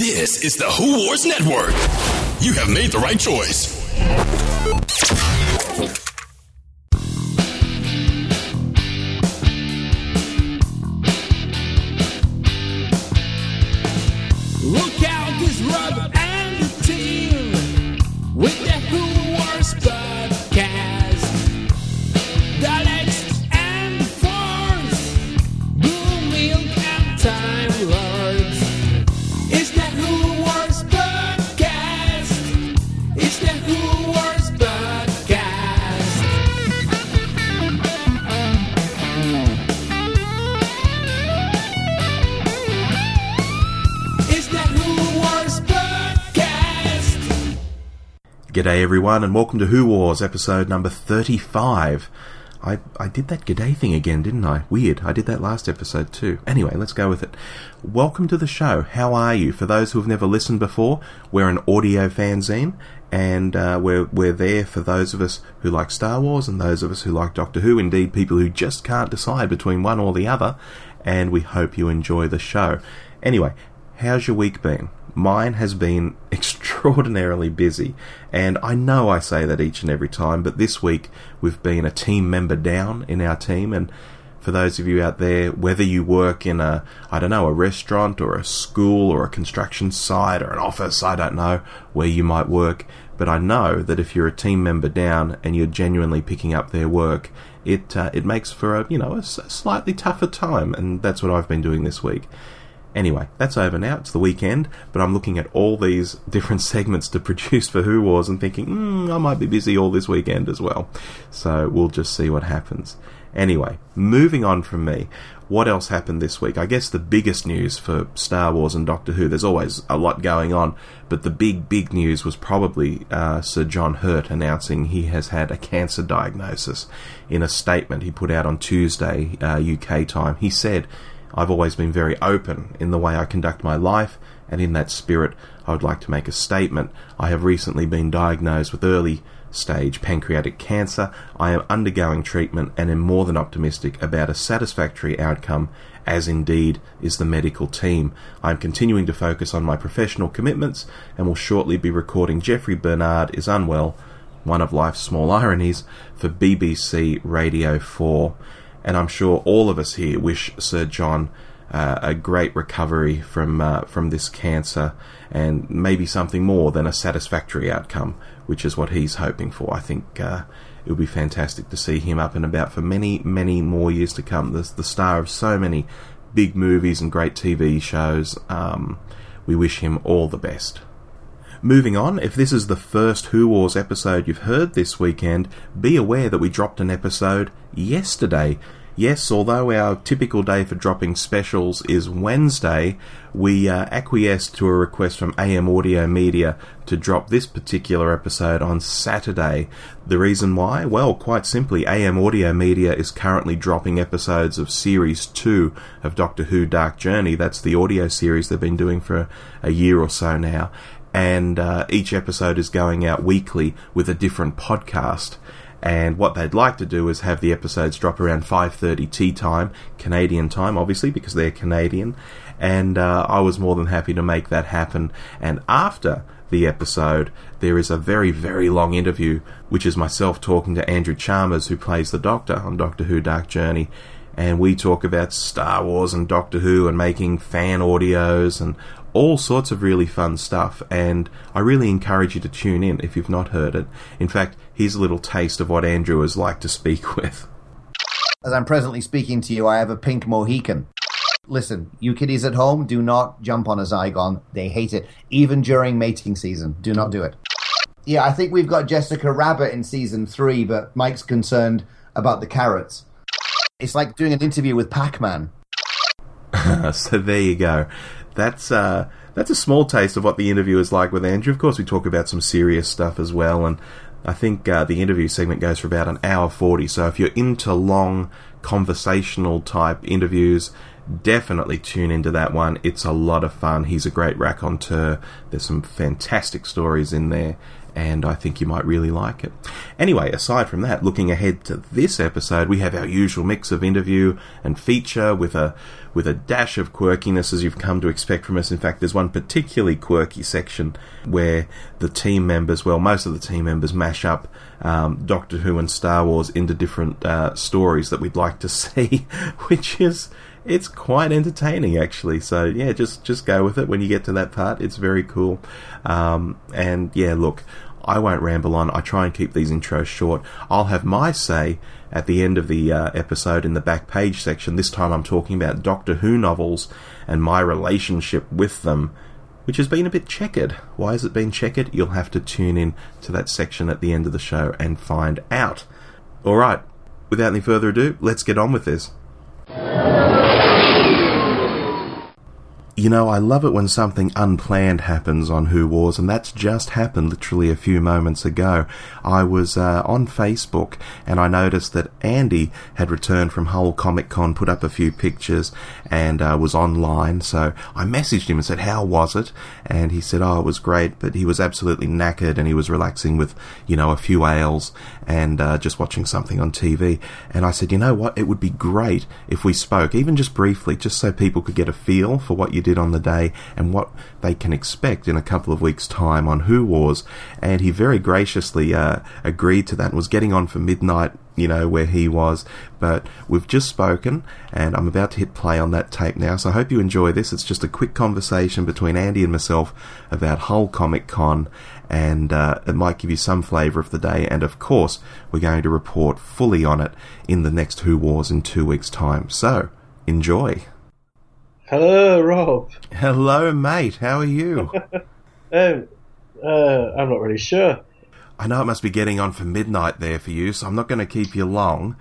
This is the Who Wars Network. You have made the right choice. Look out, this Rob and the team with the Who Wars podcast. The Alex and the Force, Blue Milk and Time Lords. It's the Who Wars podcast. It's the Who Wars podcast. It's the Who Wars podcast. G'day everyone and welcome to Who Wars episode number 35. I did that g'day thing again, didn't I? Weird. I did that last episode too. Anyway, let's go with it. Welcome to the show. How are you? For those who have never listened before, we're an audio fanzine, and we're there for those of us who like Star Wars and those of us who like Doctor Who, indeed people who just can't decide between one or the other, and we hope you enjoy the show. Anyway, how's your week been? Mine has been extraordinarily busy, and I know I say that each and every time, but this week we've been a team member down in our team, and for those of you out there, whether you work in a restaurant or a school or a construction site or an office, I don't know where you might work, but I know that if you're a team member down and you're genuinely picking up their work, it makes for a slightly tougher time, and that's what I've been doing this week. Anyway, that's over now. It's the weekend, but I'm looking at all these different segments to produce for Who Wars and thinking, I might be busy all this weekend as well. So we'll just see what happens. Anyway, moving on from me, what else happened this week? I guess the biggest news for Star Wars and Doctor Who, there's always a lot going on, but the big news was probably Sir John Hurt announcing he has had a cancer diagnosis. In a statement he put out on Tuesday, UK time, he said, "I've always been very open in the way I conduct my life, and in that spirit, I would like to make a statement. I have recently been diagnosed with early-stage pancreatic cancer. I am undergoing treatment and am more than optimistic about a satisfactory outcome, as indeed is the medical team. I am continuing to focus on my professional commitments and will shortly be recording Jeffrey Bernard is Unwell, one of life's small ironies, for BBC Radio 4. And I'm sure all of us here wish Sir John a great recovery from this cancer, and maybe something more than a satisfactory outcome, which is what he's hoping for. I think it would be fantastic to see him up and about for many more years to come. The star of so many big movies and great TV shows. We wish him all the best. Moving on, if this is the first Who Wars episode you've heard this weekend, be aware that we dropped an episode yesterday. Yes, although our typical day for dropping specials is Wednesday, we acquiesced to a request from AM Audio Media to drop this particular episode on Saturday. The reason why? Well, quite simply, AM Audio Media is currently dropping episodes of Series 2 of Doctor Who Dark Journey. That's the audio series they've been doing for a year or so now. And each episode is going out weekly with a different podcast. And what they'd like to do is have the episodes drop around 5:30 tea time, Canadian time, obviously, because they're Canadian. And I was more than happy to make that happen. And after the episode, there is a very long interview, which is myself talking to Andrew Chalmers, who plays the Doctor on Doctor Who Dark Journey. And we talk about Star Wars and Doctor Who and making fan audios and all sorts of really fun stuff, and I really encourage you to tune in if you've not heard it. In fact, here's a little taste of what Andrew is like to speak with. As I'm presently speaking to you, I have a pink Mohican. Listen, you kiddies at home, do not jump on a Zygon. They hate it. Even during mating season, do not do it. Yeah, I think we've got Jessica Rabbit in season 3, but Mike's concerned about the carrots. It's like doing an interview with Pac-Man. So there you go. That's a small taste of what the interview is like with Andrew. Of course, we talk about some serious stuff as well, and I think the interview segment goes for about an hour 40. So if you're into long conversational type interviews, definitely tune into that one. It's a lot of fun. He's a great raconteur. There's some fantastic stories in there, and I think you might really like it. Anyway, aside from that, looking ahead to this episode, we have our usual mix of interview and feature with a dash of quirkiness, as you've come to expect from us. In fact, there's one particularly quirky section where the team members, well, most of the team members mash up Doctor Who and Star Wars into different stories that we'd like to see, which is... it's quite entertaining, actually. So, yeah, just go with it when you get to that part. It's very cool. And, yeah, look, I won't ramble on. I try and keep these intros short. I'll have my say at the end of the episode in the back page section. This time I'm talking about Doctor Who novels and my relationship with them, which has been a bit checkered. Why has it been checkered? You'll have to tune in to that section at the end of the show and find out. All right, without any further ado, let's get on with this. You know, I love it when something unplanned happens on Who Wars, and that's just happened literally a few moments ago. I was on Facebook, and I noticed that Andy had returned from Hull Comic Con, put up a few pictures, and was online. So I messaged him and said, how was it? And he said, oh, it was great, but he was absolutely knackered, and he was relaxing with, you know, a few ales, and just watching something on TV. And I said, you know what, it would be great if we spoke, even just briefly, just so people could get a feel for what you did on the day and what they can expect in a couple of weeks' time on Who Wars. And he very graciously agreed to that and was getting on for midnight, you know, where he was. But we've just spoken, and I'm about to hit play on that tape now, so I hope you enjoy this. It's just a quick conversation between Andy and myself about Hull Comic Con, and it might give you some flavour of the day, and of course we're going to report fully on it in the next Who Wars in 2 weeks' time. So, enjoy. Hello, Rob. Hello, mate. How are you? I'm not really sure. I know it must be getting on for midnight there for you, so I'm not going to keep you long.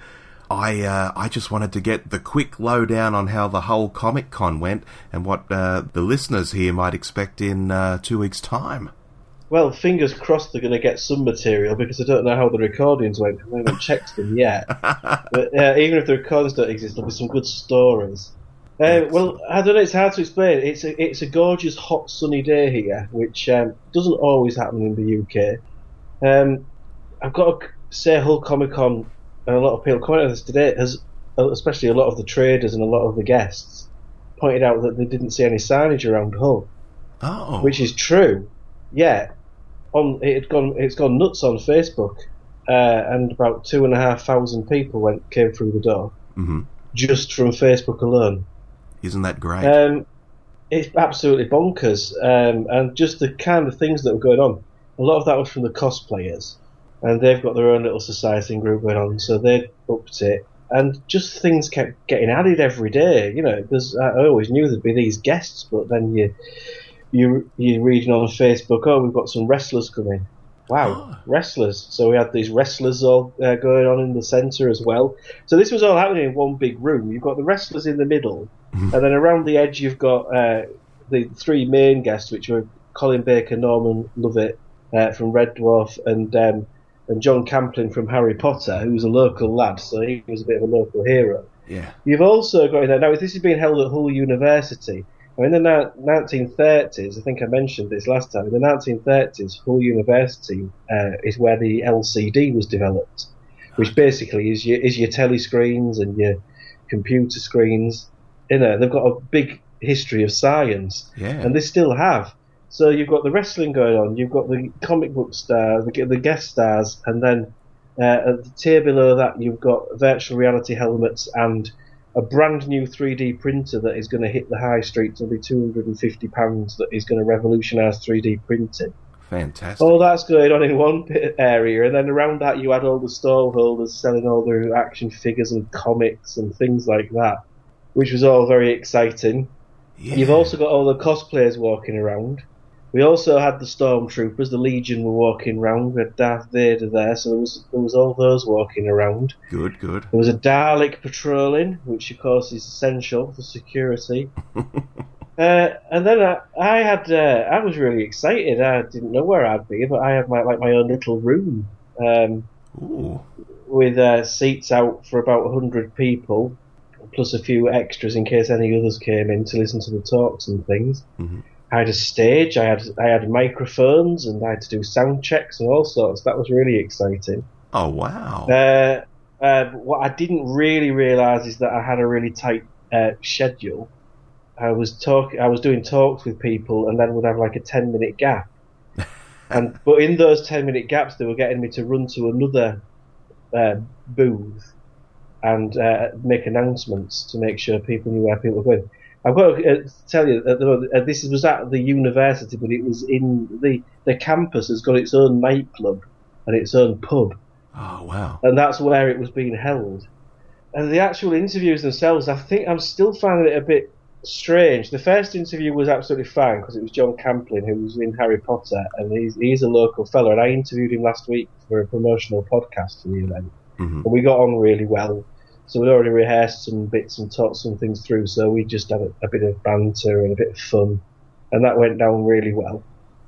I just wanted to get the quick lowdown on how the whole Comic Con went and what the listeners here might expect in 2 weeks' time. Well, fingers crossed they're going to get some material, because I don't know how the recordings went. I haven't checked them yet. But even if the recordings don't exist, there'll be some good stories. Well, I don't know, it's hard to explain. It's a gorgeous, hot, sunny day here, which doesn't always happen in the UK. I've got to say, Hull Comic Con, and a lot of people coming at us today, especially a lot of the traders and a lot of the guests, pointed out that they didn't see any signage around Hull. Oh. Which is true. Yeah. It's gone nuts on Facebook, and about 2,500 people came through the door, just from Facebook alone. Isn't that great? It's absolutely bonkers, and just the kind of things that were going on. A lot of that was from the cosplayers, and they've got their own little society and group going on, so they upped it. And just things kept getting added every day. You know, I always knew there'd be these guests, but then you're reading on Facebook, oh, we've got some wrestlers coming. Wow, wrestlers. So we had these wrestlers all going on in the centre as well. So this was all happening in one big room. You've got the wrestlers in the middle, and then around the edge you've got the three main guests, which were Colin Baker, Norman Lovett from Red Dwarf, and John Camplin from Harry Potter, who was a local lad, so he was a bit of a local hero. Yeah. You've also got there, now this is being held at Hull University. Now, in the 1930s, I think I mentioned this last time, in the 1930s, Hull University is where the LCD was developed, which basically is your telescreens and your computer screens. You know, they've got a big history of science, and they still have. So you've got the wrestling going on, you've got the comic book stars, the guest stars, and then at the tier below that you've got virtual reality helmets and a brand new 3D printer that is going to hit the high streets. It'll be £250 that is going to revolutionise 3D printing. Fantastic. All that's going on in one area, and then around that you had all the stall holders selling all their action figures and comics and things like that, which was all very exciting. Yeah. You've also got all the cosplayers walking around. We also had the Stormtroopers, the Legion were walking around. We had Darth Vader there, so there was all those walking around. Good. There was a Dalek patrolling, which of course is essential for security. And then I was really excited. I didn't know where I'd be, but I had my own little room with seats out for about 100 people. plus a few extras in case any others came in to listen to the talks and things. Mm-hmm. I had a stage, I had microphones, and I had to do sound checks and all sorts. That was really exciting. Oh, wow. What I didn't really realise is that I had a really tight schedule. I was doing talks with people, and then would have like a 10-minute gap. But in those 10-minute gaps, they were getting me to run to another booth and make announcements to make sure people knew where people were going. I've got to tell you, this was at the university, but it was in the campus has got its own nightclub and its own pub. Oh, wow. And that's where it was being held. And the actual interviews themselves, I think I'm still finding it a bit strange. The first interview was absolutely fine because it was John Camplin, who was in Harry Potter, and he's a local fella, and I interviewed him last week for a promotional podcast for the event. Mm-hmm. And we got on really well. So we'd already rehearsed some bits and talked some things through, so we just had a bit of banter and a bit of fun, and that went down really well.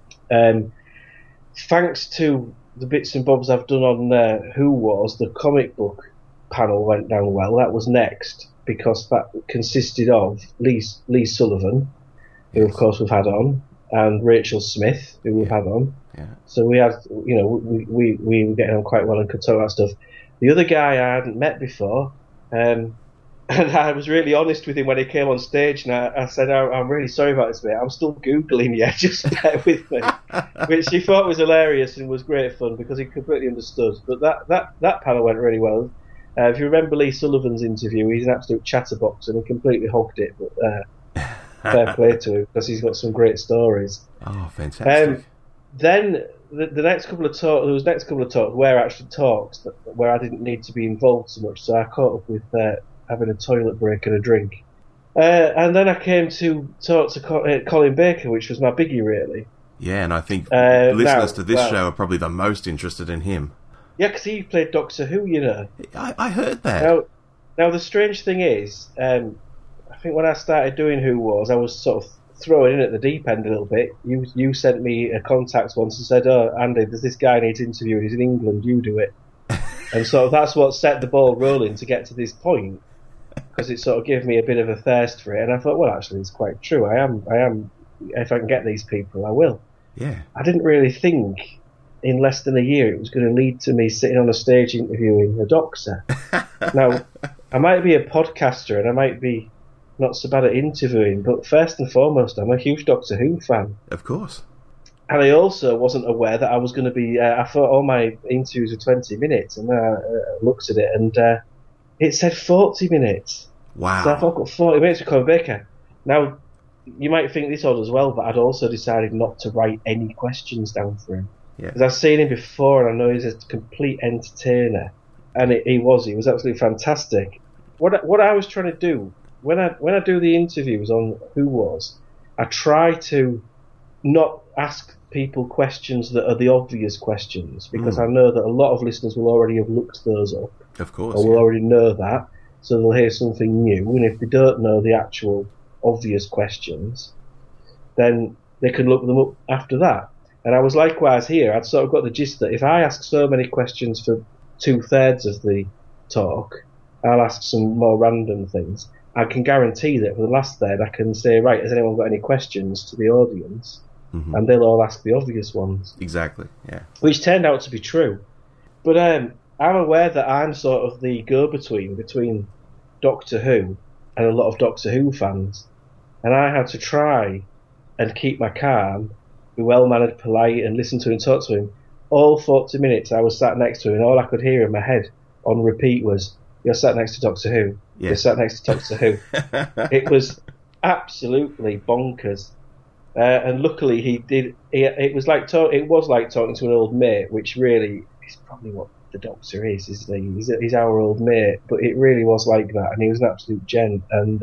Thanks to the bits and bobs I've done on Who Was, the comic book panel went down well. That was next, because that consisted of Lee Sullivan, who of course we've had on, and Rachel Smith, who we've had on. Yeah. So we had, we were getting on quite well and could talk about stuff. The other guy I hadn't met before, and I was really honest with him when he came on stage, and I said, I'm really sorry about this, mate. I'm still Googling you, just bear with me. Which he thought was hilarious and was great fun because he completely understood. But that panel went really well. If you remember Lee Sullivan's interview, he's an absolute chatterbox and he completely hogged it, but fair play to him because he's got some great stories. Oh, fantastic. Then the next couple of talks were actually talks where I didn't need to be involved so much, so I caught up with having a toilet break and a drink. And then I came to talk to Colin Baker, which was my biggie, really. Yeah, and I think listeners to this show are probably the most interested in him. Yeah, because he played Doctor Who, you know. I heard that. Now the strange thing is, I think when I started doing Who Was, I was sort of throwing in at the deep end a little bit. You sent me a contact once and said, "Oh, Andy, there's this guy I need to interview. He's in England. You do it." And so that's what set the ball rolling to get to this point, because it sort of gave me a bit of a thirst for it. And I thought, well, actually, it's quite true. I am. If I can get these people, I will. Yeah. I didn't really think in less than a year it was going to lead to me sitting on a stage interviewing a doctor. Now, I might be a podcaster and I might be not so bad at interviewing, but first and foremost, I'm a huge Doctor Who fan. Of course. And I also wasn't aware that I was going to be... I thought all my interviews were 20 minutes, and I looked at it, and it said 40 minutes. Wow. So I thought I've got 40 minutes with Colin Baker. Now, you might think this odd as well, but I'd also decided not to write any questions down for him. Yeah. Because I've seen him before, and I know he's a complete entertainer. And he was absolutely fantastic. What I was trying to do, when I do the interviews on Who Was, I try to not ask people questions that are the obvious questions, because I know that a lot of listeners will already have looked those up. Of course. Or will already know that, so they'll hear something new. And if they don't know the actual obvious questions, then they can look them up after that. And I was likewise here. I'd sort of got the gist that if I ask so many questions for 2/3 of the talk, I'll ask some more random things. I can guarantee that for the last third, I can say, right, has anyone got any questions to the audience? Mm-hmm. And they'll all ask the obvious ones. Exactly, yeah. Which turned out to be true. But I'm aware that I'm sort of the go-between between Doctor Who and a lot of Doctor Who fans. And I had to try and keep my calm, be well-mannered, polite, and listen to him and talk to him. All 40 minutes I was sat next to him, and all I could hear in my head on repeat was, "You're sat next to Doctor Who. Yeah. You're sat next to Doctor Who." It was absolutely bonkers. And luckily he did. It was like talking to an old mate, which really is probably what the Doctor is, isn't he? He's our old mate, but it really was like that, and he was an absolute gent. And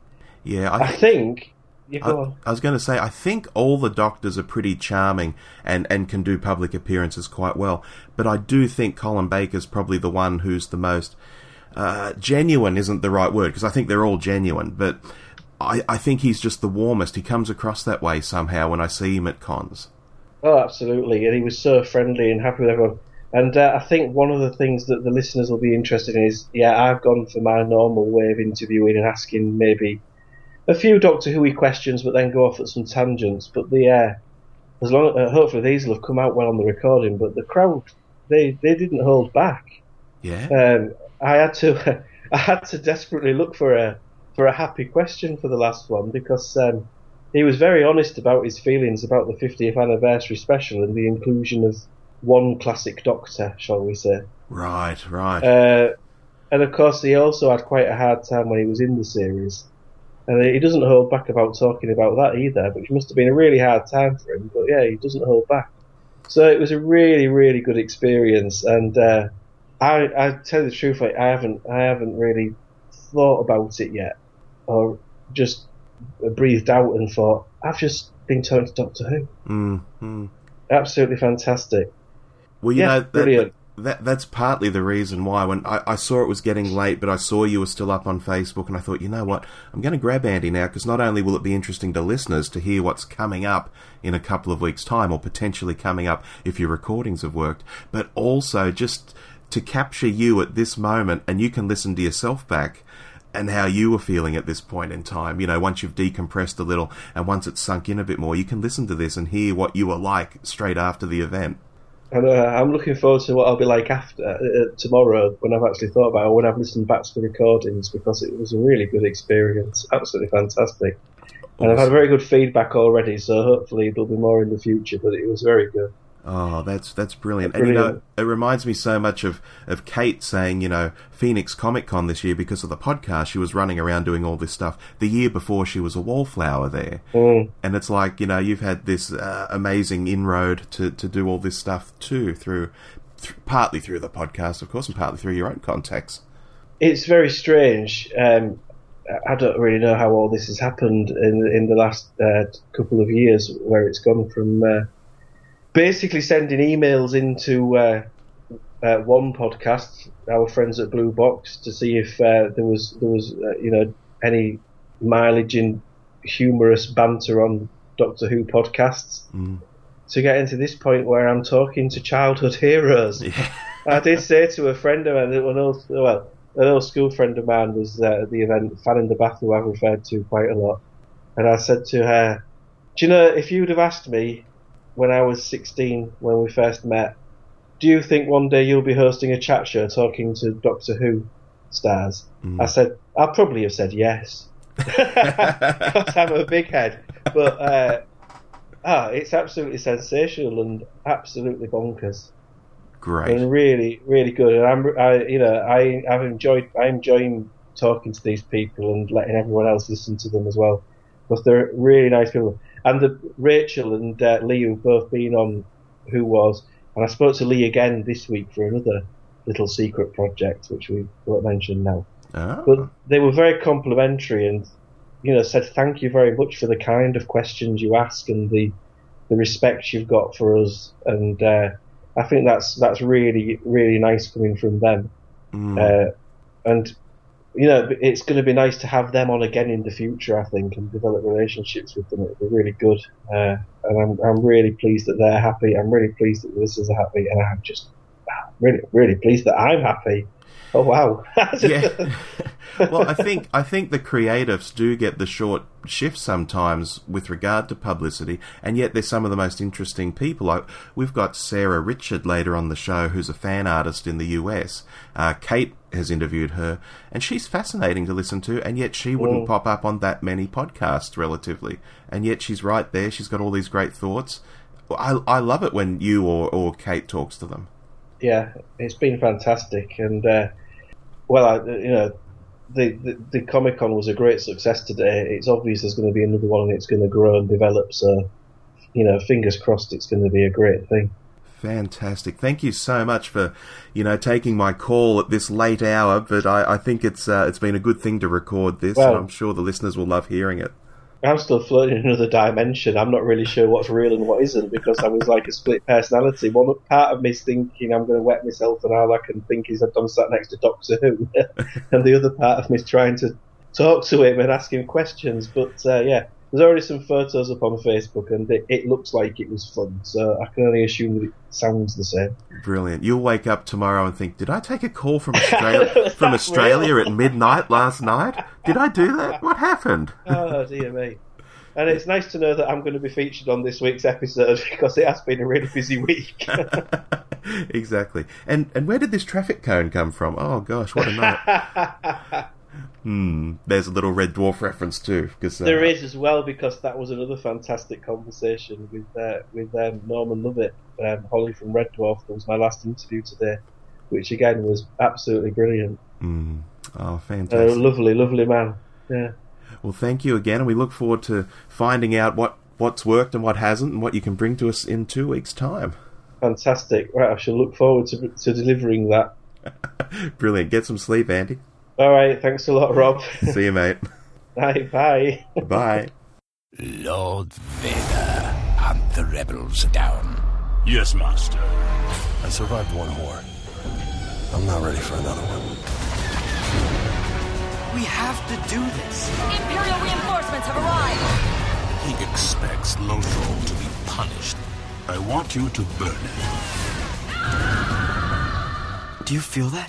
I think. I was going to say, I think all the Doctors are pretty charming and can do public appearances quite well, but I do think Colin Baker's probably the one who's the most genuine. Isn't the right word, because I think they're all genuine, but I think he's just the warmest. He comes across that way somehow when I see him at cons. Oh, absolutely. And he was so friendly and happy with everyone. And I think one of the things that the listeners will be interested in is, I've gone for my normal way of interviewing and asking maybe a few Doctor Who-y questions, but then go off at some tangents. But hopefully these will have come out well on the recording. But the crowd, they didn't hold back. Yeah. I had to desperately look for a happy question for the last one, because he was very honest about his feelings about the 50th anniversary special and the inclusion of one classic Doctor, shall we say. Right. And of course, he also had quite a hard time when he was in the series. And he doesn't hold back about talking about that either, which must have been a really hard time for him. But he doesn't hold back. So it was a really, really good experience. And I tell you the truth, I haven't really thought about it yet, or just breathed out and thought, I've just been talking to Doctor Who. Mm-hmm. Absolutely fantastic. Well, you know, brilliant. That's partly the reason why when I saw it was getting late, but I saw you were still up on Facebook, and I thought, you know what, I'm going to grab Andy now, because not only will it be interesting to listeners to hear what's coming up in a couple of weeks' time, or potentially coming up if your recordings have worked, but also just to capture you at this moment, and you can listen to yourself back and how you were feeling at this point in time. You know, once you've decompressed a little and once it's sunk in a bit more, you can listen to this and hear what you were like straight after the event. And I'm looking forward to what I'll be like after tomorrow, when I've actually thought about it, when I've listened back to the recordings, because it was a really good experience. Absolutely fantastic. And I've had very good feedback already, so hopefully there'll be more in the future, but it was very good. Oh, that's brilliant. And, you know, it reminds me so much of Kate saying, you know, Phoenix Comic Con this year, because of the podcast, she was running around doing all this stuff. The year before, she was a wallflower there. Mm. And it's like, you know, you've had this amazing inroad to do all this stuff too, partly through the podcast, of course, and partly through your own contacts. It's very strange. I don't really know how all this has happened in the last couple of years, where it's gone from basically sending emails into one podcast, our friends at Blue Box, to see if there was you know, any mileage in humorous banter on Doctor Who podcasts, to get into this point where I'm talking to childhood heroes. Yeah. I did say to a friend of mine, an old school friend of mine was at the event, Fan in the Bath, who I've referred to quite a lot, and I said to her, do you know, if you'd have asked me when I was 16, when we first met, do you think one day you'll be hosting a chat show talking to Doctor Who stars? I said, I'll probably have said yes. Because I'm a big head. But it's absolutely sensational and absolutely bonkers. Great. And really, really good. And I'm enjoying talking to these people and letting everyone else listen to them as well, because they're really nice people. And Rachel and Lee, who've both been on Who Was, and I spoke to Lee again this week for another little secret project, which we won't mention now. Oh. But they were very complimentary, and said thank you very much for the kind of questions you ask and the respect you've got for us. And I think that's really, really nice coming from them. And it's going to be nice to have them on again in the future, I think, and develop relationships with them. It'll be really good. And I'm really pleased that they're happy. I'm really pleased that the listeners are happy. And I'm just really, really pleased that I'm happy. Oh, wow. Yeah. Well, I think the creatives do get the short shift sometimes with regard to publicity, and yet they're some of the most interesting people. We've got Sarah Richard later on the show, who's a fan artist in the US. Kate has interviewed her, and she's fascinating to listen to, and yet she wouldn't pop up on that many podcasts relatively. And yet she's right there. She's got all these great thoughts. I love it when you or Kate talks to them. Yeah, it's been fantastic. And, the Comic-Con was a great success today. It's obvious there's going to be another one, and it's going to grow and develop. So, fingers crossed it's going to be a great thing. Fantastic. Thank you so much for, taking my call at this late hour. But I think it's been a good thing to record this, and I'm sure the listeners will love hearing it. I'm still floating in another dimension. I'm not really sure what's real and what isn't, because I was like a split personality. One part of me's thinking I'm going to wet myself, and all I can think is I'm sat next to Doctor Who, and the other part of me's trying to talk to him and ask him questions. But it There's already some photos up on Facebook, and it looks like it was fun. So I can only assume that it sounds the same. Brilliant. You'll wake up tomorrow and think, did I take a call from Australia at midnight last night? Did I do that? What happened? Oh, dear me. And it's nice to know that I'm going to be featured on this week's episode because it has been a really busy week. Exactly. And where did this traffic cone come from? Oh, gosh, what a night. There's a little Red Dwarf reference too. There is as well, because that was another fantastic conversation with Norman Lovett, Holly from Red Dwarf. That was my last interview today, which again was absolutely brilliant. Oh, fantastic. Lovely, lovely man. Yeah. Well, thank you again, and we look forward to finding out what's worked and what hasn't, and what you can bring to us in 2 weeks' time. Fantastic. Right, I shall look forward to delivering that. Brilliant. Get some sleep, Andy. All right, thanks a lot, Rob. See you, mate. Bye. Bye. Lord Vader, hunt the rebels down. Yes, Master. I survived one war. I'm not ready for another one. We have to do this. Imperial reinforcements have arrived. He expects Lothal to be punished. I want you to burn it. Do you feel that?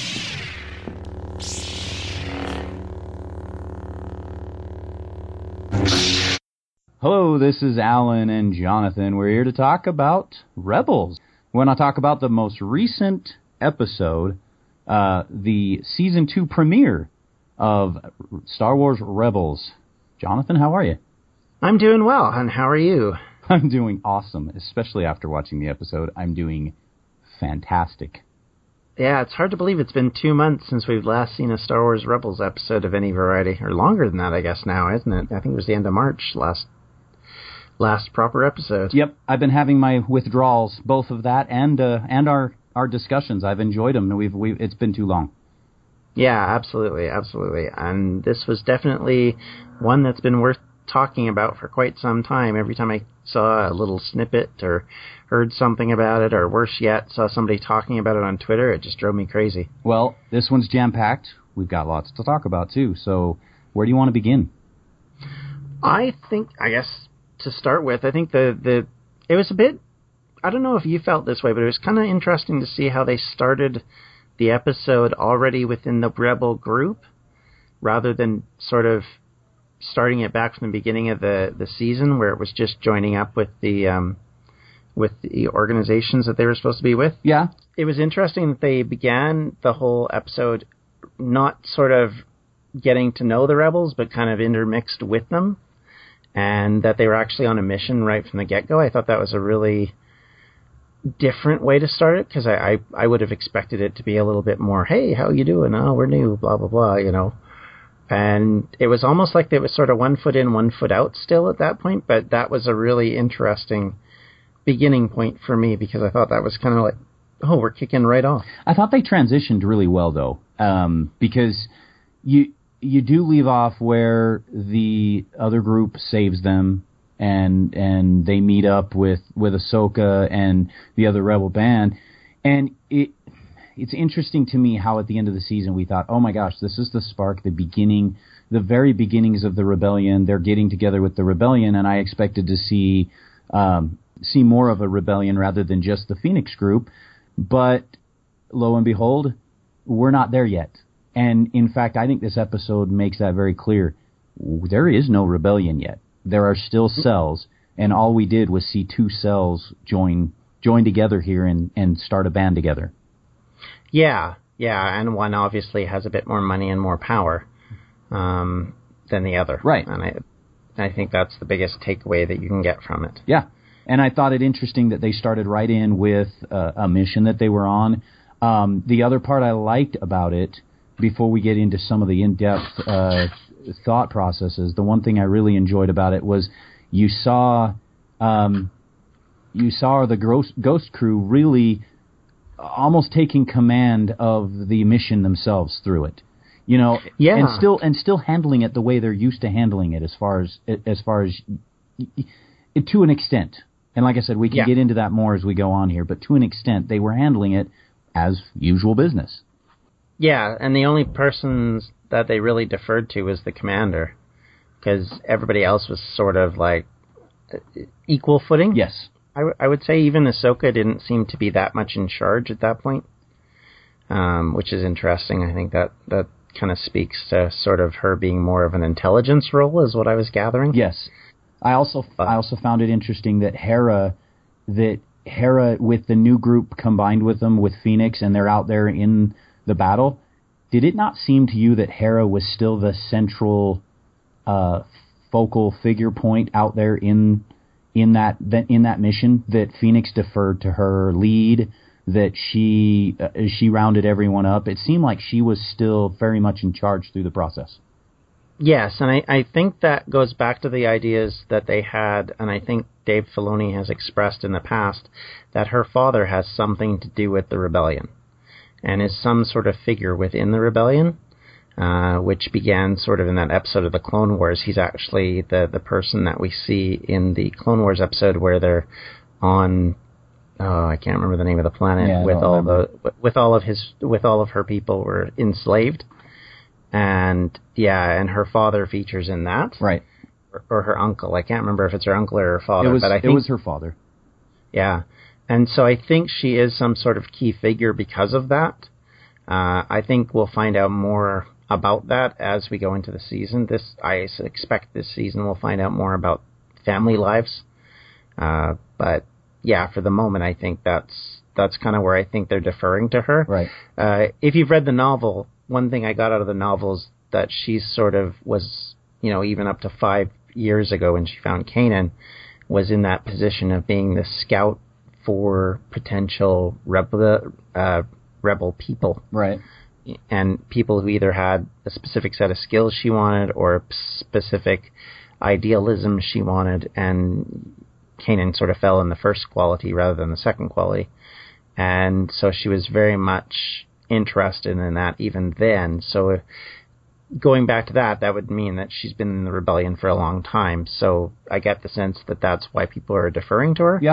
Hello, this is Alan and Jonathan. We're here to talk about Rebels. We're going to talk about the most recent episode, the Season 2 premiere of Star Wars Rebels. Jonathan, how are you? I'm doing well, and how are you? I'm doing awesome, especially after watching the episode. I'm doing fantastic. Yeah, it's hard to believe it's been 2 months since we've last seen a Star Wars Rebels episode of any variety. Or longer than that, I guess, now, isn't it? I think it was the end of March last proper episode. Yep, I've been having my withdrawals, both of that and our discussions. I've enjoyed them. It's been too long. Yeah, absolutely. And this was definitely one that's been worth talking about for quite some time. Every time I saw a little snippet or heard something about it, or worse yet, saw somebody talking about it on Twitter, it just drove me crazy. Well, this one's jam-packed. We've got lots to talk about, too. So where do you want to begin? I guess, to start with, I think it was a bit, I don't know if you felt this way, but it was kind of interesting to see how they started the episode already within the Rebel group, rather than sort of starting it back from the beginning of the season, where it was just joining up with the organizations that they were supposed to be with. Yeah. It was interesting that they began the whole episode not sort of getting to know the Rebels, but kind of intermixed with them, and that they were actually on a mission right from the get-go. I thought that was a really different way to start it, because I would have expected it to be a little bit more, hey, how you doing? Oh, we're new, blah, blah, blah, you know. And it was almost like they was sort of 1 foot in, 1 foot out still at that point, but that was a really interesting beginning point for me, because I thought that was kind of like, oh, we're kicking right off. I thought they transitioned really well, though, because you do leave off where the other group saves them, and they meet up with Ahsoka and the other Rebel band, and it's interesting to me how at the end of the season we thought, oh my gosh, this is the spark, the very beginnings of the rebellion. They're getting together with the rebellion, and I expected to see more of a rebellion rather than just the Phoenix group. But lo and behold, we're not there yet. And in fact, I think this episode makes that very clear. There is no rebellion yet. There are still cells, and all we did was see 2 cells join together here and start a band together. Yeah, and one obviously has a bit more money and more power than the other. Right. And I think that's the biggest takeaway that you can get from it. Yeah, and I thought it interesting that they started right in with a mission that they were on. The other part I liked about it, before we get into some of the in-depth thought processes, the one thing I really enjoyed about it was you saw the Ghost crew really almost taking command of the mission themselves through it, you know, yeah, and still handling it the way they're used to handling it, as far as to an extent. And like I said, we can get into that more as we go on here, but to an extent, they were handling it as usual business. Yeah, and the only persons that they really deferred to was the commander, because everybody else was sort of like equal footing. Yes. I would say even Ahsoka didn't seem to be that much in charge at that point, which is interesting. I think that kind of speaks to sort of her being more of an intelligence role, is what I was gathering. Yes. I also found it interesting that Hera, with the new group combined with them, with Phoenix, and they're out there in the battle, did it not seem to you that Hera was still the central focal figure point out there in that mission, that Phoenix deferred to her lead, that she rounded everyone up? It seemed like she was still very much in charge through the process. Yes, and I think that goes back to the ideas that they had, and I think Dave Filoni has expressed in the past, that her father has something to do with the rebellion, and is some sort of figure within the rebellion, which began sort of in that episode of the Clone Wars. He's actually the person that we see in the Clone Wars episode where they're on, I can't remember the name of the planet, with all of her people were enslaved. And her father features in that. Right. Or her uncle. I can't remember if it's her uncle or her father. It was her father. Yeah. And so I think she is some sort of key figure because of that. I think we'll find out more about that as we go into the season. I expect this season we'll find out more about family lives. But yeah, for the moment, I think that's kind of where I think they're deferring to her. Right. If you've read the novel, one thing I got out of the novel is that she sort of was, even up to 5 years ago when she found Kanan, was in that position of being the scout for potential rebel people. Right. And people who either had a specific set of skills she wanted or a specific idealism she wanted, and Kanan sort of fell in the first quality rather than the second quality. And so she was very much interested in that even then. So going back to that would mean that she's been in the rebellion for a long time. So I get the sense that that's why people are deferring to her. Yeah.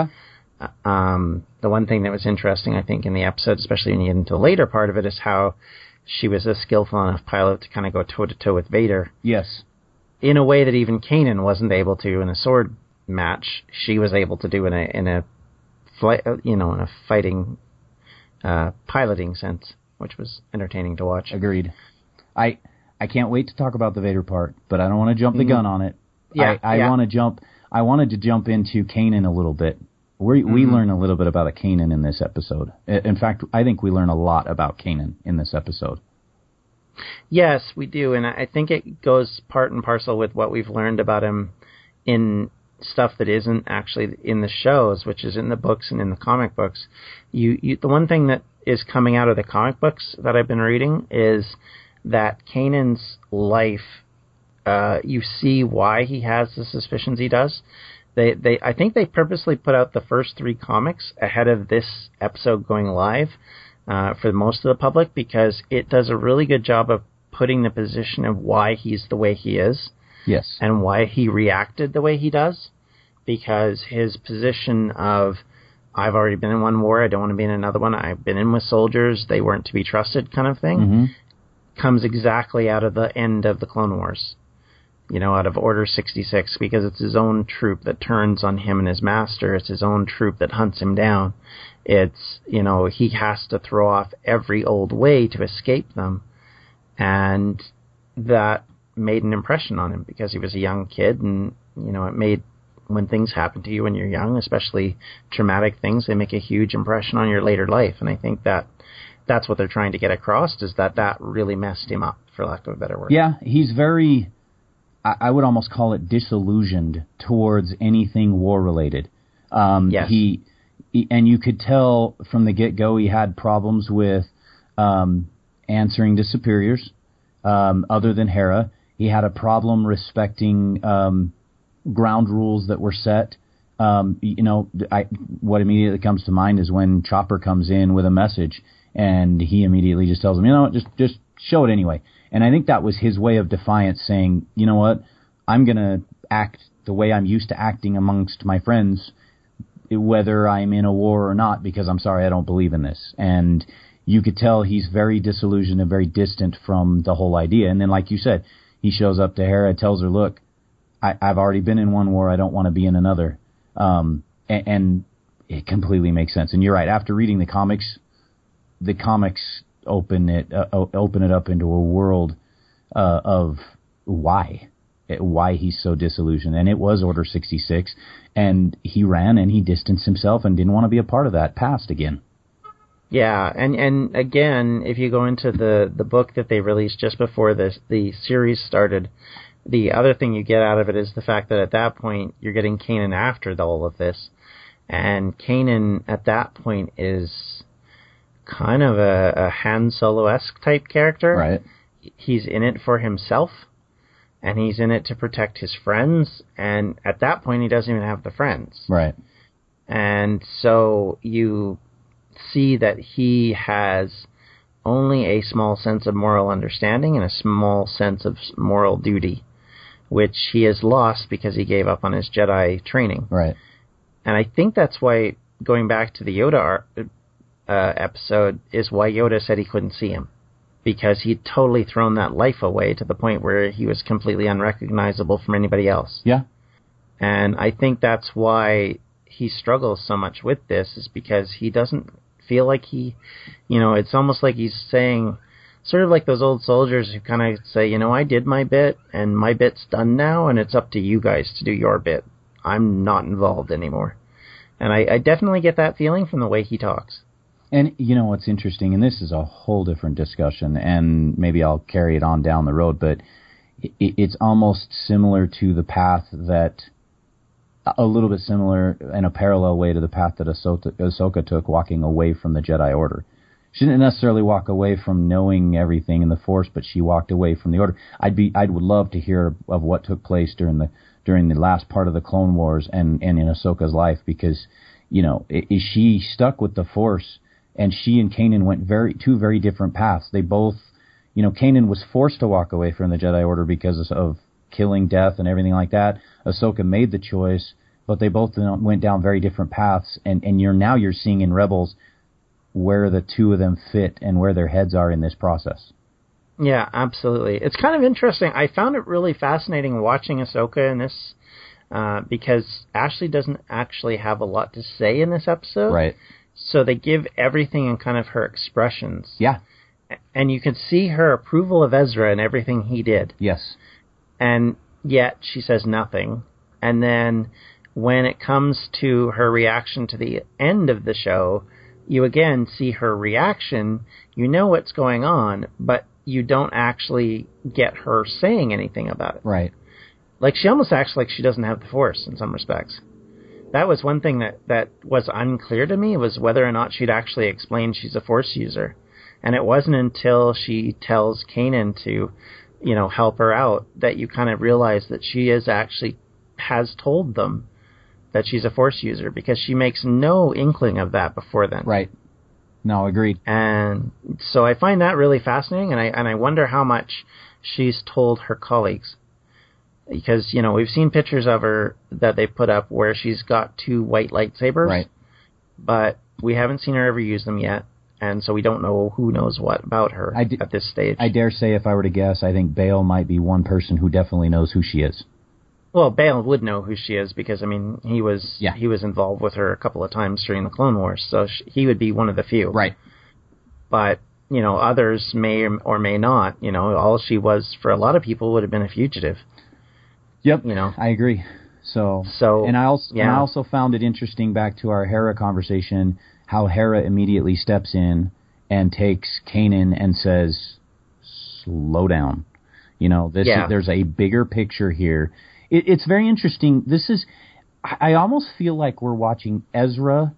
The one thing that was interesting, I think, in the episode, especially when you get into the later part of it, is how she was a skillful enough pilot to kind of go toe-to-toe with Vader. Yes. In a way that even Kanan wasn't able to in a sword match. She was able to do in a fighting, piloting sense, which was entertaining to watch. Agreed. I can't wait to talk about the Vader part, but I don't want to jump the gun on it. I wanted to jump into Kanan a little bit. We learn a little bit about Kanan in this episode. In fact, I think we learn a lot about Kanan in this episode. Yes, we do, and I think it goes part and parcel with what we've learned about him in stuff that isn't actually in the shows, which is in the books and in the comic books. The one thing that is coming out of the comic books that I've been reading is that Kanan's life, you see why he has the suspicions he does. I think they purposely put out the first 3 comics ahead of this episode going live for most of the public, because it does a really good job of putting the position of why he's the way he is. Yes. And why he reacted the way he does. Because his position of, I've already been in one war, I don't want to be in another one, I've been in with soldiers, they weren't to be trusted kind of thing, comes exactly out of the end of the Clone Wars. Out of Order 66, because it's his own troop that turns on him and his master. It's his own troop that hunts him down. It's, he has to throw off every old way to escape them. And that made an impression on him because he was a young kid, and, it made, when things happen to you when you're young, especially traumatic things, they make a huge impression on your later life. And I think that's what they're trying to get across, is that really messed him up, for lack of a better word. Yeah, he's very, I would almost call it disillusioned towards anything war-related. Yes. And you could tell from the get-go he had problems with answering to superiors, other than Hera. He had a problem respecting ground rules that were set. What immediately comes to mind is when Chopper comes in with a message, and he immediately just tells him, just show it anyway. And I think that was his way of defiance, saying, you know what, I'm going to act the way I'm used to acting amongst my friends, whether I'm in a war or not, because I'm sorry, I don't believe in this. And you could tell he's very disillusioned and very distant from the whole idea. And then, like you said, he shows up to Hera, tells her, look, I've already been in one war. I don't want to be in another. And it completely makes sense. And you're right. After reading the comics open it up into a world of why he's so disillusioned. And it was Order 66, and he ran and he distanced himself and didn't want to be a part of that past again. Yeah, and again, if you go into the book that they released just before the series started, the other thing you get out of it is the fact that at that point you're getting Kanan after all of this, and Kanan at that point is kind of a Han Solo-esque type character. Right. He's in it for himself, and he's in it to protect his friends, and at that point he doesn't even have the friends. Right. And so you see that he has only a small sense of moral understanding and a small sense of moral duty, which he has lost because he gave up on his Jedi training. Right. And I think that's why, going back to the Yoda episode, is why Yoda said he couldn't see him. Because he'd totally thrown that life away to the point where he was completely unrecognizable from anybody else. Yeah. And I think that's why he struggles so much with this, is because he doesn't feel like it's almost like he's saying, sort of like those old soldiers who kind of say, I did my bit, and my bit's done now, and it's up to you guys to do your bit. I'm not involved anymore. And I definitely get that feeling from the way he talks. And what's interesting, and this is a whole different discussion, and maybe I'll carry it on down the road, but it's almost similar to the path that, a little bit similar in a parallel way to the path that Ahsoka took, walking away from the Jedi Order. She didn't necessarily walk away from knowing everything in the Force, but she walked away from the Order. I would love to hear of what took place during the last part of the Clone Wars and in Ahsoka's life, because she stuck with the Force, and she and Kanan went two very different paths. They both, Kanan was forced to walk away from the Jedi Order because of killing, death, and everything like that. Ahsoka made the choice, but they both went down very different paths, and you're seeing in Rebels where the two of them fit and where their heads are in this process. Yeah, absolutely. It's kind of interesting. I found it really fascinating watching Ahsoka in this, because Ashley doesn't actually have a lot to say in this episode. Right. So they give everything in kind of her expressions. Yeah. And you can see her approval of Ezra and everything he did. Yes. And yet she says nothing. And then when it comes to her reaction to the end of the show, you again see her reaction. You know what's going on, but you don't actually get her saying anything about it. Right. Like, she almost acts like she doesn't have the Force in some respects. That was one thing that was unclear to me, was whether or not she'd actually explained she's a Force user. And it wasn't until she tells Kanan to, help her out, that you kind of realize that she has told them that she's a Force user, because she makes no inkling of that before then. Right. No, agreed. And so I find that really fascinating, and I wonder how much she's told her colleagues. Because, we've seen pictures of her that they put up where she's got 2 white lightsabers. Right. But we haven't seen her ever use them yet. And so we don't know who knows what about her at this stage. I dare say, if I were to guess, I think Bail might be one person who definitely knows who she is. Well, Bail would know who she is because, he was involved with her a couple of times during the Clone Wars. So he would be one of the few. Right. But, others may or may not. All she was for a lot of people would have been a fugitive. Yep, I agree. So and I also found it interesting, back to our Hera conversation, how Hera immediately steps in and takes Kanan and says, "Slow down." There's a bigger picture here. It's very interesting. I almost feel like we're watching Ezra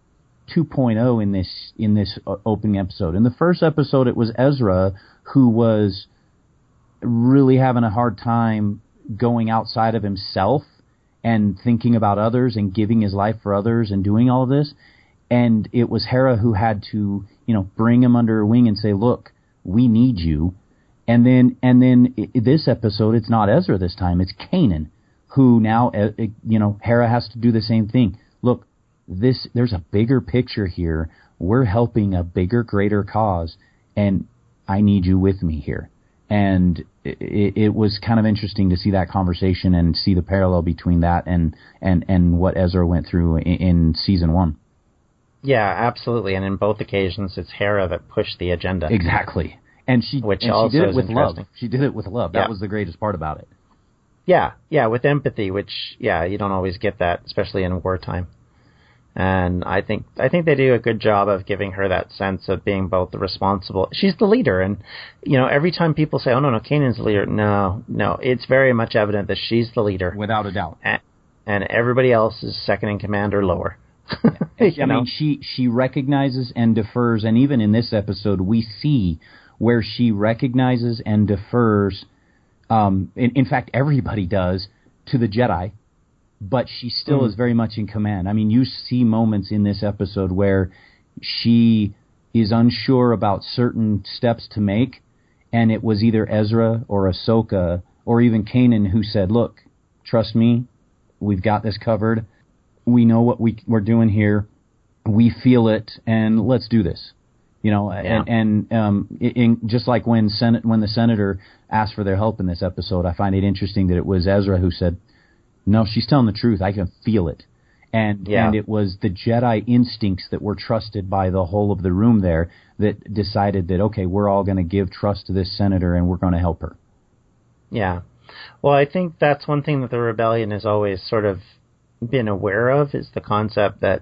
2.0 in this opening episode. In the first episode, it was Ezra who was really having a hard time going outside of himself and thinking about others and giving his life for others and doing all of this. And it was Hera who had to, bring him under her wing and say, "Look, we need you." And then this episode, it's not Ezra this time, it's Kanan, who now, Hera has to do the same thing. Look, there's a bigger picture here. We're helping a bigger, greater cause, and I need you with me here. And it was kind of interesting to see that conversation and see the parallel between that and what Ezra went through in season 1. Yeah, absolutely. And in both occasions, it's Hera that pushed the agenda. Exactly. And she did it with love. She did it with love. That was the greatest part about it. Yeah, with empathy, which, you don't always get that, especially in wartime. And I think they do a good job of giving her that sense of being both the responsible. She's the leader, and every time people say, "Oh no, Kanan's the leader," no, it's very much evident that she's the leader, without a doubt, and everybody else is second in command or lower. I mean, she recognizes and defers, and even in this episode, we see where she recognizes and defers. In fact, everybody does to the Jedi. But she still is very much in command. I mean, you see moments in this episode where she is unsure about certain steps to make, and it was either Ezra or Ahsoka or even Kanan who said, "Look, trust me, we've got this covered. We know what we're doing here. We feel it, and let's do this." And just like when the senator asked for their help in this episode, I find it interesting that it was Ezra who said, "No, she's telling the truth. I can feel it." And it was the Jedi instincts that were trusted by the whole of the room there that decided that, okay, we're all going to give trust to this senator and we're going to help her. Yeah. Well, I think that's one thing that the rebellion has always sort of been aware of, is the concept that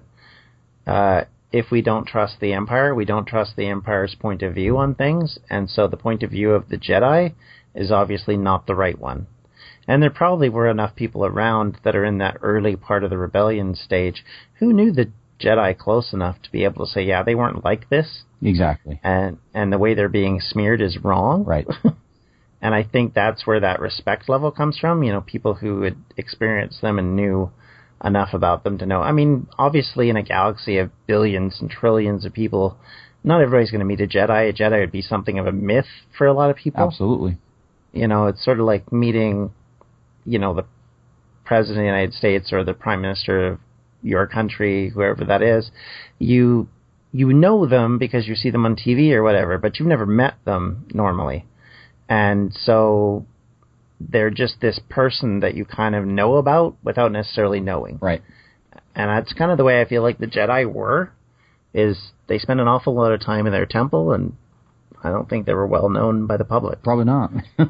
if we don't trust the Empire, we don't trust the Empire's point of view on things. And so the point of view of the Jedi is obviously not the right one. And there probably were enough people around that are in that early part of the rebellion stage who knew the Jedi close enough to be able to say, yeah, they weren't like this. Exactly. And the way they're being smeared is wrong. Right. And I think that's where that respect level comes from. People who had experienced them and knew enough about them to know. I mean, obviously in a galaxy of billions and trillions of people, not everybody's going to meet a Jedi. A Jedi would be something of a myth for a lot of people. Absolutely. It's sort of like meeting the president of the United States or the prime minister of your country, whoever that is. You know them because you see them on TV or whatever, but you've never met them normally. And so they're just this person that you kind of know about without necessarily knowing. Right. And that's kind of the way I feel like the Jedi were, is they spend an awful lot of time in their temple, and I don't think they were well known by the public. Probably not.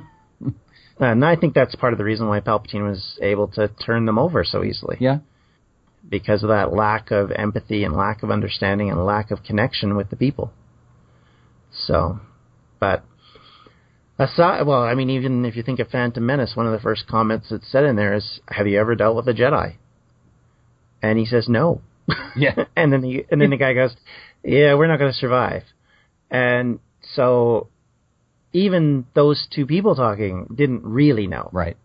And I think that's part of the reason why Palpatine was able to turn them over so easily. Yeah. Because of that lack of empathy and lack of understanding and lack of connection with the people. So, but aside, well, I mean, even if you think of Phantom Menace, one of the first comments that's said in there is, "Have you ever dealt with a Jedi?" And he says, "No." Yeah. and then the guy goes, "Yeah, we're not going to survive." And so even those two people talking didn't really know. Right.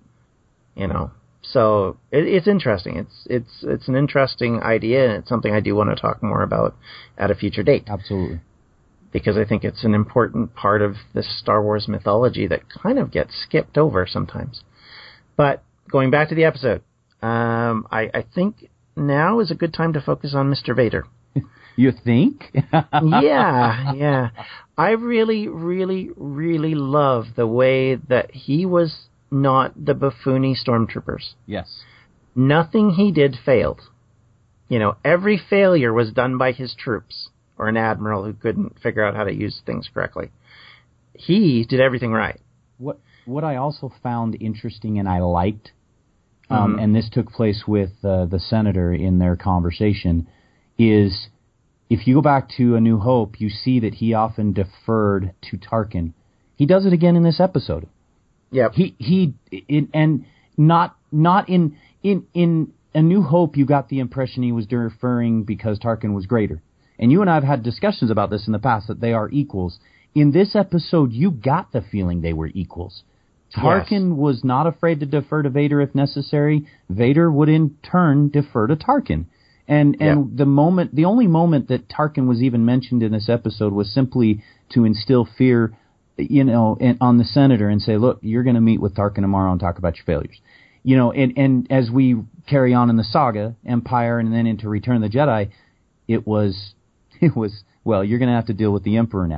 So it's interesting. It's an interesting idea, and it's something I do want to talk more about at a future date. Absolutely. Because I think it's an important part of the Star Wars mythology that kind of gets skipped over sometimes. But going back to the episode, I think now is a good time to focus on Mr. Vader. You think? Yeah. I really, really, really love the way that he was not the buffoony stormtroopers. Yes. Nothing he did failed. Every failure was done by his troops or an admiral who couldn't figure out how to use things correctly. He did everything right. What I also found interesting and I liked, and this took place with the senator in their conversation, is if you go back to A New Hope, you see that he often deferred to Tarkin. He does it again in this episode. Yep. And not in A New Hope, you got the impression he was deferring because Tarkin was greater. And you and I have had discussions about this in the past, that they are equals. In this episode, you got the feeling they were equals. Tarkin was not afraid to defer to Vader if necessary. Vader would in turn defer to Tarkin. And the only moment that Tarkin was even mentioned in this episode was simply to instill fear, on the senator and say, look, you're going to meet with Tarkin tomorrow and talk about your failures. And as we carry on in the saga, Empire and then into Return of the Jedi, it was, well, you're going to have to deal with the Emperor now.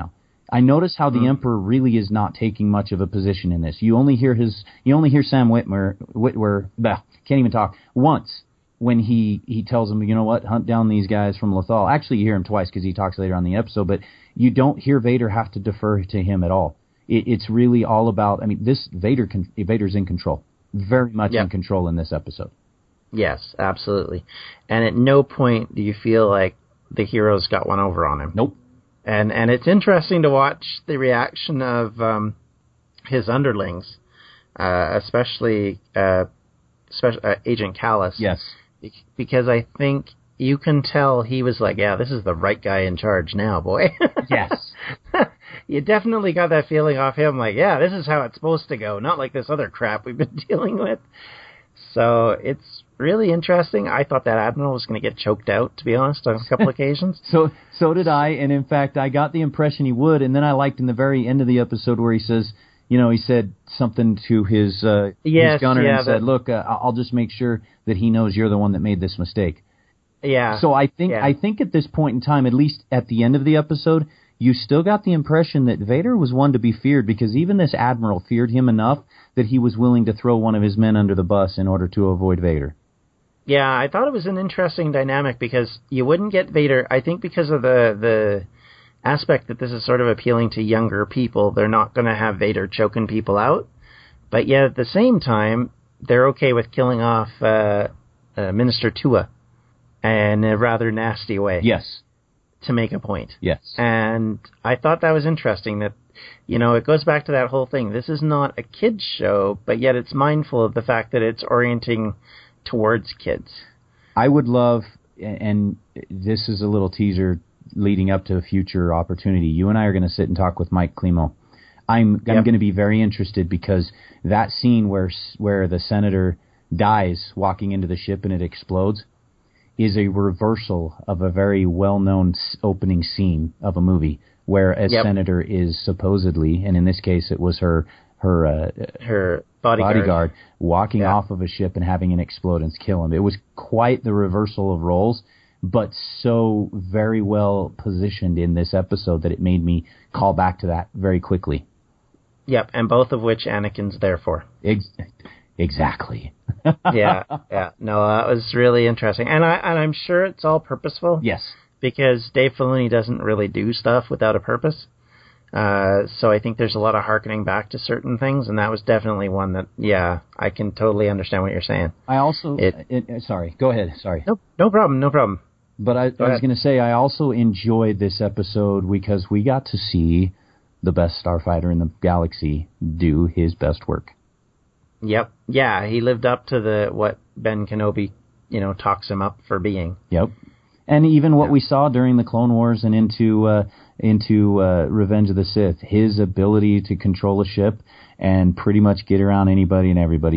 I notice how the Emperor really is not taking much of a position in this. You only hear Sam Witwer, can't even talk, once when he tells him, you know what, hunt down these guys from Lothal. Actually, you hear him twice because he talks later on in the episode, but you don't hear Vader have to defer to him at all. It's really all about, this Vader's in control. Very much in control in this episode. Yes, absolutely. And at no point do you feel like the heroes got one over on him. Nope. And it's interesting to watch the reaction of his underlings, especially Agent Kallus. Yes. Because I think you can tell he was like, yeah, this is the right guy in charge now, boy. Yes. You definitely got that feeling off him, like, yeah, this is how it's supposed to go, not like this other crap we've been dealing with. So it's really interesting. I thought that Admiral was going to get choked out, to be honest, on a couple occasions. So did I, and in fact, I got the impression he would, and then I liked in the very end of the episode where he says, he said something to his gunner and said, look, I'll just make sure that he knows you're the one that made this mistake. Yeah. So I think at this point in time, at least at the end of the episode, you still got the impression that Vader was one to be feared, because even this Admiral feared him enough that he was willing to throw one of his men under the bus in order to avoid Vader. Yeah, I thought it was an interesting dynamic, because you wouldn't get Vader, I think because of the aspect that this is sort of appealing to younger people. They're not going to have Vader choking people out, but yet at the same time, they're okay with killing off Minister Tua in a rather nasty way. Yes. To make a point. Yes. And I thought that was interesting, that, it goes back to that whole thing. This is not a kid's show, but yet it's mindful of the fact that it's orienting towards kids. I would love, and this is a little teaser leading up to a future opportunity, you and I are going to sit and talk with Mike Klimo. I'm going to be very interested, because that scene where the senator dies walking into the ship and it explodes is a reversal of a very well-known opening scene of a movie where a senator is supposedly, and in this case it was her bodyguard walking off of a ship and having an explode and kill him. It was quite the reversal of roles, but so very well positioned in this episode that it made me call back to that very quickly. Yep, and both of which Anakin's there for. Exactly. Yeah. No, that was really interesting. And I'm sure it's all purposeful. Yes. Because Dave Filoni doesn't really do stuff without a purpose. So I think there's a lot of hearkening back to certain things, and that was definitely one that, I can totally understand what you're saying. I also... sorry, go ahead. Sorry. No problem. But I was going to say, I also enjoyed this episode because we got to see the best starfighter in the galaxy do his best work. Yep. Yeah, he lived up to what Ben Kenobi, talks him up for being. Yep. And even what we saw during the Clone Wars and into Revenge of the Sith, his ability to control a ship and pretty much get around anybody and everybody.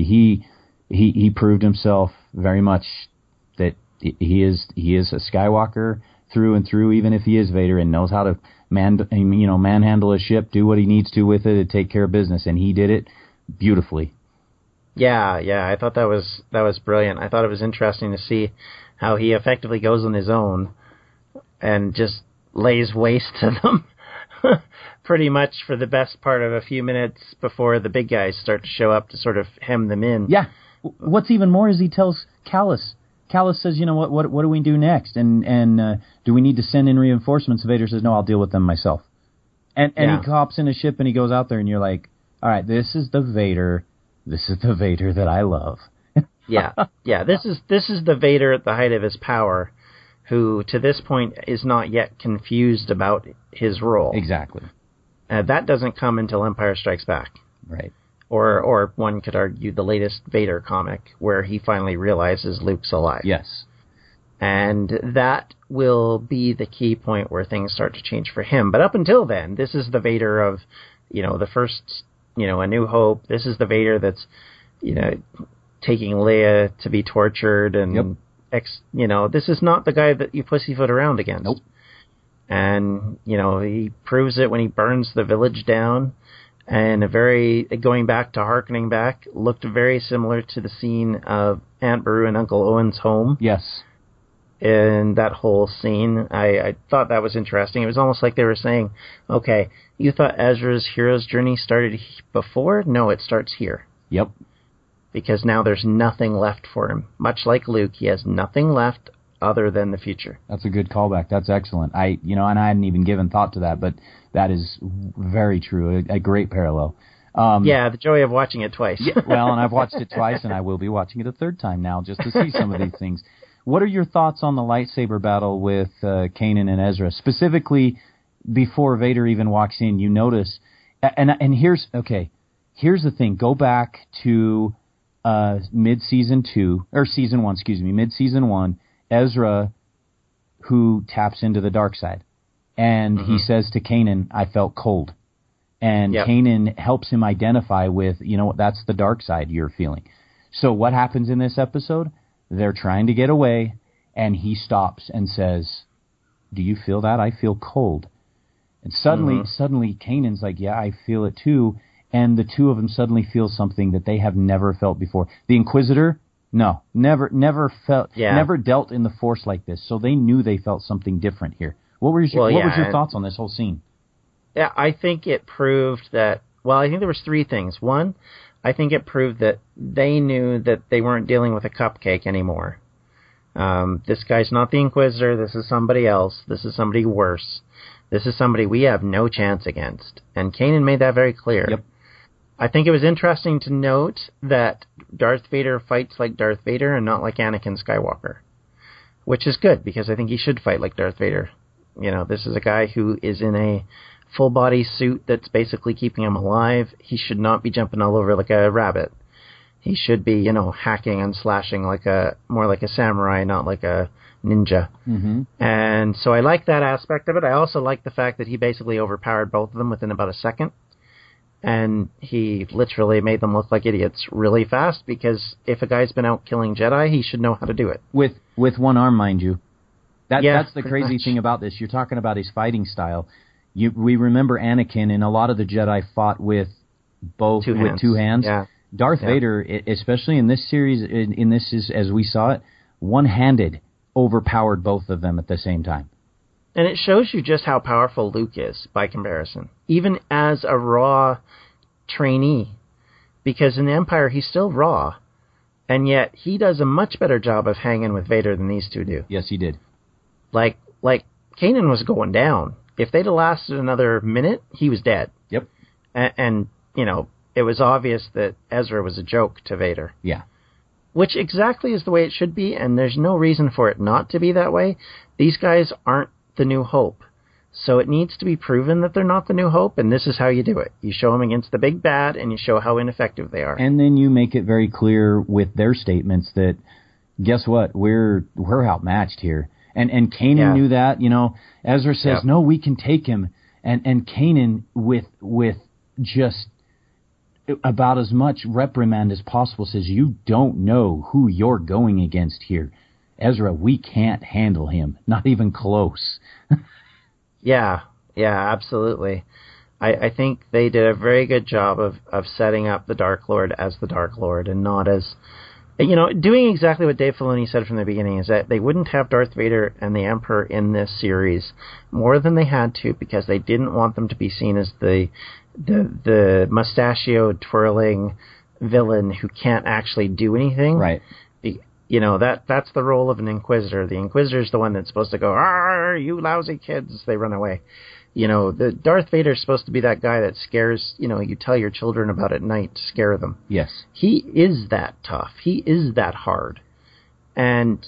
He proved himself very much that he is a Skywalker through and through, even if he is Vader, and knows how to manhandle a ship, do what he needs to with it, and take care of business, and he did it beautifully. Yeah, I thought that was brilliant. I thought it was interesting to see how he effectively goes on his own and just lays waste to them pretty much for the best part of a few minutes before the big guys start to show up to sort of hem them in. Yeah. What's even more is he tells Kallus. Kallus says, what do we do next? And do we need to send in reinforcements? Vader says, no, I'll deal with them myself. And he hops in a ship and he goes out there and you're like, all right, this is the Vader that I love. Yeah. This is the Vader at the height of his power, who to this point is not yet confused about his role. Exactly. That doesn't come until Empire Strikes Back. Right. Or one could argue the latest Vader comic, where he finally realizes Luke's alive. Yes. And that will be the key point where things start to change for him. But up until then, this is the Vader of, the first, A New Hope. This is the Vader that's, taking Leia to be tortured and, this is not the guy that you pussyfoot around against. Nope. And, he proves it when he burns the village down. And going back to hearkening back, looked very similar to the scene of Aunt Beru and Uncle Owen's home. Yes. in that whole scene. I thought that was interesting. It was almost like they were saying, okay, you thought Ezra's hero's journey started before? No, it starts here. Yep. Because now there's nothing left for him. Much like Luke, he has nothing left other than the future. That's a good callback. That's excellent. And I hadn't even given thought to that, but that is very true. A great parallel. The joy of watching it twice. Well, and I've watched it twice, and I will be watching it a third time now just to see some of these things. What are your thoughts on the lightsaber battle with Kanan and Ezra? Specifically, before Vader even walks in, you notice, and here's the thing. Go back to mid-season 1, Ezra, who taps into the dark side. And he says to Kanan, I felt cold. And Kanan helps him identify with, that's the dark side you're feeling. So what happens in this episode? They're trying to get away, and he stops and says, do you feel that? I feel cold. And suddenly Kanan's like, yeah, I feel it too. And the two of them suddenly feel something that they have never felt before. The Inquisitor, no, never dealt in the Force like this. So they knew they felt something different here. What were your thoughts on this whole scene? Yeah, I think it proved that. Well, I think there was three things. One, I think it proved that they knew that they weren't dealing with a cupcake anymore. This guy's not the Inquisitor. This is somebody else. This is somebody worse. This is somebody we have no chance against. And Kanan made that very clear. Yep. I think it was interesting to note that Darth Vader fights like Darth Vader and not like Anakin Skywalker, which is good because I think he should fight like Darth Vader. This is a guy who is in a full-body suit that's basically keeping him alive. He should not be jumping all over like a rabbit. He should be, hacking and slashing more like a samurai, not like a ninja. Mm-hmm. And so I like that aspect of it. I also like the fact that he basically overpowered both of them within about a second. And he literally made them look like idiots really fast because if a guy's been out killing Jedi, he should know how to do it. With one arm, mind you. That's the crazy thing about this. You're talking about his fighting style. We remember Anakin, and a lot of the Jedi fought with two hands. Yeah. Darth Vader, especially in this series, as we saw it, one-handed overpowered both of them at the same time. And it shows you just how powerful Luke is by comparison, even as a raw trainee. Because in the Empire, he's still raw, and yet he does a much better job of hanging with Vader than these two do. Yes, he did. Like Kanan was going down. If they'd have lasted another minute, he was dead. Yep. And it was obvious that Ezra was a joke to Vader. Yeah. Which exactly is the way it should be, and there's no reason for it not to be that way. These guys aren't the New Hope. So it needs to be proven that they're not the New Hope, and this is how you do it. You show them against the big bad, and you show how ineffective they are. And then you make it very clear with their statements that, guess what, we're outmatched here. And Kanan knew that. Ezra says, no, we can take him. And Kanan, with just about as much reprimand as possible, says, you don't know who you're going against here. Ezra, we can't handle him. Not even close. Yeah, absolutely. I think they did a very good job of setting up the Dark Lord as the Dark Lord and not as... doing exactly what Dave Filoni said from the beginning is that they wouldn't have Darth Vader and the Emperor in this series more than they had to because they didn't want them to be seen as the mustachioed, twirling villain who can't actually do anything. Right. That's the role of an Inquisitor. The Inquisitor is the one that's supposed to go, "Arr, you lousy kids," they run away. The Darth Vader is supposed to be that guy that scares, you tell your children about at night to scare them. Yes. He is that tough. He is that hard. And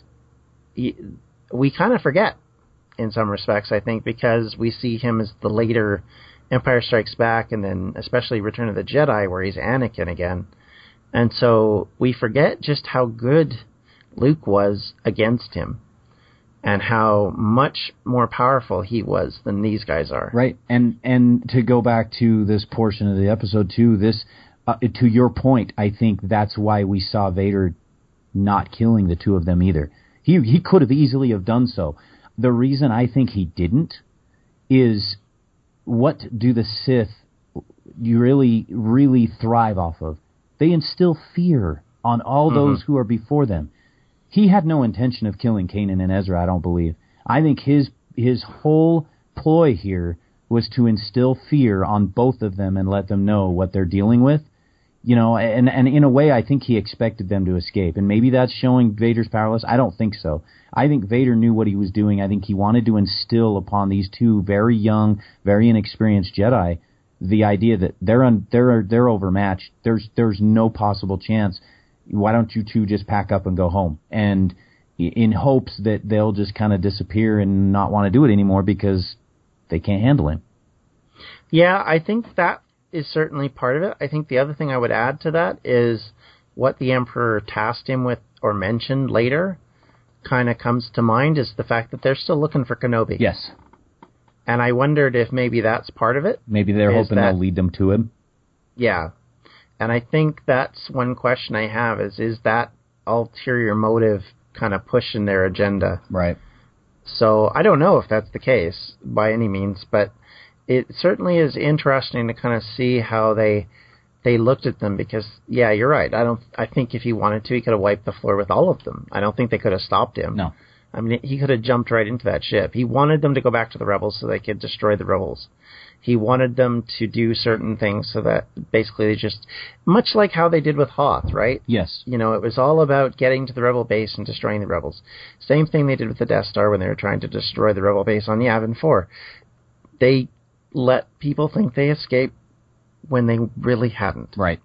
we kind of forget in some respects, I think, because we see him as the later Empire Strikes Back and then especially Return of the Jedi where he's Anakin again. And so we forget just how good Luke was against him. And how much more powerful he was than these guys are. Right, and to go back to this portion of the episode too, to your point, I think that's why we saw Vader not killing the two of them either. He could have easily have done so. The reason I think he didn't is, what do the Sith really, really thrive off of? They instill fear on all those who are before them. he had no intention of killing Kanan and Ezra, I don't believe. I think his whole ploy here was to instill fear on both of them and let them know what they're dealing with. And in a way, I think he expected them to escape. And maybe that's showing Vader's powerless. I don't think so. I think Vader knew what he was doing. I think he wanted to instill upon these two very young, very inexperienced Jedi the idea that they're overmatched. There's no possible chance. Why don't you two just pack up and go home? And in hopes that they'll just kind of disappear and not want to do it anymore because they can't handle him. Yeah, I think that is certainly part of it. I think the other thing I would add to that is what the Emperor tasked him with or mentioned later kind of comes to mind is the fact that they're still looking for Kenobi. Yes. And I wondered if maybe that's part of it. Maybe they're hoping they'll lead them to him. Yeah. And I think that's one question I have is that ulterior motive kind of pushing their agenda? Right. So I don't know if that's the case by any means, but it certainly is interesting to kind of see how they looked at them because, yeah, you're right. I think if he wanted to, he could have wiped the floor with all of them. I don't think they could have stopped him. No. I mean, he could have jumped right into that ship. He wanted them to go back to the rebels so they could destroy the rebels. He wanted them to do certain things so that basically they just, much like how they did with Hoth, right? Yes. It was all about getting to the rebel base and destroying the rebels. Same thing they did with the Death Star when they were trying to destroy the rebel base on Yavin 4. They let people think they escaped when they really hadn't. Right.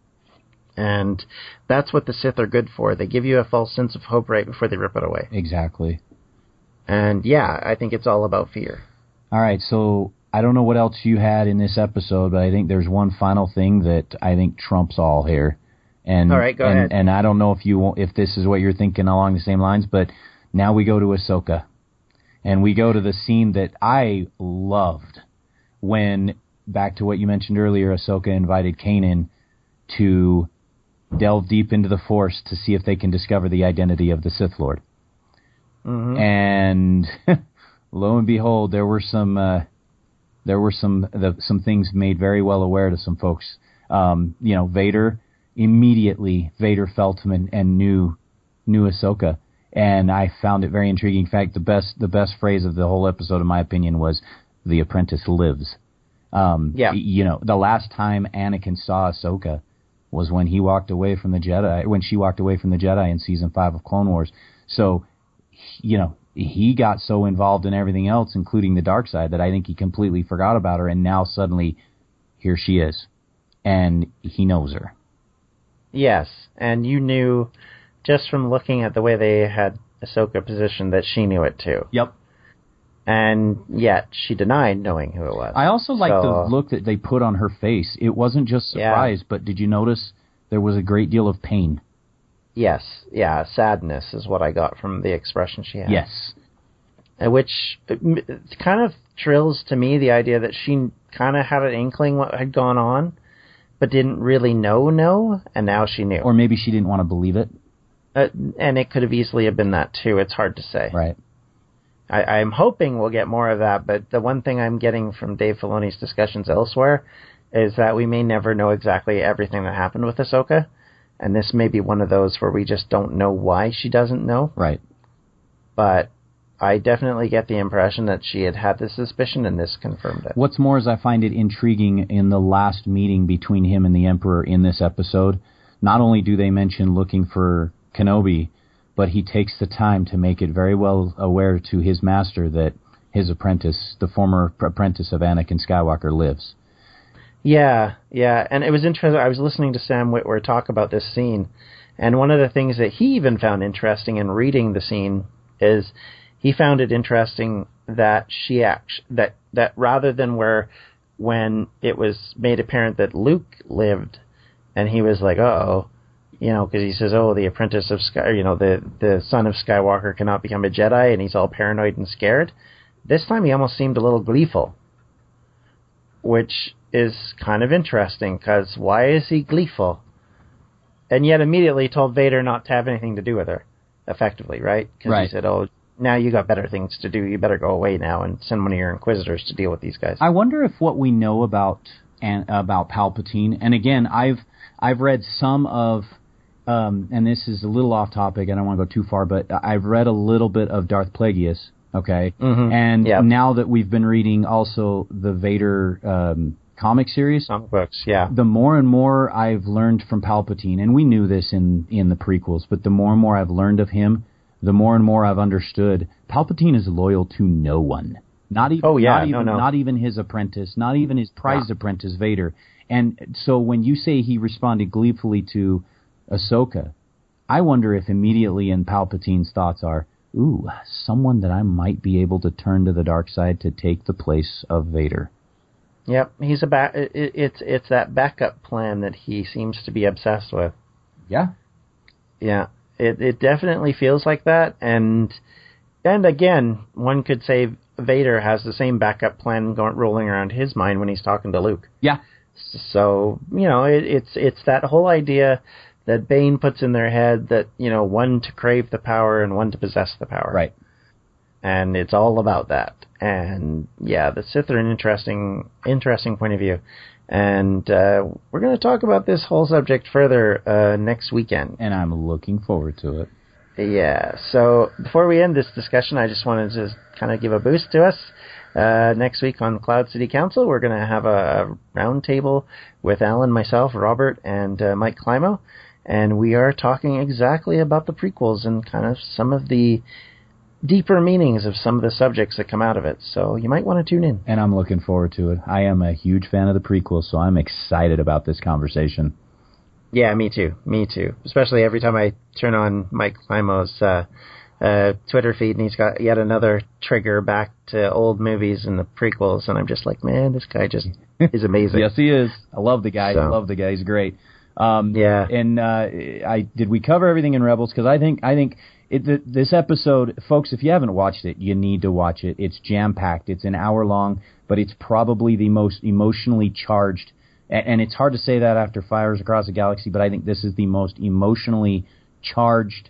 And that's what the Sith are good for. They give you a false sense of hope right before they rip it away. Exactly. And yeah, I think it's all about fear. All right, so I don't know what else you had in this episode, but I think there's one final thing that I think trumps all here. And, all right, go ahead. And I don't know if this is what you're thinking along the same lines, but now we go to Ahsoka. And we go to the scene that I loved when, back to what you mentioned earlier, Ahsoka invited Kanan to delve deep into the Force to see if they can discover the identity of the Sith Lord. Mm-hmm. And lo and behold, there were some things made very well aware to some folks. Vader felt him and knew Ahsoka, and I found it very intriguing. In fact, the best phrase of the whole episode, in my opinion, was "The apprentice lives." The last time Anakin saw Ahsoka was when he walked away from the Jedi, when she walked away from the Jedi in season 5 of Clone Wars. So, he got so involved in everything else, including the dark side, that I think he completely forgot about her, and now suddenly, here she is. And he knows her. Yes, and you knew, just from looking at the way they had Ahsoka positioned, that she knew it too. Yep. And yet, she denied knowing who it was. I also like the look that they put on her face. It wasn't just surprise, but did you notice there was a great deal of pain? Yes, yeah, sadness is what I got from the expression she had. Yes. Which kind of thrills to me the idea that she kind of had an inkling what had gone on, but didn't really know, and now she knew. Or maybe she didn't want to believe it. And it could have easily have been that too. It's hard to say. Right. I'm hoping we'll get more of that, but the one thing I'm getting from Dave Filoni's discussions elsewhere is that we may never know exactly everything that happened with Ahsoka, and this may be one of those where we just don't know why she doesn't know. Right. But I definitely get the impression that she had this suspicion, and this confirmed it. What's more is I find it intriguing in the last meeting between him and the Emperor in this episode. Not only do they mention looking for Kenobi, but he takes the time to make it very well aware to his master that his apprentice, the former apprentice of Anakin Skywalker, lives. Yeah, and it was interesting. I was listening to Sam Witwer talk about this scene, and one of the things that he even found interesting in reading the scene is he found it interesting that that rather than when it was made apparent that Luke lived, and he was like, uh-oh, because he says, the apprentice of the son of Skywalker cannot become a Jedi, and he's all paranoid and scared. This time he almost seemed a little gleeful, which is kind of interesting, because why is he gleeful? And yet immediately told Vader not to have anything to do with her, effectively, right? Because he said, now you got better things to do, you better go away now and send one of your Inquisitors to deal with these guys. I wonder if what we know about Palpatine, and again, I've read some of and this is a little off topic, I don't want to go too far, but I've read a little bit of Darth Plagueis, okay? Mm-hmm. And Yep. now that we've been reading also the Vader comic series, Comic books, yeah. the more and more I've learned from Palpatine, and we knew this in the prequels, but the more and more I've learned of him, the more and more I've understood Palpatine is loyal to no one. Not even his apprentice, not even his prized apprentice, Vader. And so when you say he responded gleefully to Ahsoka, I wonder if immediately in Palpatine's thoughts are, ooh, someone that I might be able to turn to the dark side to take the place of Vader. Yep, he's it's that backup plan that he seems to be obsessed with. Yeah. Yeah, it definitely feels like that, and again, one could say Vader has the same backup plan rolling around his mind when he's talking to Luke. Yeah. So, it's that whole idea that Bane puts in their head that, one to crave the power and one to possess the power. Right. And it's all about that. And, yeah, the Sith are an interesting point of view. And we're going to talk about this whole subject further next weekend. And I'm looking forward to it. Yeah, so before we end this discussion, I just wanted to kind of give a boost to us. Next week on Cloud City Council, we're going to have a round table with Alan, myself, Robert, and Mike Climo, and we are talking exactly about the prequels and kind of some of the deeper meanings of some of the subjects that come out of it. So you might want to tune in. And I'm looking forward to it. I am a huge fan of the prequels, so I'm excited about this conversation. Yeah, me too. Especially every time I turn on Mike Climo's Twitter feed, and he's got yet another trigger back to old movies and the prequels, and I'm just like, man, this guy just is amazing. Yes, he is. I love the guy. So. He's great. Yeah. And did we cover everything in Rebels? Because I think this episode, folks, if you haven't watched it, you need to watch it. It's jam-packed. It's an hour long, but it's probably the most emotionally charged. And it's hard to say that after Fires Across the Galaxy, but I think this is the most emotionally charged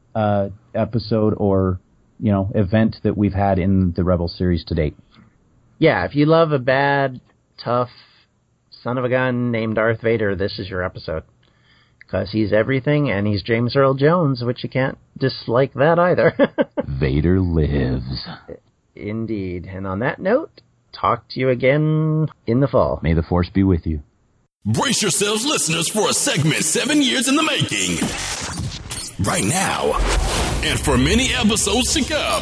episode or, event that we've had in the Rebels series to date. Yeah, if you love a bad, tough son of a gun named Darth Vader, this is your episode. Because he's everything, and he's James Earl Jones, which you can't dislike that either. Vader lives. Indeed. And on that note, talk to you again in the fall. May the Force be with you. Brace yourselves, listeners, for a segment 7 years in the making. Right now, and for many episodes to come.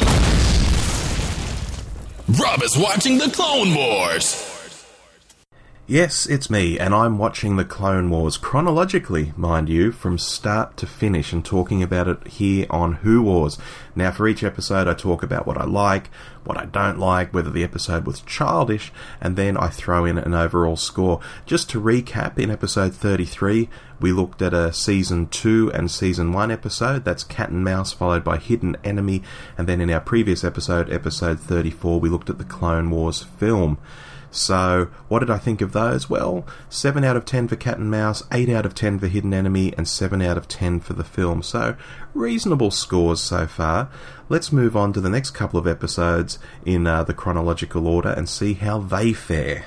Rob is watching the Clone Wars. Yes, it's me, and I'm watching the Clone Wars chronologically, mind you, from start to finish, and talking about it here on Who Wars. Now, for each episode, I talk about what I like, what I don't like, whether the episode was childish, and then I throw in an overall score. Just to recap, in episode 33, we looked at a Season 2 and Season 1 episode. That's Cat and Mouse, followed by Hidden Enemy, and then in our previous episode, episode 34, we looked at the Clone Wars film. So, what did I think of those? Well, 7 out of 10 for Cat and Mouse, 8 out of 10 for Hidden Enemy, and 7 out of 10 for the film. So, reasonable scores so far. Let's move on to the next couple of episodes in the chronological order and see how they fare.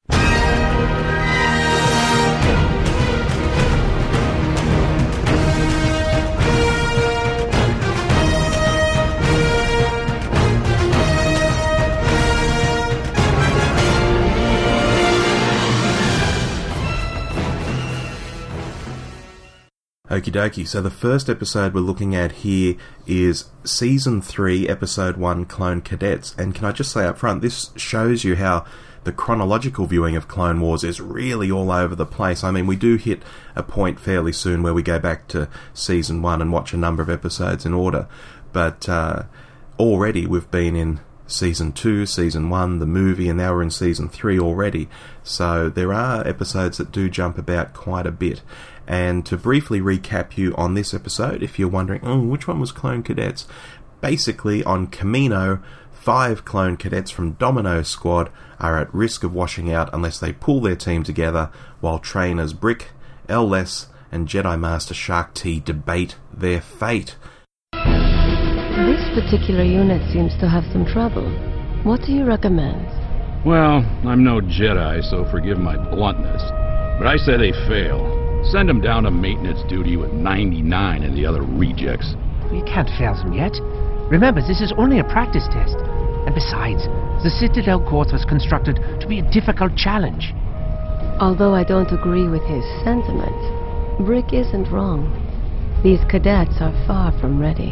Okie dokie, so the first episode we're looking at here is Season 3, Episode 1, Clone Cadets. And can I just say up front, this shows you how the chronological viewing of Clone Wars is really all over the place. I mean, we do hit a point fairly soon where we go back to Season 1 and watch a number of episodes in order. But already we've been in Season 2, Season 1, the movie, and now we're in Season 3 already. So there are episodes that do jump about quite a bit. And to briefly recap you on this episode, if you're wondering, which one was Clone Cadets? Basically, on Kamino, 5 clone cadets from Domino Squad are at risk of washing out unless they pull their team together while trainers Brick, L-Les, and Jedi Master Shaak Ti debate their fate. This particular unit seems to have some trouble. What do you recommend? Well, I'm no Jedi, so forgive my bluntness. But I say they fail. Send them down to maintenance duty with 99 and the other rejects. You can't fail them yet. Remember, this is only a practice test. And besides, the Citadel course was constructed to be a difficult challenge. Although I don't agree with his sentiment, Brick isn't wrong. These cadets are far from ready.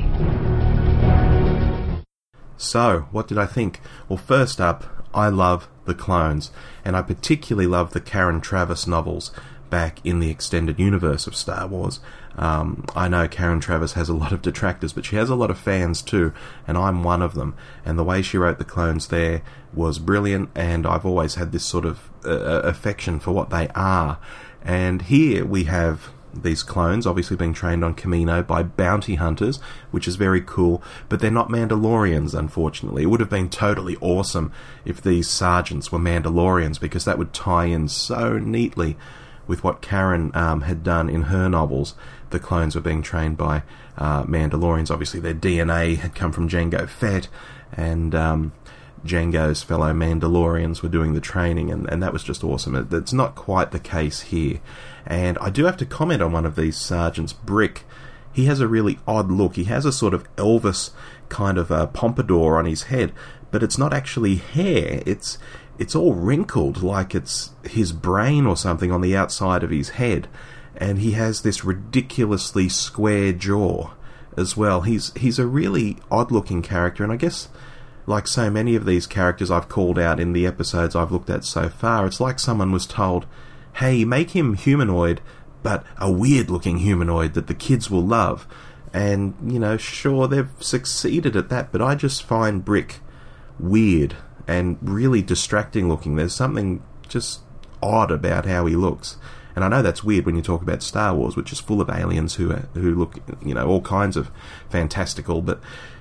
So, what did I think? Well, first up, I love the clones, and I particularly love the Karen Traviss novels back in the extended universe of Star Wars. I know Karen Traviss has a lot of detractors, but she has a lot of fans too, and I'm one of them. And the way she wrote the clones there was brilliant, and I've always had this sort of affection for what they are. And here we have these clones obviously being trained on Kamino by bounty hunters, which is very cool, but they're not Mandalorians, unfortunately. It would have been totally awesome if these sergeants were Mandalorians, because that would tie in so neatly with what Karen had done in her novels. The clones were being trained by Mandalorians. Obviously their DNA had come from Jango Fett, and Jango's fellow Mandalorians were doing the training, and that was just awesome. It's not quite the case here. And I do have to comment on one of these sergeants, Brick. He has a really odd look. He has a sort of Elvis kind of a pompadour on his head, but it's not actually hair. It's all wrinkled, like it's his brain or something on the outside of his head. And he has this ridiculously square jaw as well. He's a really odd-looking character, and I guess, like so many of these characters I've called out in the episodes I've looked at so far, it's like someone was told, hey, make him humanoid, but a weird-looking humanoid that the kids will love. And, you know, sure, they've succeeded at that, but I just find Brick weird and really distracting looking. There's something just odd about how he looks. And I know that's weird when you talk about Star Wars, which is full of aliens who look, you know, all kinds of fantastical, but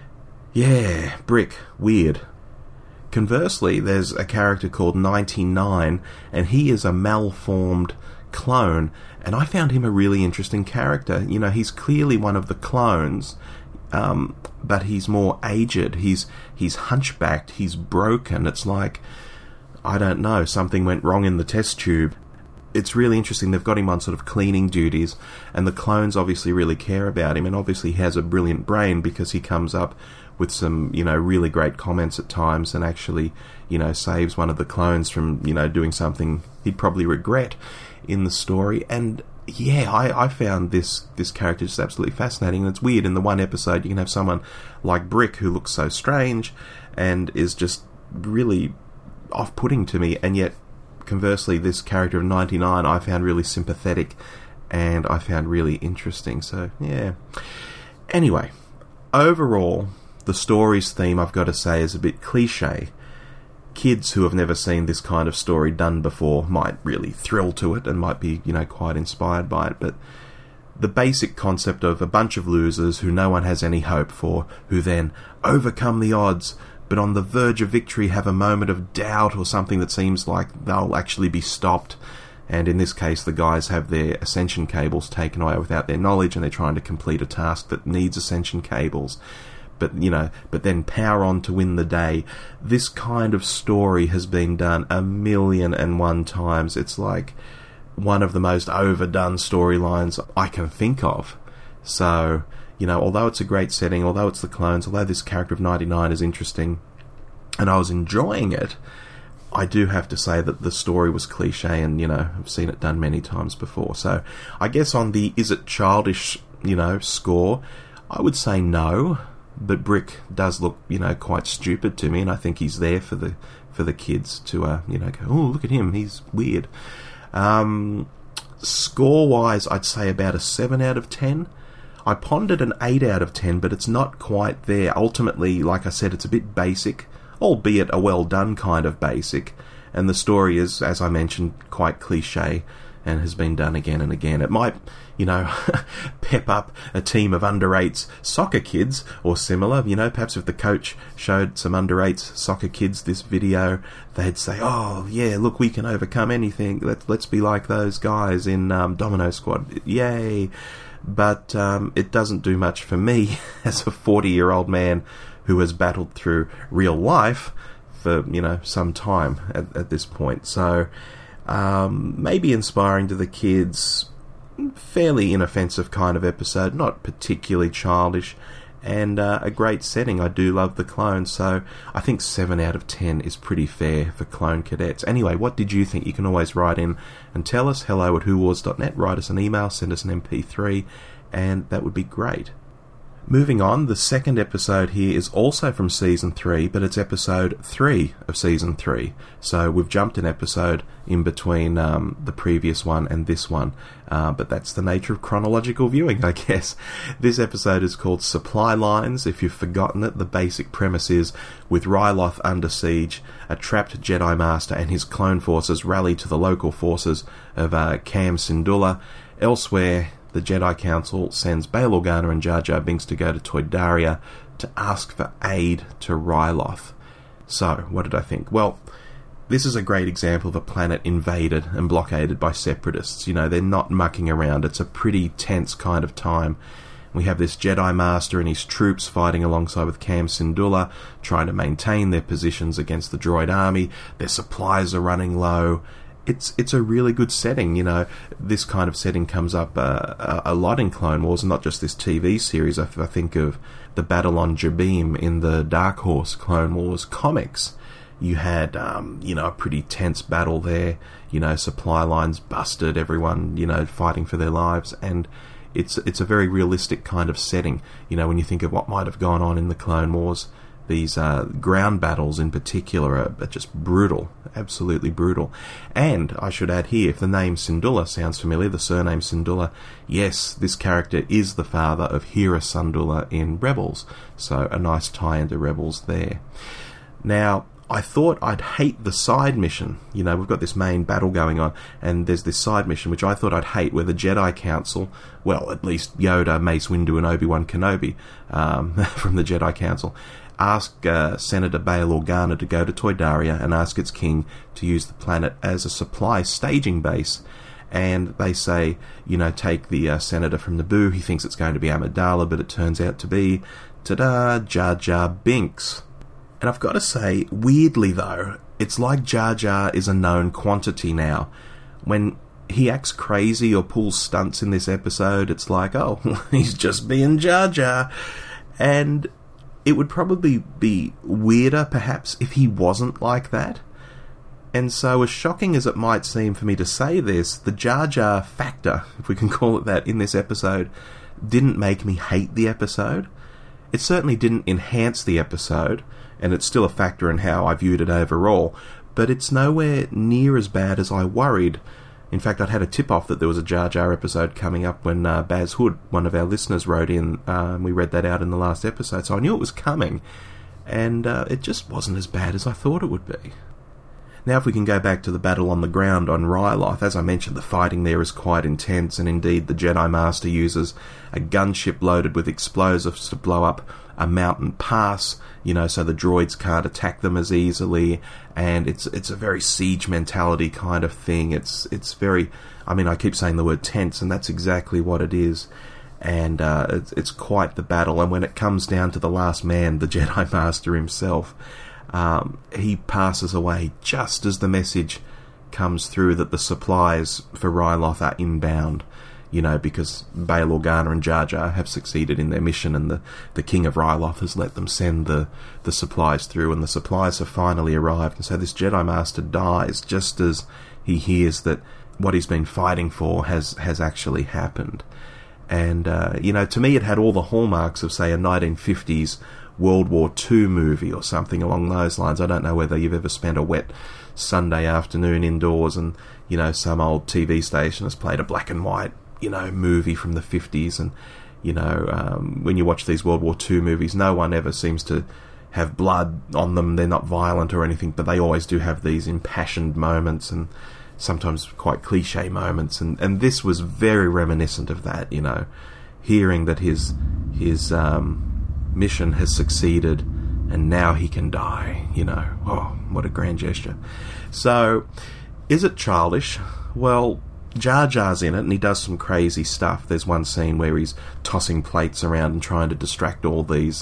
yeah, Brick, weird. Conversely, there's a character called 99, and he is a malformed clone, and I found him a really interesting character. You know, he's clearly one of the clones, but he's more aged, he's hunchbacked, he's broken. It's like, I don't know, something went wrong in the test tube. It's really interesting. They've got him on sort of cleaning duties, and the clones obviously really care about him, and obviously he has a brilliant brain because he comes up with some, you know, really great comments at times, and actually, you know, saves one of the clones from, you know, doing something he'd probably regret in the story. And yeah, I found this character just absolutely fascinating. And it's weird, in the one episode you can have someone like Brick who looks so strange and is just really off-putting to me, and yet conversely this character of 99 I found really sympathetic and I found really interesting. So yeah, anyway, overall the story's theme, I've got to say, is a bit cliche. Kids who have never seen this kind of story done before might really thrill to it and might be, you know, quite inspired by it, but the basic concept of a bunch of losers who no one has any hope for, who then overcome the odds, but on the verge of victory have a moment of doubt or something that seems like they'll actually be stopped. And in this case, the guys have their ascension cables taken away without their knowledge, and they're trying to complete a task that needs ascension cables. But, you know, but then power on to win the day. This kind of story has been done 1,000,001 times. It's like one of the most overdone storylines I can think of. So, you know, although it's a great setting, although it's the clones, although this character of 99 is interesting, and I was enjoying it, I do have to say that the story was cliche, and, you know, I've seen it done many times before. So, I guess on the is it childish, you know, score, I would say no. But Brick does look, you know, quite stupid to me, and I think he's there for the kids to, you know, go, oh, look at him, he's weird. Score-wise, I'd say about a 7 out of 10. I pondered an 8 out of 10, but it's not quite there. Ultimately, like I said, it's a bit basic, albeit a well-done kind of basic, and the story is, as I mentioned, quite cliche and has been done again and again. It might, you know, pep up a team of under-8s soccer kids or similar. You know, perhaps if the coach showed some under-8s soccer kids this video, they'd say, oh, yeah, look, we can overcome anything. Let's be like those guys in Domino Squad. Yay! But it doesn't do much for me as a 40-year-old man who has battled through real life for, you know, some time at this point. So maybe inspiring to the kids, fairly inoffensive kind of episode, not particularly childish, and a great setting. I do love the clones, so I think 7 out of 10 is pretty fair for Clone Cadets. Anyway, what did you think? You can always write in and tell us. hello@whowars.net. Write us an email, send us an MP3, and that would be great. Moving on, the second episode here is also from Season 3, but it's Episode 3 of Season 3. So we've jumped an episode in between the previous one and this one. But that's the nature of chronological viewing, I guess. This episode is called Supply Lines. If you've forgotten it, the basic premise is, with Ryloth under siege, a trapped Jedi Master and his clone forces rally to the local forces of Cam Syndulla. Elsewhere, the Jedi Council sends Bail Organa and Jar Jar Binks to go to Toydaria to ask for aid to Ryloth. So, what did I think? Well, this is a great example of a planet invaded and blockaded by separatists. You know, they're not mucking around. It's a pretty tense kind of time. We have this Jedi Master and his troops fighting alongside with Cam Syndulla, trying to maintain their positions against the droid army. Their supplies are running low. It's a really good setting, you know. This kind of setting comes up a lot in Clone Wars, and not just this TV series. I think of the battle on Jabeam in the Dark Horse Clone Wars comics. You had, a pretty tense battle there, supply lines busted, everyone, fighting for their lives, and it's a very realistic kind of setting, when you think of what might have gone on in the Clone Wars. These ground battles in particular are just brutal, absolutely brutal. And I should add here, if the name Syndulla sounds familiar, the surname Syndulla, yes, this character is the father of Hera Syndulla in Rebels, so a nice tie into Rebels there. Now, I thought I'd hate the side mission. We've got this main battle going on, and there's this side mission which I thought I'd hate, where the Jedi Council, well, at least Yoda, Mace Windu and Obi-Wan Kenobi from the Jedi Council, ask Senator Bail Organa to go to Toydaria and ask its king to use the planet as a supply staging base. And they say, take the senator from Naboo. He thinks it's going to be Amidala, but it turns out to be, ta-da, Jar Jar Binks. And I've got to say, weirdly though, it's like Jar Jar is a known quantity now. When he acts crazy or pulls stunts in this episode, it's like, oh, he's just being Jar Jar. And it would probably be weirder, perhaps, if he wasn't like that. And so, as shocking as it might seem for me to say this, the Jar Jar factor, if we can call it that, in this episode, didn't make me hate the episode. It certainly didn't enhance the episode, and it's still a factor in how I viewed it overall, but it's nowhere near as bad as I worried. In fact, I'd had a tip-off that there was a Jar Jar episode coming up when Baz Hood, one of our listeners, wrote in. We read that out in the last episode, so I knew it was coming, and it just wasn't as bad as I thought it would be. Now, if we can go back to the battle on the ground on Ryloth, as I mentioned, the fighting there is quite intense, and indeed the Jedi Master uses a gunship loaded with explosives to blow up a mountain pass, so the droids can't attack them as easily, and it's a very siege mentality kind of thing. It's very, I keep saying the word tense, and that's exactly what it is, and it's quite the battle. And when it comes down to the last man, the Jedi Master himself, he passes away just as the message comes through that the supplies for Ryloth are inbound, because Bail Organa and Jar Jar have succeeded in their mission, and the King of Ryloth has let them send the supplies through, and the supplies have finally arrived. And so this Jedi Master dies just as he hears that what he's been fighting for has actually happened. And, to me it had all the hallmarks of, say, a 1950s World War II movie or something along those lines. I don't know whether you've ever spent a wet Sunday afternoon indoors and, some old TV station has played a black and white, movie from the 50s, and, when you watch these World War II movies, no one ever seems to have blood on them. They're not violent or anything, but they always do have these impassioned moments and sometimes quite cliche moments, and this was very reminiscent of that, hearing that his mission has succeeded and now he can die, oh, what a grand gesture. So, is it childish? Well, Jar Jar's in it and he does some crazy stuff. There's one scene where he's tossing plates around and trying to distract all these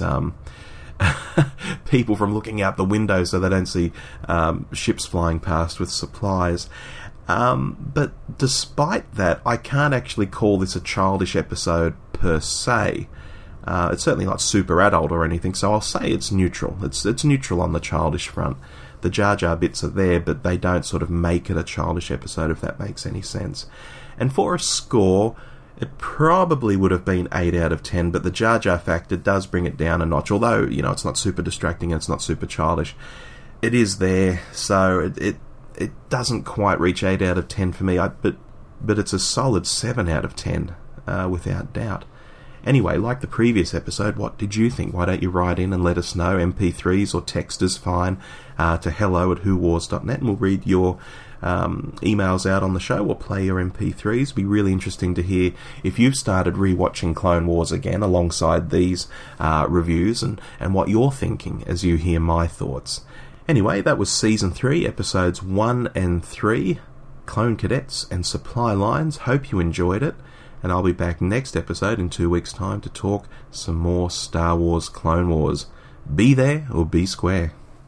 people from looking out the window so they don't see ships flying past with supplies. But despite that, I can't actually call this a childish episode per se. It's certainly not super adult or anything, so I'll say it's neutral. It's neutral on the childish front. The Jar Jar bits are there, but they don't sort of make it a childish episode, if that makes any sense. And for a score, it probably would have been 8 out of 10, but the Jar Jar factor does bring it down a notch, although, you know, it's not super distracting and it's not super childish. It is there, so it doesn't quite reach 8 out of 10 for me, but it's a solid 7 out of 10, without doubt. Anyway, like the previous episode, what did you think? Why don't you write in and let us know? MP3s or text is fine, to hello@whowars.net, and we'll read your emails out on the show. We'll play your MP3s. It'll be really interesting to hear if you've started rewatching Clone Wars again alongside these reviews, and what you're thinking as you hear my thoughts. Anyway, that was Season 3, Episodes 1 and 3, Clone Cadets and Supply Lines. Hope you enjoyed it, and I'll be back next episode in 2 weeks' time to talk some more Star Wars Clone Wars. Be there or be square.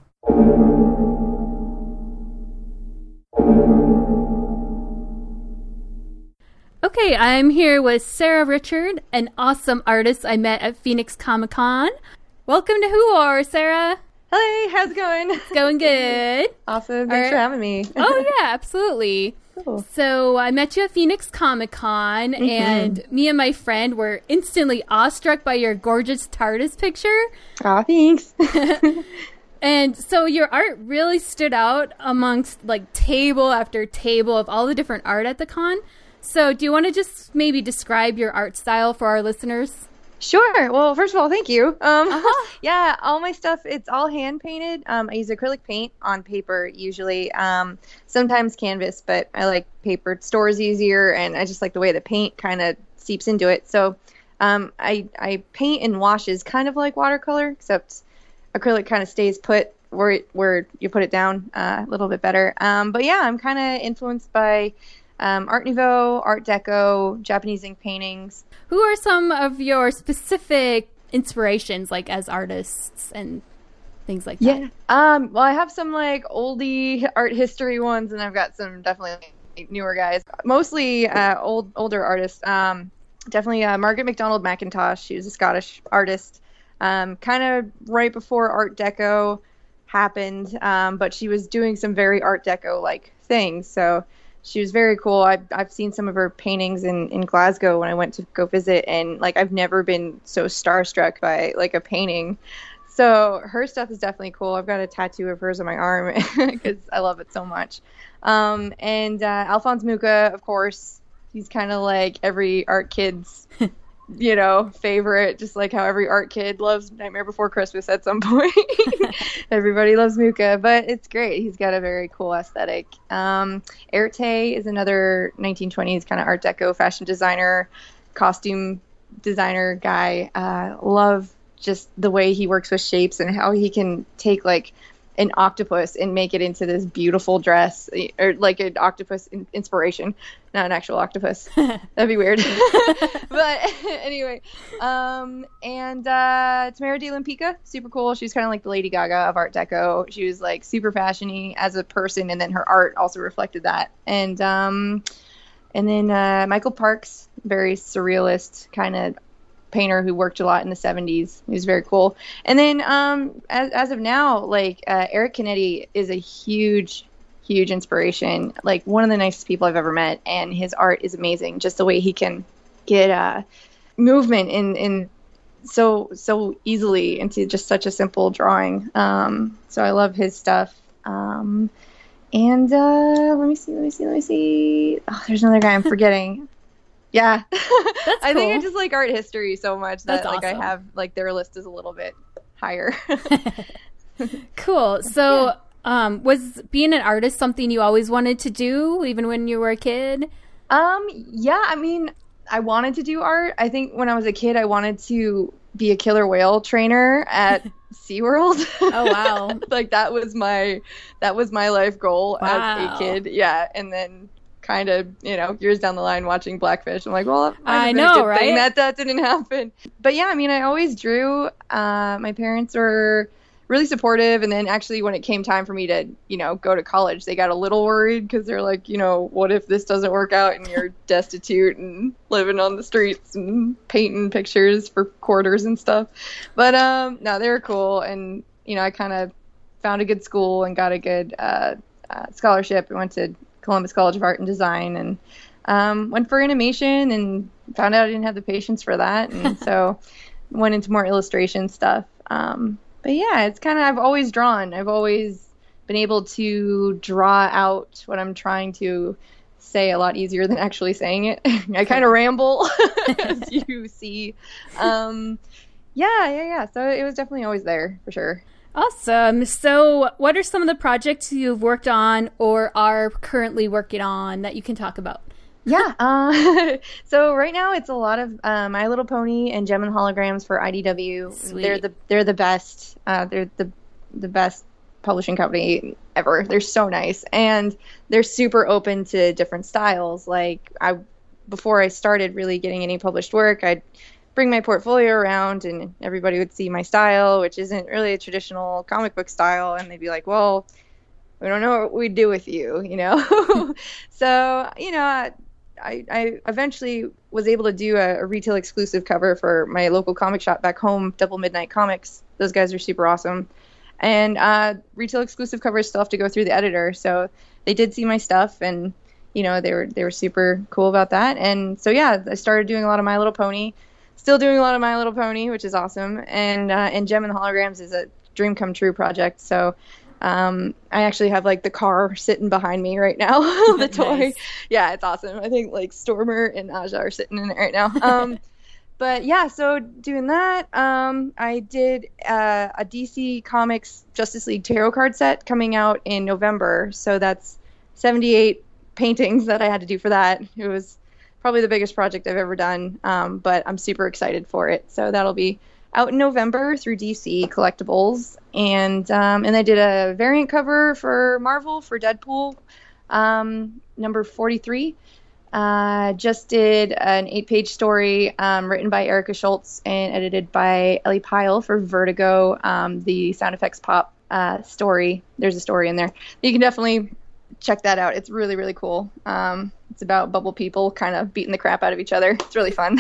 Okay, I'm here with Sarah Richard, an awesome artist I met at Phoenix Comic-Con. Welcome to Who Wars, Sarah. Hey, how's it going? It's going good. Awesome. Thanks for having me. Oh, yeah, absolutely. Cool. So I met you at Phoenix Comic-Con, and me and my friend were instantly awestruck by your gorgeous TARDIS picture. Aw, thanks. And so your art really stood out amongst, like, table after table of all the different art at the con. So do you want to just maybe describe your art style for our listeners? Sure. Well, first of all, thank you. Yeah, all my stuff, it's all hand painted. I use acrylic paint on paper usually, sometimes canvas, but I like paper. It stores easier, and I just like the way the paint kind of seeps into it. So I paint in washes, kind of like watercolor, except acrylic kind of stays put where you put it down a little bit better. But yeah, I'm kind of influenced by Art Nouveau, Art Deco, Japanese ink paintings. Who are some of your specific inspirations, like as artists and things like that? Yeah. Well, I have some like oldie art history ones, and I've got some definitely newer guys. Mostly older artists. Definitely Margaret MacDonald Mackintosh. She was a Scottish artist. Kind of right before Art Deco happened, but she was doing some very Art Deco-like things. So she was very cool. I've seen some of her paintings in Glasgow when I went to go visit, and like I've never been so starstruck by like a painting. So her stuff is definitely cool. I've got a tattoo of hers on my arm because I love it so much. And Alphonse Mucha, of course, he's kind of like every art kid's favorite, just like how every art kid loves Nightmare Before Christmas at some point. Everybody loves Mucha, but it's great. He's got a very cool aesthetic. Erte is another 1920s kind of Art Deco fashion designer, costume designer guy. Love just the way he works with shapes and how he can take like an octopus and make it into this beautiful dress, or like an octopus inspiration, not an actual octopus. That'd be weird. But anyway, and Tamara de Lempicka, super cool. She's kind of like the Lady Gaga of Art Deco. She was like super fashion-y as a person, and then her art also reflected that. And then Michael Parks, very surrealist kind of painter who worked a lot in the 70s. He was very cool. And then as of now, like Eric Canetti is a huge inspiration, like one of the nicest people I've ever met, and his art is amazing. Just the way he can get movement in so easily into just such a simple drawing. So I love his stuff. And let me see. Oh, there's another guy I'm forgetting. Yeah. That's cool. I think I just like art history so much that That's like awesome. I have like their list is a little bit higher. Cool. So was being an artist something you always wanted to do, even when you were a kid? Yeah, I mean, I wanted to do art. I think when I was a kid, I wanted to be a killer whale trainer at SeaWorld. Oh, wow. Like that was my life goal as a kid. Yeah. And then kind of, years down the line watching Blackfish, I'm like, well, I know, right? That didn't happen. But yeah, I mean, I always drew. My parents were really supportive. And then actually when it came time for me to, go to college, they got a little worried because they're like, what if this doesn't work out and you're destitute and living on the streets and painting pictures for quarters and stuff. But no, they were cool. And, I kind of found a good school and got a good scholarship. I went to Columbus College of Art and Design and went for animation and found out I didn't have the patience for that. And so went into more illustration stuff. But yeah, it's kind of, I've always drawn. I've always been able to draw out what I'm trying to say a lot easier than actually saying it. I kind of ramble, as you see. Yeah. So it was definitely always there, for sure. Awesome. So what are some of the projects you've worked on or are currently working on that you can talk about? Yeah. So right now it's a lot of My Little Pony and Gem and Holograms for IDW. Sweet. They're the best. They're the best publishing company ever. They're so nice, and they're super open to different styles. Like before I started really getting any published work, I'd bring my portfolio around and everybody would see my style, which isn't really a traditional comic book style, and they'd be like, well, we don't know what we'd do with you, So, I eventually was able to do a retail exclusive cover for my local comic shop back home, Double Midnight Comics. Those guys are super awesome. And retail exclusive covers still have to go through the editor. So they did see my stuff, and they were super cool about that. And so yeah, I started doing a lot of My Little Pony. Still doing a lot of My Little Pony, which is awesome. And Gem and Holograms is a dream come true project. So I actually have like the car sitting behind me right now, the toy. Nice. Yeah, it's awesome. I think like Stormer and Aja are sitting in it right now. But yeah, so doing that, I did a DC Comics Justice League tarot card set coming out in November. So that's 78 paintings that I had to do for that. It was probably the biggest project I've ever done, but I'm super excited for it. So that'll be out in November through DC Collectibles. And I did a variant cover for Marvel for Deadpool, number 43. Just did an 8-page story written by Erica Schultz and edited by Ellie Pyle for Vertigo, the Sound Effects Pop story. There's a story in there. You can definitely check that out. It's really, really cool. It's about bubble people kind of beating the crap out of each other. It's really fun.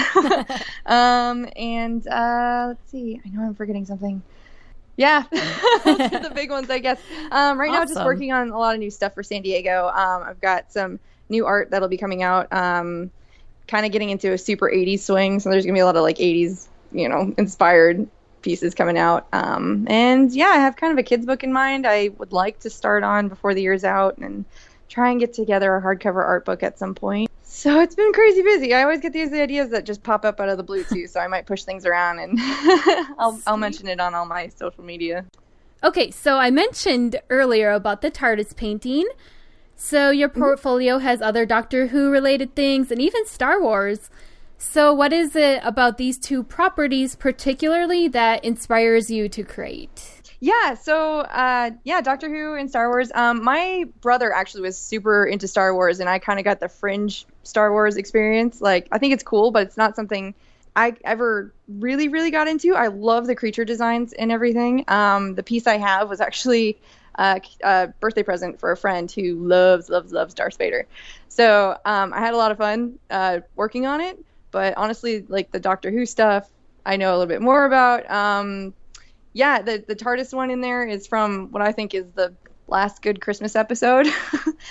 Let's see. I know I'm forgetting something. Yeah, those are the big ones, I guess. Right now, just working on a lot of new stuff for San Diego. I've got some new art that'll be coming out. Kind of getting into a super 80s swing, so there's gonna be a lot of like 80s, inspired pieces coming out. And yeah, I have kind of a kids book in mind. I would like to start on before the year's out and try and get together a hardcover art book at some point. So it's been crazy busy. I always get these ideas that just pop up out of the blue too, so I might push things around and I'll mention it on all my social media. Okay, so I mentioned earlier about the TARDIS painting. So your portfolio has other Doctor Who related things and even Star Wars. So what is it about these two properties particularly that inspires you to create? Yeah, so, Doctor Who and Star Wars. My brother actually was super into Star Wars, and I kind of got the fringe Star Wars experience. Like, I think it's cool, but it's not something I ever really, really got into. I love the creature designs and everything. The piece I have was actually a birthday present for a friend who loves Darth Vader. So I had a lot of fun working on it, but honestly, like, the Doctor Who stuff, I know a little bit more about. Yeah, the TARDIS one in there is from what I think is the last good Christmas episode. Which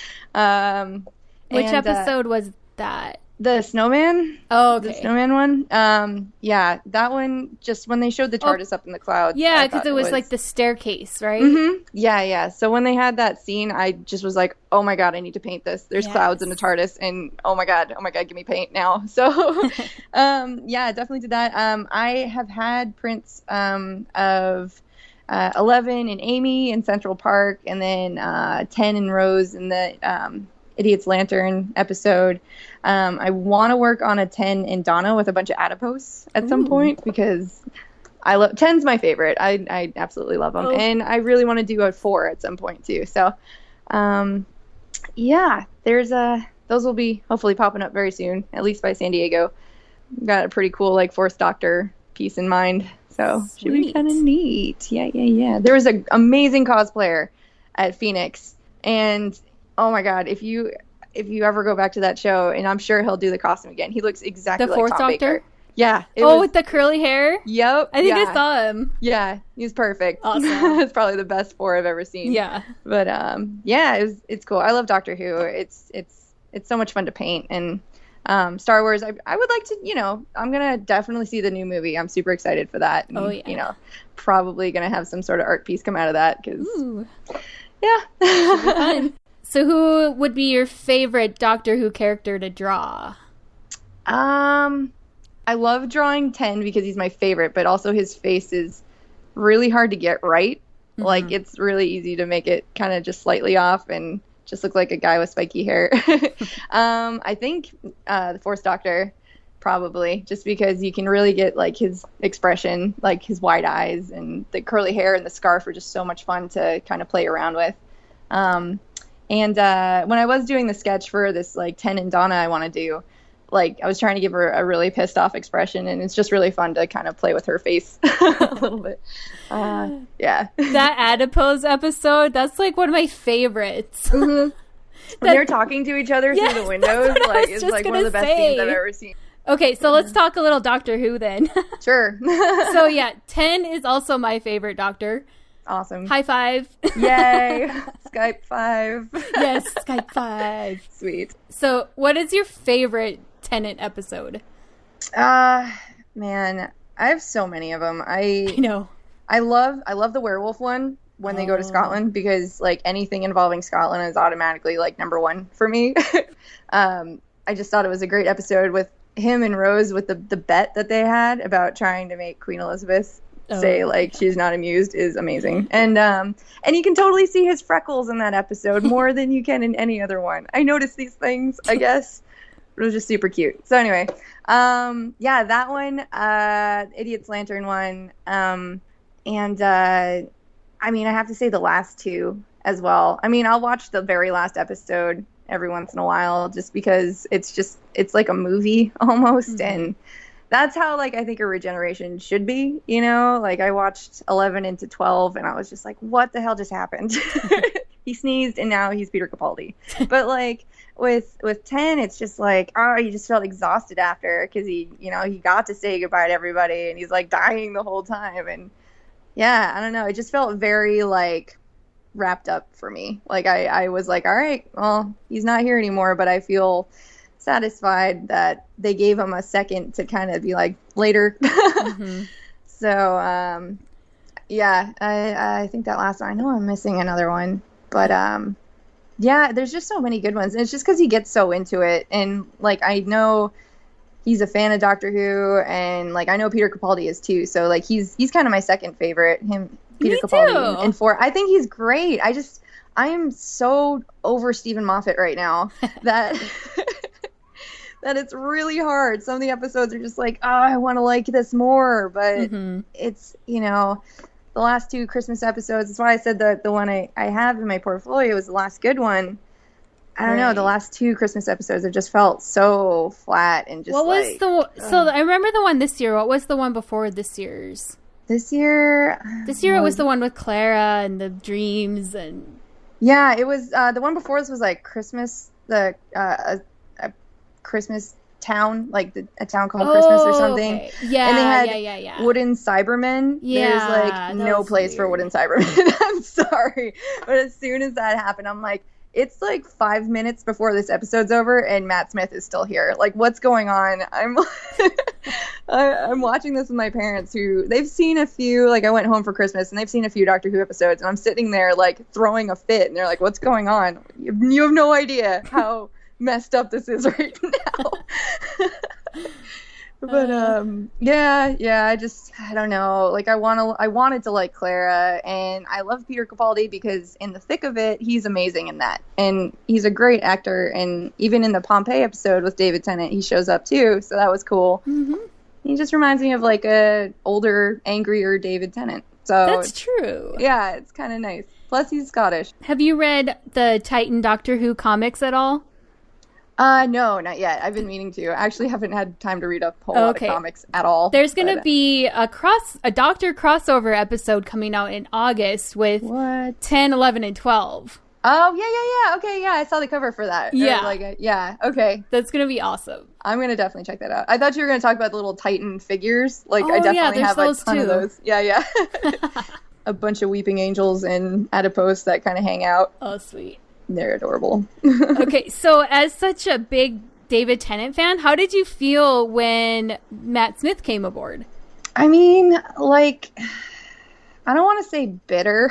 episode was that? The Snowman. Oh, okay. The Snowman one. Yeah, that one, just when they showed the TARDIS up in the clouds. Yeah, because it was like the staircase, right? Mm-hmm. Yeah. So when they had that scene, I just was like, oh my god, I need to paint this. There's clouds in the TARDIS, and oh my god, give me paint now. So, yeah, definitely did that. I have had prints of 11 and Amy in Central Park, and then 10 and Rose in the Idiot's Lantern episode. I want to work on a 10 in Donna with a bunch of adipose at some point, because I love 10's my favorite. I absolutely love them. And I really want to do a 4 at some point too. So yeah, there's those will be hopefully popping up very soon, at least by San Diego. Got a pretty cool like Fourth Doctor piece in mind. So should be kind of neat. Yeah. There was an amazing cosplayer at Phoenix, and oh my god, if you ever go back to that show, and I'm sure he'll do the costume again. He looks exactly like Tom Baker. Yeah. With the curly hair? Yep. I think I saw him. Yeah, he's perfect. Awesome. It's probably the best 4 I've ever seen. Yeah. But it's cool. I love Doctor Who. It's so much fun to paint. And Star Wars, I would like to, I'm going to definitely see the new movie. I'm super excited for that. And, probably going to have some sort of art piece come out of that because, yeah. Fun. So who would be your favorite Doctor Who character to draw? I love drawing 10 because he's my favorite, but also his face is really hard to get right. Mm-hmm. Like, it's really easy to make it kind of just slightly off and just look like a guy with spiky hair. I think the 4th Doctor, probably, just because you can really get, like, his expression, like his wide eyes, and the curly hair and the scarf are just so much fun to kind of play around with. And when I was doing the sketch for this, like, 10 and Donna I want to do, like, I was trying to give her a really pissed off expression, and it's just really fun to kind of play with her face a little bit. Yeah. That adipose episode, that's like one of my favorites. Mm-hmm. When they're talking to each other through the windows, like, it's like one of the best scenes I've ever seen. Okay, so let's talk a little Doctor Who then. Sure. So yeah, 10 is also my favorite Doctor. Awesome. High five. Yay. Skype 5. Yes, Skype 5. Sweet. So what is your favorite Tennant episode? Man, I have so many of them. I know. I love the werewolf one when they go to Scotland, because like anything involving Scotland is automatically like number 1 for me. I just thought it was a great episode with him and Rose with the bet that they had about trying to make Queen Elizabeth say like she's not amused is amazing. And you can totally see his freckles in that episode more than you can in any other one. I noticed these things, I guess. It was just super cute. So anyway, that one, Idiot's Lantern one, and I mean, I have to say the last 2 as well. I mean, I'll watch the very last episode every once in a while just because it's like a movie almost. Mm-hmm. And that's how, like, I think a regeneration should be, like I watched 11 into 12 and I was just like, what the hell just happened? He sneezed and now he's Peter Capaldi. But like with 10, it's just like, you just felt exhausted after because he got to say goodbye to everybody and he's like dying the whole time. And yeah, I don't know. It just felt very like wrapped up for me. Like I was like, all right, well, he's not here anymore, but I feel satisfied that they gave him a second to kind of be like later. Mm-hmm. So I think that last one, I know I'm missing another one, but there's just so many good ones, and it's just because he gets so into it. And like I know he's a fan of Doctor Who, and like I know Peter Capaldi is too, so like he's kind of my second favorite, Peter Capaldi in 4. I think he's great. I am so over Stephen Moffat right now that that it's really hard. Some of the episodes are just like, I want to like this more, but it's, the last 2 Christmas episodes, that's why I said the one I have in my portfolio was the last good one. I don't know, the last 2 Christmas episodes have just felt so flat and just so I remember the one this year. What was the one before this year's? This year it was the one with Clara and the dreams and... Yeah, it was, the one before this was like Christmas, a Christmas town, like a town called Christmas or something. Okay. Yeah, and they had wooden Cybermen. Yeah, there's like no place for wooden Cybermen. I'm sorry, but as soon as that happened, I'm like, it's like 5 minutes before this episode's over, and Matt Smith is still here. Like, what's going on? I'm watching this with my parents, who they've seen a few. Like, I went home for Christmas, and they've seen a few Doctor Who episodes, and I'm sitting there like throwing a fit, and they're like, "What's going on? You have no idea how messed up this is right now." But I don't know. Like I wanted to like Clara, and I love Peter Capaldi because in the thick of it, he's amazing in that, and he's a great actor. And even in the Pompeii episode with David Tennant, he shows up too, so that was cool. Mm-hmm. He just reminds me of like a older, angrier David Tennant. So that's true. Yeah, it's kind of nice. Plus, he's Scottish. Have you read the Titan Doctor Who comics at all? No, not yet. I've been meaning to. I actually haven't had time to read a whole lot of comics at all. There's going to be a Doctor crossover episode coming out in August with 10, 11, and 12. Oh, yeah. Okay, yeah, I saw the cover for that. Yeah. Okay. That's going to be awesome. I'm going to definitely check that out. I thought you were going to talk about the little Titan figures. I definitely have a ton of those. Yeah. A bunch of weeping angels and adipose that kind of hang out. Oh, sweet. They're adorable. Okay, so as such a big David Tennant fan, how did you feel when Matt Smith came aboard? I mean, I don't want to say bitter,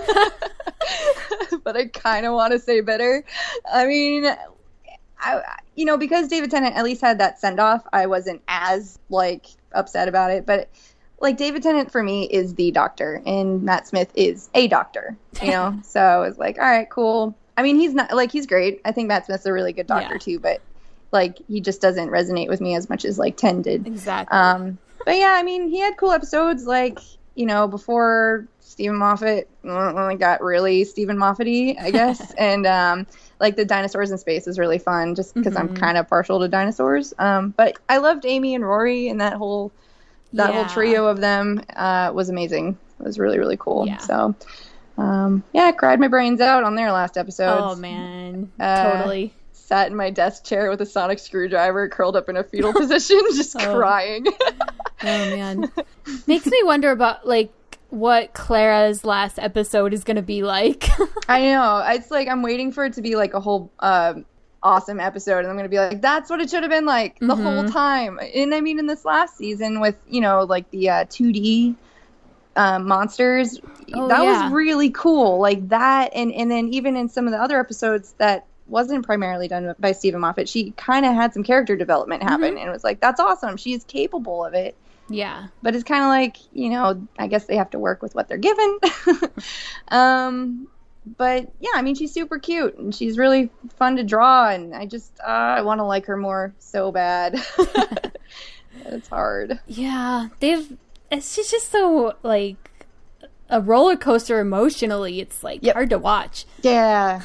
but I kind of want to say bitter. I mean, because David Tennant at least had that send-off, I wasn't as, upset about it, but... David Tennant for me is the Doctor, and Matt Smith is a Doctor, So I was like, all right, cool. I mean, he's not, he's great. I think Matt Smith's a really good Doctor, too, but, he just doesn't resonate with me as much as, Ten did. Exactly. But, yeah, I mean, he had cool episodes, before Stephen Moffat got really Stephen Moffat-y, I guess, and, the Dinosaurs in Space is really fun, just because I'm kind of partial to dinosaurs. But I loved Amy and Rory, and that whole trio of them was amazing. It was really, really cool. Yeah. So, I cried my brains out on their last episode. Oh, man. Totally. Sat in my desk chair with a sonic screwdriver, curled up in a fetal position, just crying. Oh, man. Makes me wonder about, what Clara's last episode is going to be like. I know. It's I'm waiting for it to be a whole... awesome episode, and I'm gonna be like, that's what it should have been like the whole time. And I mean, in this last season with the 2D monsters, was really cool, that, and then even in some of the other episodes that wasn't primarily done by Stephen Moffat, she kind of had some character development happen, and it was that's awesome, she's capable of it. Yeah, but it's kind of I guess they have to work with what they're given. But yeah, I mean, she's super cute and she's really fun to draw, and I just I want to like her more so bad. It's hard. Yeah, she's just so a roller coaster emotionally. It's hard to watch. Yeah.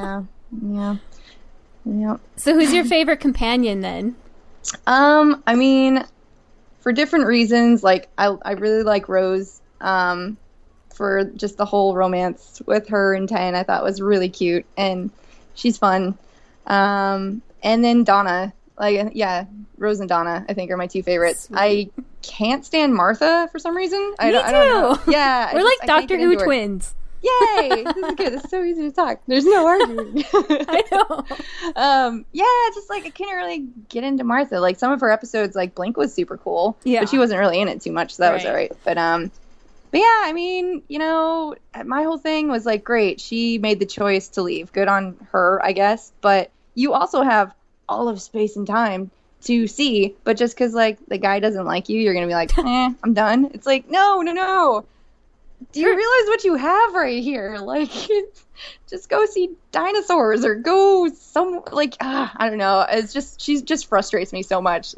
So who's your favorite companion then? I mean, for different reasons, I really like Rose. For just the whole romance with her and Ten, I thought was really cute, and she's fun. And then Donna, Rose and Donna, I think are my two favorites. Sweet. I can't stand Martha for some reason. Me I don't know. Yeah, we're like Doctor Who twins. Yay! This is good. It's so easy to talk. There's no arguing. I know. I can't really get into Martha. Some of her episodes, Blink was super cool. Yeah. But she wasn't really in it too much, so that was all right. But yeah, I mean, my whole thing was great. She made the choice to leave. Good on her, I guess. But you also have all of space and time to see. But just because, the guy doesn't like you, you're going to be I'm done. It's no. Do you realize what you have right here? Just go see dinosaurs or go I don't know. It's just, she just frustrates me so much,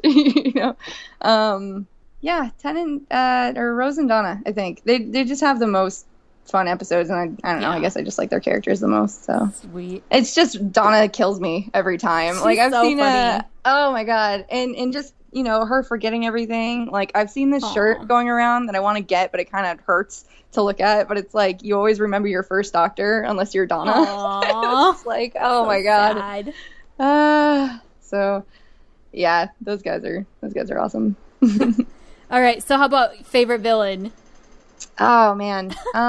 Yeah, Tennant or Rose and Donna, I think. They just have the most fun episodes, and I don't know, I guess I just like their characters the most, so. Sweet. It's just, Donna kills me every time. She's I've so seen funny. oh my god, and just, her forgetting everything. I've seen this shirt going around that I want to get, but it kind of hurts to look at, but it's you always remember your first Doctor, unless you're Donna. It's oh my god. Sad. So, yeah, those guys are awesome. All right, so how about favorite villain? Oh man,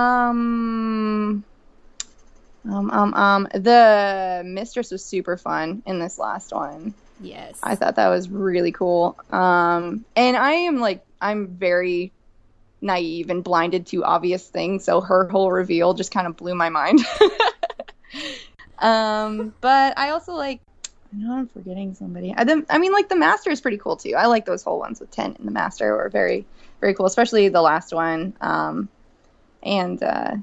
the Mistress was super fun in this last one. Yes, I thought that was really cool. And I'm very naive and blinded to obvious things, so her whole reveal just kind of blew my mind. But I also I know I'm forgetting somebody. The Master is pretty cool too. I like those whole ones with Tent and the Master were very, very cool, especially the last one. And that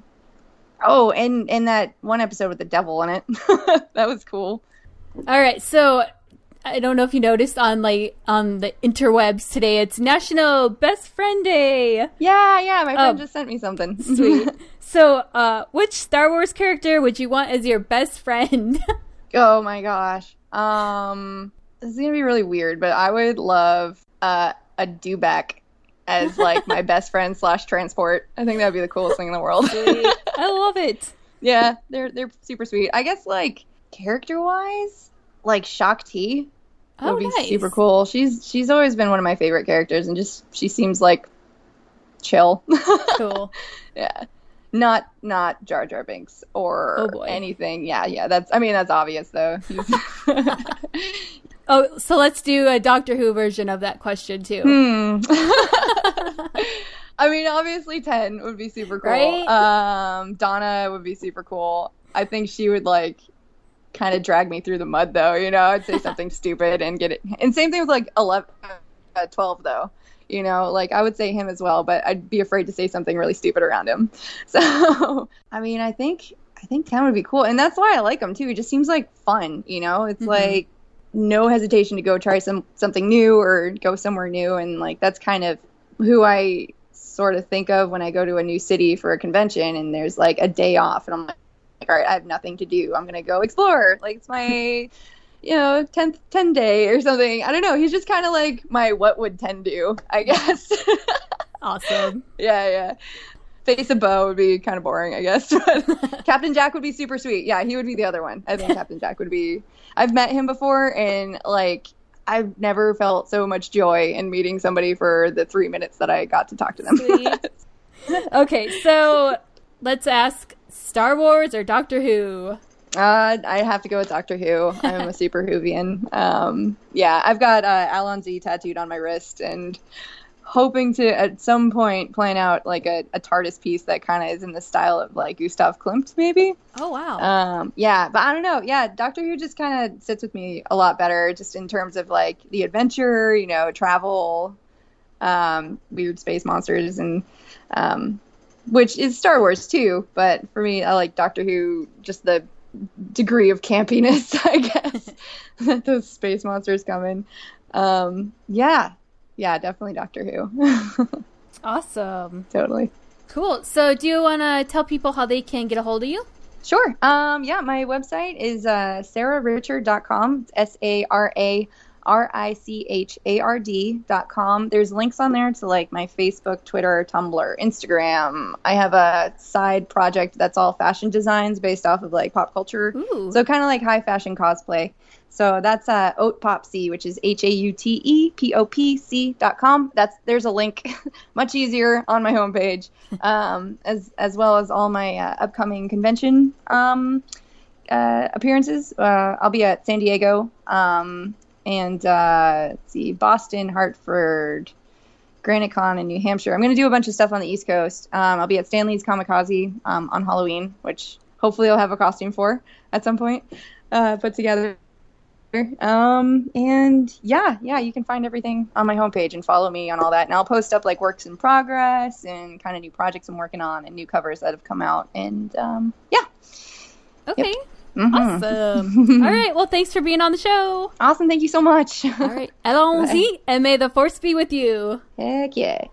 one episode with the devil in it. That was cool. All right, so I don't know if you noticed on the interwebs today, it's National Best Friend Day. Yeah, my friend just sent me something. Sweet. So, which Star Wars character would you want as your best friend? Oh my gosh. This is gonna be really weird, but I would love a dewback as like my best friend / transport. I think that'd be the coolest thing in the world. I love it. Yeah, they're super sweet. I guess like character wise, like Shakti would be nice. super cool. She's always been one of my favorite characters, and just she seems like chill. Cool. Yeah. Not Jar Jar Binks or anything. Yeah. That's obvious though. Oh, so let's do a Doctor Who version of that question too. I mean, obviously 10 would be super cool. Right? Donna would be super cool. I think she would like kind of drag me through the mud though, you know. I'd say something stupid and get it. And same thing with like 12 though. You know, like I would say him as well, but I'd be afraid to say something really stupid around him. So, I mean, I think 10 would be cool. And that's why I like him too. He just seems like fun, you know? It's like no hesitation to go try something new or go somewhere new. And like, that's kind of who I sort of think of when I go to a new city for a convention and there's like a day off and I'm like, all right, I have nothing to do. I'm going to go explore. Like it's my, 10 day or something. I don't know. He's just kind of like my what would 10 do, I guess. Awesome. Yeah. Face a bow would be kind of boring, I guess. But Captain Jack would be super sweet. Yeah, he would be the other one. I think Captain Jack would be. I've met him before, and like I've never felt so much joy in meeting somebody for the 3 minutes that I got to talk to them. Okay, so let's ask Star Wars or Doctor Who? I have to go with Doctor Who. I'm a super Whovian. Yeah, I've got Alonzi tattooed on my wrist and hoping to at some point plan out like a TARDIS piece that kind of is in the style of like Gustav Klimt maybe. Oh wow. Yeah, but I don't know. Yeah, Doctor Who just kind of sits with me a lot better just in terms of like the adventure, travel, weird space monsters and which is Star Wars too, but for me I like Doctor Who just the degree of campiness, I guess, that those space monsters come in. Yeah, definitely Doctor Who. Awesome. Totally. Cool. So do you want to tell people how they can get a hold of you? Sure. Yeah, my website is sarahrichard.com. It's SARARICHARD.com. There's links on there to like my Facebook, Twitter, Tumblr, Instagram. I have a side project that's all fashion designs based off of like pop culture. Ooh. So kind of like high fashion cosplay. So that's Hautepopc, which is HAUTEPOPC.com. There's a link, much easier on my homepage, as well as all my upcoming convention appearances. I'll be at San Diego, and let's see, Boston, Hartford, GraniteCon, and New Hampshire. I'm going to do a bunch of stuff on the East Coast. I'll be at Stanley's Kamikaze on Halloween, which hopefully I'll have a costume for at some point put together. And yeah, you can find everything on my homepage and follow me on all that. And I'll post up like works in progress and kind of new projects I'm working on and new covers that have come out. And yeah. Okay. Yep. Mm-hmm. Awesome. All right. Well, thanks for being on the show. Awesome. Thank you so much. All right. Allons-y, and may the force be with you. Heck yeah.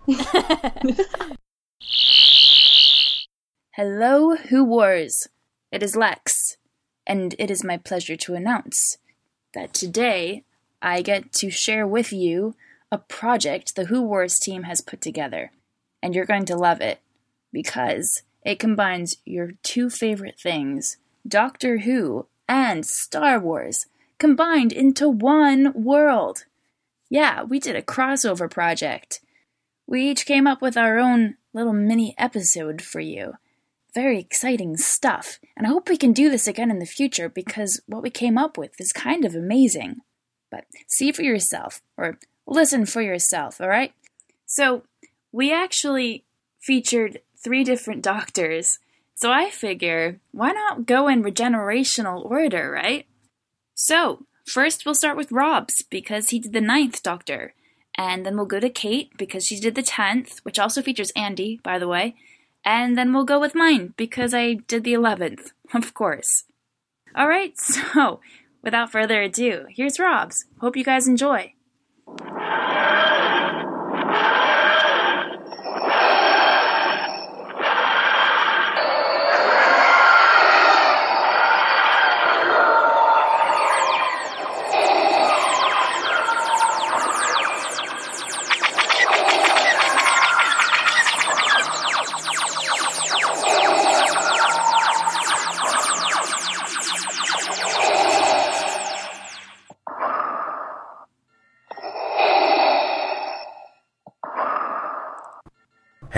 Hello, Who Wars. It is Lex, and it is my pleasure to announce that today I get to share with you a project the Who Wars team has put together. And you're going to love it, because it combines your two favorite things, Doctor Who and Star Wars, combined into one world. Yeah, we did a crossover project. We each came up with our own little mini episode for you. Very exciting stuff, and I hope we can do this again in the future because what we came up with is kind of amazing. But see for yourself, or listen for yourself, alright? So, we actually featured 3 different doctors, so I figure, why not go in regenerational order, right? So, first we'll start with Rob's, because he did the 9th Doctor, and then we'll go to Kate, because she did the 10th, which also features Andy, by the way. And then we'll go with mine, because I did the 11th, of course. Alright, so, without further ado, here's Rob's. Hope you guys enjoy.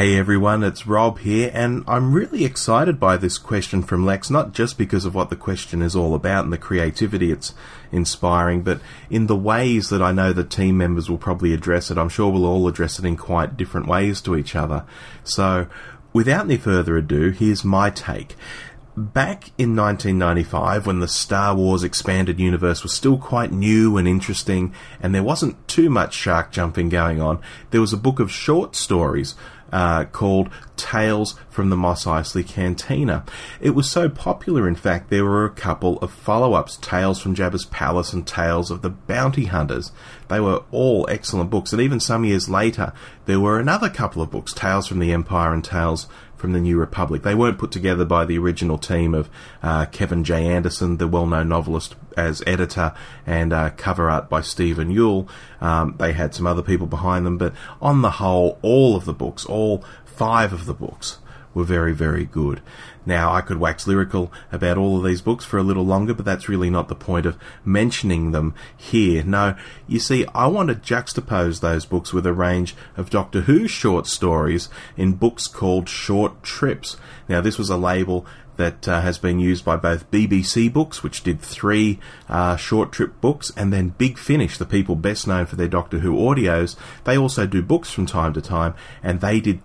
Hey everyone, it's Rob here, and I'm really excited by this question from Lex, not just because of what the question is all about and the creativity it's inspiring, but in the ways that I know the team members will probably address it. I'm sure we'll all address it in quite different ways to each other. So, without any further ado, here's my take. Back in 1995, when the Star Wars expanded universe was still quite new and interesting, and there wasn't too much shark jumping going on, there was a book of short stories called Tales from the Mos Eisley Cantina. It was so popular, in fact, there were a couple of follow-ups, Tales from Jabba's Palace and Tales of the Bounty Hunters. They were all excellent books, and even some years later, there were another couple of books, Tales from the Empire and Tales from the New Republic. They weren't put together by the original team of Kevin J. Anderson, the well-known novelist, as editor, and cover art by Stephen Yule. They had some other people behind them, but on the whole, all of the books, all 5 of the books, were very, very good. Now, I could wax lyrical about all of these books for a little longer, but that's really not the point of mentioning them here. No, you see, I want to juxtapose those books with a range of Doctor Who short stories in books called Short Trips. Now, this was a label that has been used by both BBC Books, which did 3 short trip books, and then Big Finish, the people best known for their Doctor Who audios. They also do books from time to time, and they did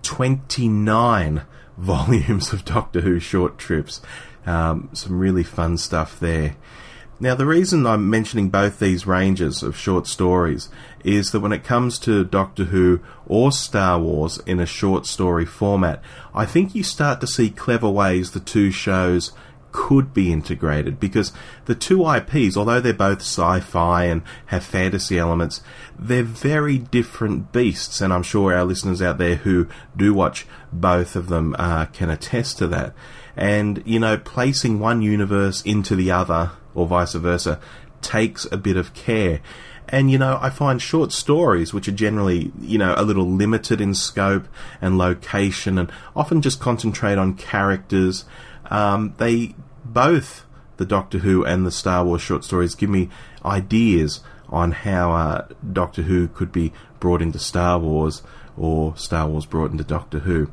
29 volumes of Doctor Who short trips. Some really fun stuff there. Now, the reason I'm mentioning both these ranges of short stories is that when it comes to Doctor Who or Star Wars in a short story format, I think you start to see clever ways the two shows could be integrated, because the two IPs, although they're both sci-fi and have fantasy elements, they're very different beasts, and I'm sure our listeners out there who do watch both of them can attest to that. And, you know, placing one universe into the other, or vice versa, takes a bit of care. And, you know, I find short stories, which are generally, you know, a little limited in scope and location, and often just concentrate on characters, they both, the Doctor Who and the Star Wars short stories, give me ideas on how Doctor Who could be brought into Star Wars, or Star Wars brought into Doctor Who.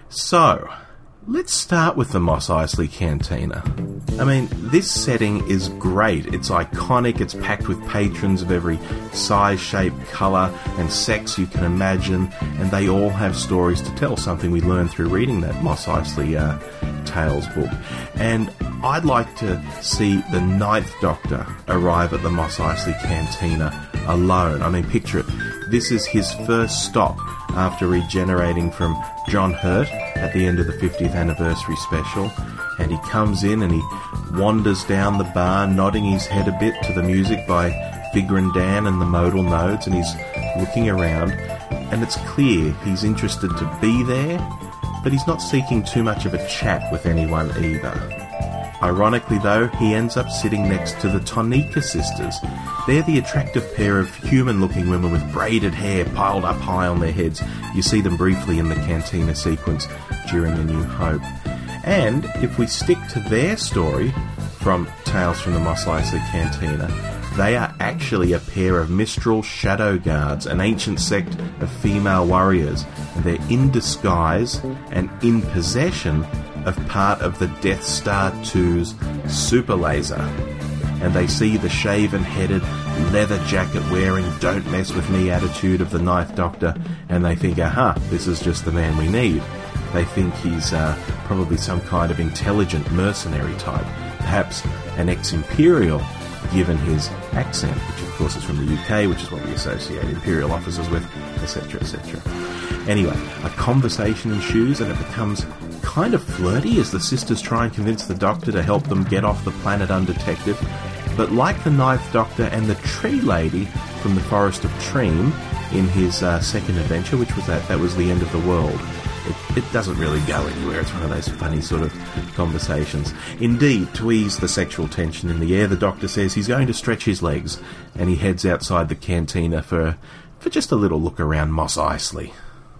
So, let's start with the Mos Eisley Cantina. I mean, this setting is great. It's iconic, it's packed with patrons of every size, shape, colour and sex you can imagine, and they all have stories to tell, something we learned through reading that Mos Eisley Tales book. And I'd like to see the 9th Doctor arrive at the Mos Eisley Cantina alone. I mean, picture it. This is his first stop after regenerating from John Hurt at the end of the 50th anniversary special, and he comes in and he wanders down the bar, nodding his head a bit to the music by Figrin Dan and the Modal Nodes, and he's looking around, and it's clear he's interested to be there, but he's not seeking too much of a chat with anyone either. Ironically, though, he ends up sitting next to the Tonika sisters. They're the attractive pair of human-looking women with braided hair piled up high on their heads. You see them briefly in the cantina sequence during A New Hope. And if we stick to their story from Tales from the Mos Eisley Cantina, they are actually a pair of Mistral Shadow Guards, an ancient sect of female warriors, and they're in disguise and in possession of part of the Death Star 2's super laser. And they see the shaven-headed, leather jacket-wearing, don't mess with me attitude of the 9th Doctor, and they think, aha, this is just the man we need. They think he's probably some kind of intelligent mercenary type, perhaps an ex-Imperial, given his accent, which of course is from the UK, which is what we associate Imperial officers with, etc., etc. Anyway, a conversation ensues, and it becomes kind of flirty as the sisters try and convince the Doctor to help them get off the planet undetected. But like the 9th Doctor and the Tree Lady from the Forest of Treem in his second adventure, which was that was the end of the world, it doesn't really go anywhere. It's one of those funny sort of conversations. Indeed, to ease the sexual tension in the air, the Doctor says he's going to stretch his legs, and he heads outside the cantina for just a little look around Mos Eisley.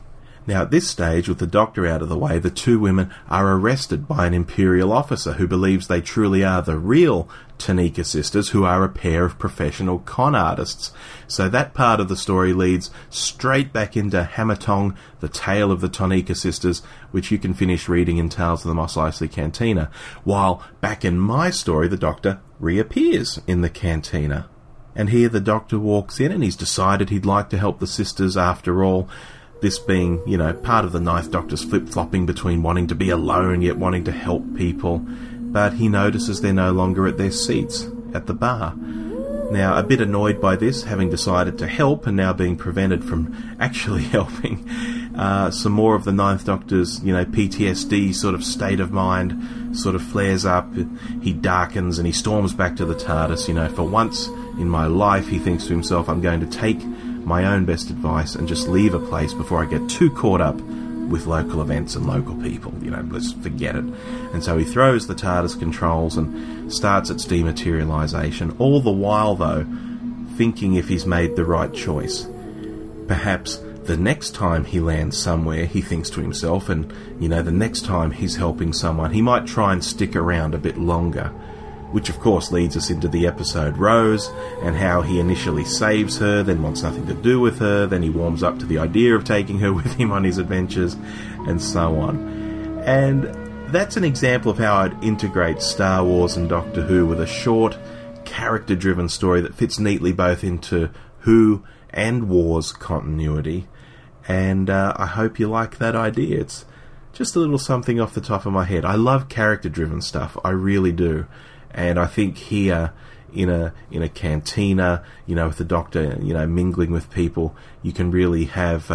Now, at this stage, with the Doctor out of the way, the two women are arrested by an Imperial officer who believes they truly are the real Tanika sisters, who are a pair of professional con artists. So that part of the story leads straight back into Hamatong, the Tale of the Tanika Sisters, which you can finish reading in Tales of the Mos Eisley Cantina, while back in my story, the Doctor reappears in the cantina. And here the Doctor walks in, and he's decided he'd like to help the sisters after all. This being, part of the Ninth Doctor's flip-flopping between wanting to be alone yet wanting to help people. But he notices they're no longer at their seats at the bar. Now, a bit annoyed by this, having decided to help and now being prevented from actually helping, some more of the Ninth Doctor's, PTSD sort of state of mind sort of flares up. He darkens and he storms back to the TARDIS. For once in my life, he thinks to himself, I'm going to take my own best advice and just leave a place before I get too caught up with local events and local people. Let's forget it. And so he throws the TARDIS controls and starts its dematerialisation, all the while, though, thinking if he's made the right choice. Perhaps the next time he lands somewhere, he thinks to himself, and, the next time he's helping someone, he might try and stick around a bit longer. Which of course leads us into the episode Rose, and how he initially saves her, then wants nothing to do with her, then he warms up to the idea of taking her with him on his adventures, and so on. And that's an example of how I'd integrate Star Wars and Doctor Who with a short, character-driven story that fits neatly both into Who and Wars continuity. And I hope you like that idea. It's just a little something off the top of my head. I love character-driven stuff, I really do. And I think here, in a cantina, with the Doctor, mingling with people, you can really have,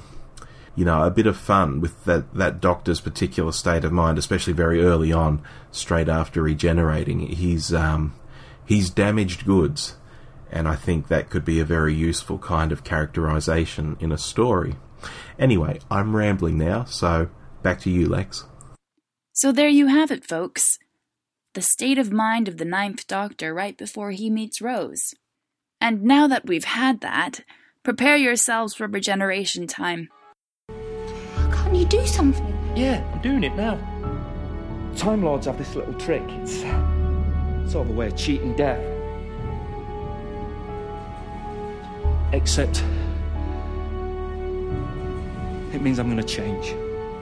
a bit of fun with that Doctor's particular state of mind, especially very early on, straight after regenerating. He's damaged goods, and I think that could be a very useful kind of characterization in a story. Anyway, I'm rambling now, so back to you, Lex. So there you have it, folks. The state of mind of the Ninth Doctor right before he meets Rose. And now that we've had that, prepare yourselves for regeneration time. Can't you do something? Yeah, I'm doing it now. Time Lords have this little trick. It's sort of a way of cheating death. Except it means I'm going to change.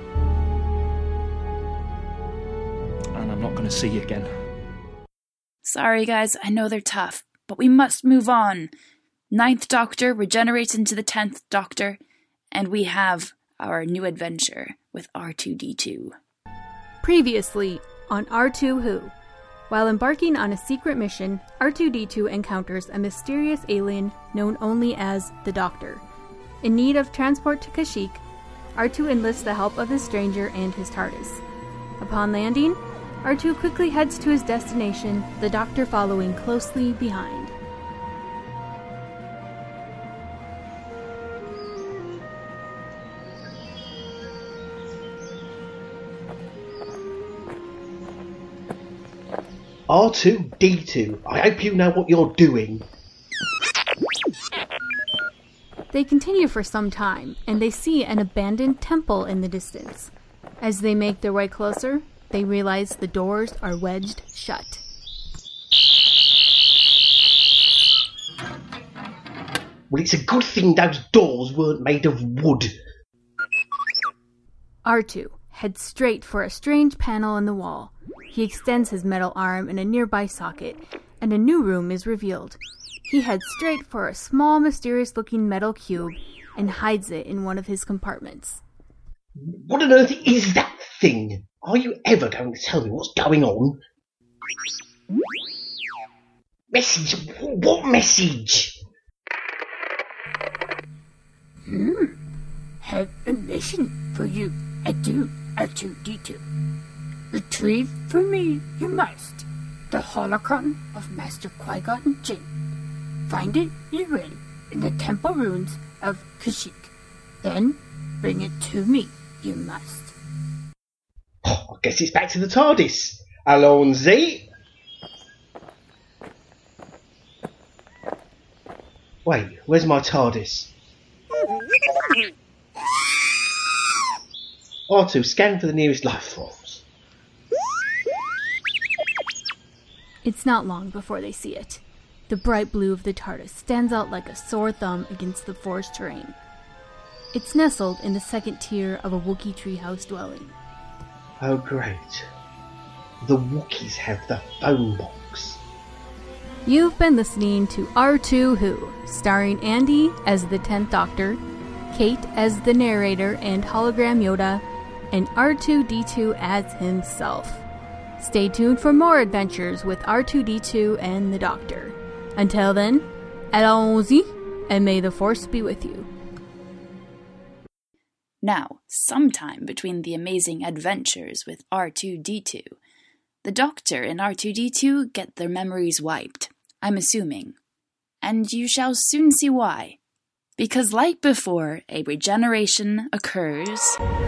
And I'm not going to see you again. Sorry guys, I know they're tough, but we must move on. Ninth Doctor regenerates into the 10th Doctor, and we have our new adventure with R2-D2. Previously on R2 Who. While embarking on a secret mission, R2-D2 encounters a mysterious alien known only as the Doctor. In need of transport to Kashyyyk, R2 enlists the help of the stranger and his TARDIS. Upon landing, R2 quickly heads to his destination, the Doctor following closely behind. R2-D2, I hope you know what you're doing. They continue for some time, and they see an abandoned temple in the distance. As they make their way closer, they realize the doors are wedged shut. Well, it's a good thing those doors weren't made of wood. R2 heads straight for a strange panel in the wall. He extends his metal arm in a nearby socket, and a new room is revealed. He heads straight for a small, mysterious-looking metal cube and hides it in one of his compartments. What on earth is that thing? Are you ever going to tell me what's going on? Message? What message? Have a mission for you. I do, R2-D2. Retrieve for me, you must, the holocron of Master Qui-Gon Jinn. Find it, Yuen, in the temple ruins of Kashyyyk. Then, bring it to me, you must. I guess it's back to the TARDIS. Allons-y. Wait, where's my TARDIS? R2, scan for the nearest life forms. It's not long before they see it. The bright blue of the TARDIS stands out like a sore thumb against the forest terrain. It's nestled in the second tier of a Wookiee treehouse dwelling. Oh, great. The Wookiees have the phone box. You've been listening to R2 Who, starring Andy as the 10th Doctor, Kate as the narrator and hologram Yoda, and R2-D2 as himself. Stay tuned for more adventures with R2-D2 and the Doctor. Until then, allons-y, and may the Force be with you. Now, sometime between the amazing adventures with R2-D2, the Doctor and R2-D2 get their memories wiped, I'm assuming. And you shall soon see why. Because like before, a regeneration occurs.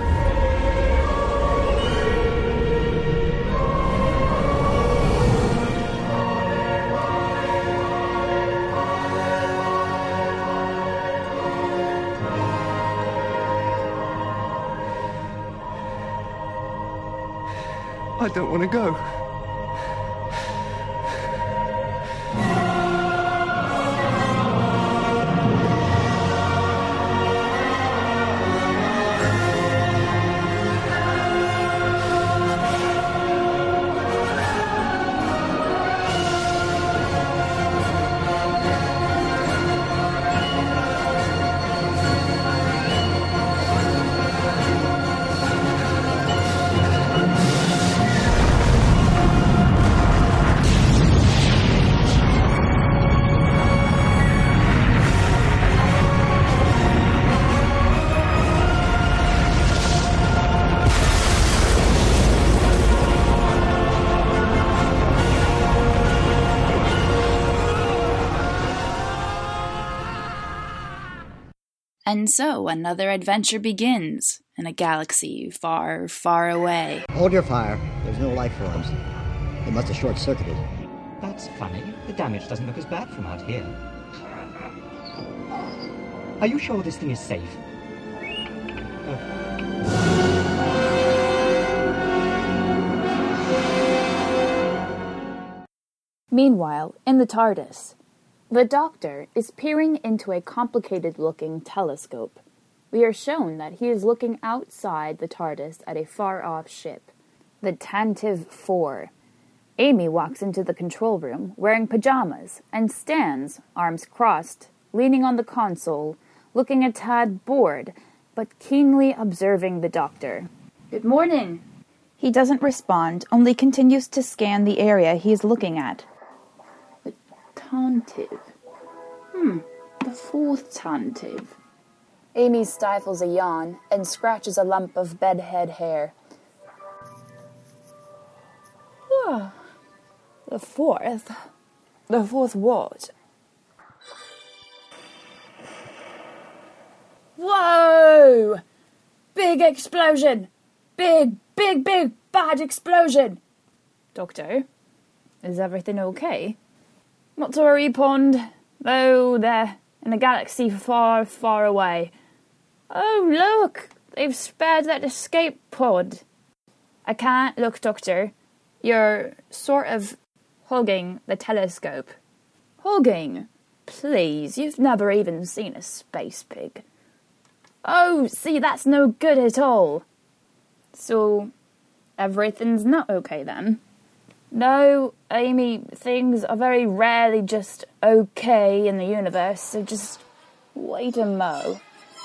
I don't want to go. And so another adventure begins in a galaxy far, far away. Hold your fire. There's no life forms. They must have short-circuited. That's funny. The damage doesn't look as bad from out here. Are you sure this thing is safe? Meanwhile, in the TARDIS, the Doctor is peering into a complicated-looking telescope. We are shown that he is looking outside the TARDIS at a far-off ship, the Tantive 4. Amy walks into the control room wearing pajamas and stands, arms crossed, leaning on the console, looking a tad bored, but keenly observing the Doctor. "Good morning." He doesn't respond, only continues to scan the area he is looking at. The Tantive. The fourth Tantive. Amy stifles a yawn and scratches a lump of bedhead hair. The fourth? The fourth what? Whoa! Big explosion! Big, bad explosion! Doctor, is everything okay? Not to worry, Pond. Oh, they're in a galaxy far, far away. Oh, look! They've spared that escape pod. I can't look, Doctor. You're sort of hogging the telescope. Hogging? Please, you've never even seen a space pig. Oh, see, that's no good at all. So, everything's not okay then? No, Amy, things are very rarely just okay in the universe, so just wait a mo.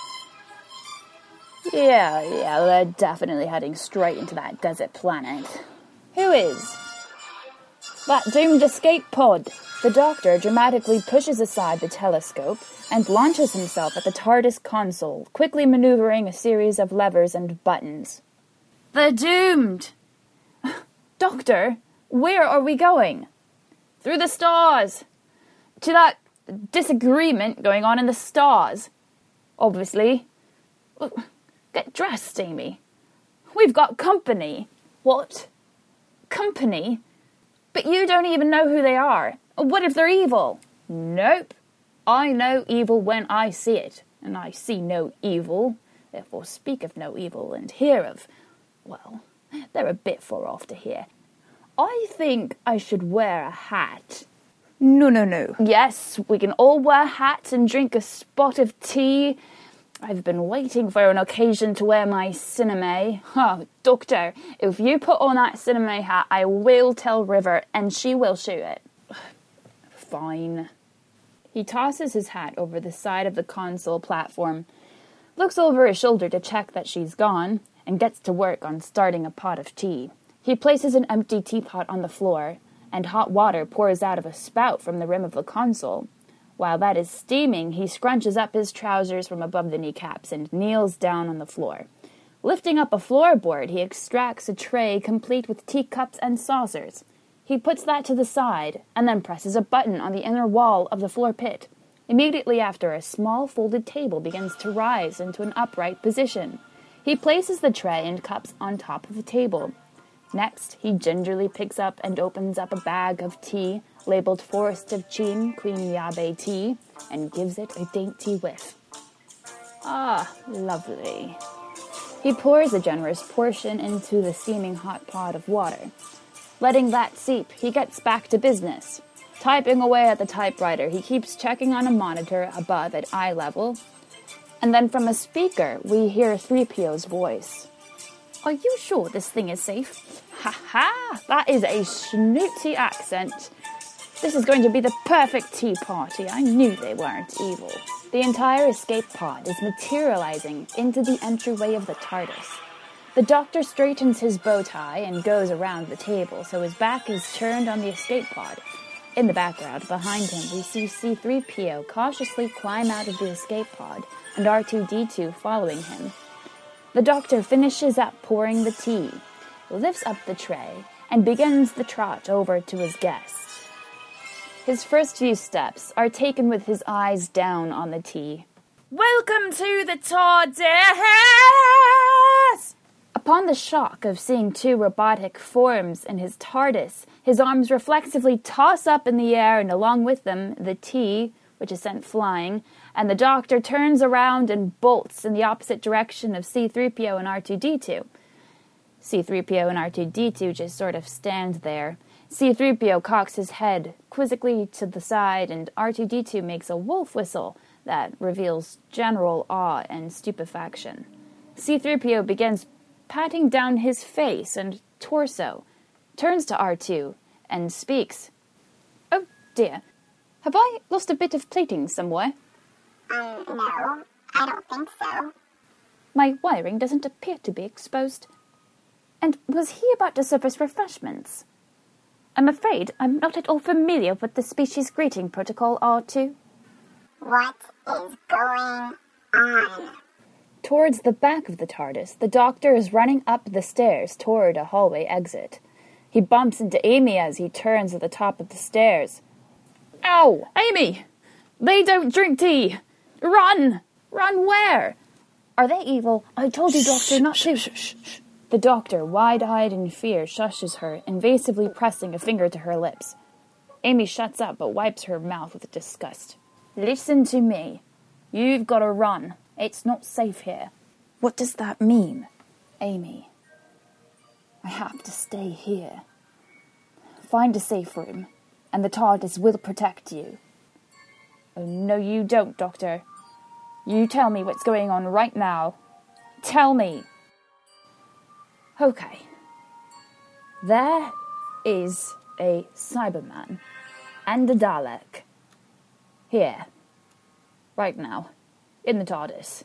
Yeah, they're definitely heading straight into that desert planet. Who is? That doomed escape pod. The Doctor dramatically pushes aside the telescope and launches himself at the TARDIS console, quickly maneuvering a series of levers and buttons. They're doomed! Doctor, where are we going? Through the stars! To that disagreement going on in the stars. Obviously. Get dressed, Amy. We've got company. What? Company? But you don't even know who they are. What if they're evil? Nope. I know evil when I see it, and I see no evil. therefore speak of no evil and hear of, well, they're a bit far off to hear. I think I should wear a hat. No. Yes, we can all wear hats and drink a spot of tea. I've been waiting for an occasion to wear my cinema. Oh, Doctor, if you put on that cinema hat, I will tell River, and she will shoot it. Fine. He tosses his hat over the side of the console platform, looks over his shoulder to check that she's gone, and gets to work on starting a pot of tea. He places an empty teapot on the floor, and hot water pours out of a spout from the rim of the console. While that is steaming, he scrunches up his trousers from above the kneecaps and kneels down on the floor. Lifting up a floorboard, he extracts a tray complete with teacups and saucers. He puts that to the side, and then presses a button on the inner wall of the floor pit. Immediately after, a small folded table begins to rise into an upright position. He places the tray and cups on top of the table. Next, he gingerly picks up and opens up a bag of tea, labeled Forest of Chin Queen Yabe tea, and gives it a dainty whiff. Ah, lovely. He pours a generous portion into the steaming hot pot of water. Letting that seep, he gets back to business. Typing away at the typewriter, he keeps checking on a monitor above at eye level. And then from a speaker, we hear 3PO's voice. Are you sure this thing is safe? Ha ha! That is a snooty accent. This is going to be the perfect tea party. I knew they weren't evil. The entire escape pod is materializing into the entryway of the TARDIS. The Doctor straightens his bow tie and goes around the table so his back is turned on the escape pod. In the background, behind him, we see C-3PO cautiously climb out of the escape pod and R2-D2 following him. The Doctor finishes up pouring the tea, lifts up the tray, and begins the trot over to his guest. His first few steps are taken with his eyes down on the tea. Welcome to the TARDIS! Upon the shock of seeing two robotic forms in his TARDIS, his arms reflexively toss up in the air, and along with them, the tea, which is sent flying, and the Doctor turns around and bolts in the opposite direction of C-3PO and R2-D2. C-3PO and R2-D2 just sort of stand there. C-3PO cocks his head quizzically to the side, and R2-D2 makes a wolf whistle that reveals general awe and stupefaction. C-3PO begins patting down his face and torso, turns to R2, and speaks. Oh dear, have I lost a bit of plating somewhere? No, I don't think so. My wiring doesn't appear to be exposed. And was he about to serve us refreshments? I'm afraid I'm not at all familiar with the species greeting protocol, R2. What is going on? Towards the back of the TARDIS, the Doctor is running up the stairs toward a hallway exit. He bumps into Amy as he turns at the top of the stairs. Ow! Amy! They don't drink tea! Run! Run where? Are they evil? I told you, Doctor, not to. Shh. The Doctor, wide-eyed in fear, shushes her, invasively pressing a finger to her lips. Amy shuts up but wipes her mouth with disgust. Listen to me. You've got to run. It's not safe here. What does that mean? Amy, I have to stay here. Find a safe room, and the TARDIS will protect you. Oh, no, you don't, Doctor. You tell me what's going on right now. Tell me. Okay. There is a Cyberman and a Dalek. Here. Right now. In the TARDIS.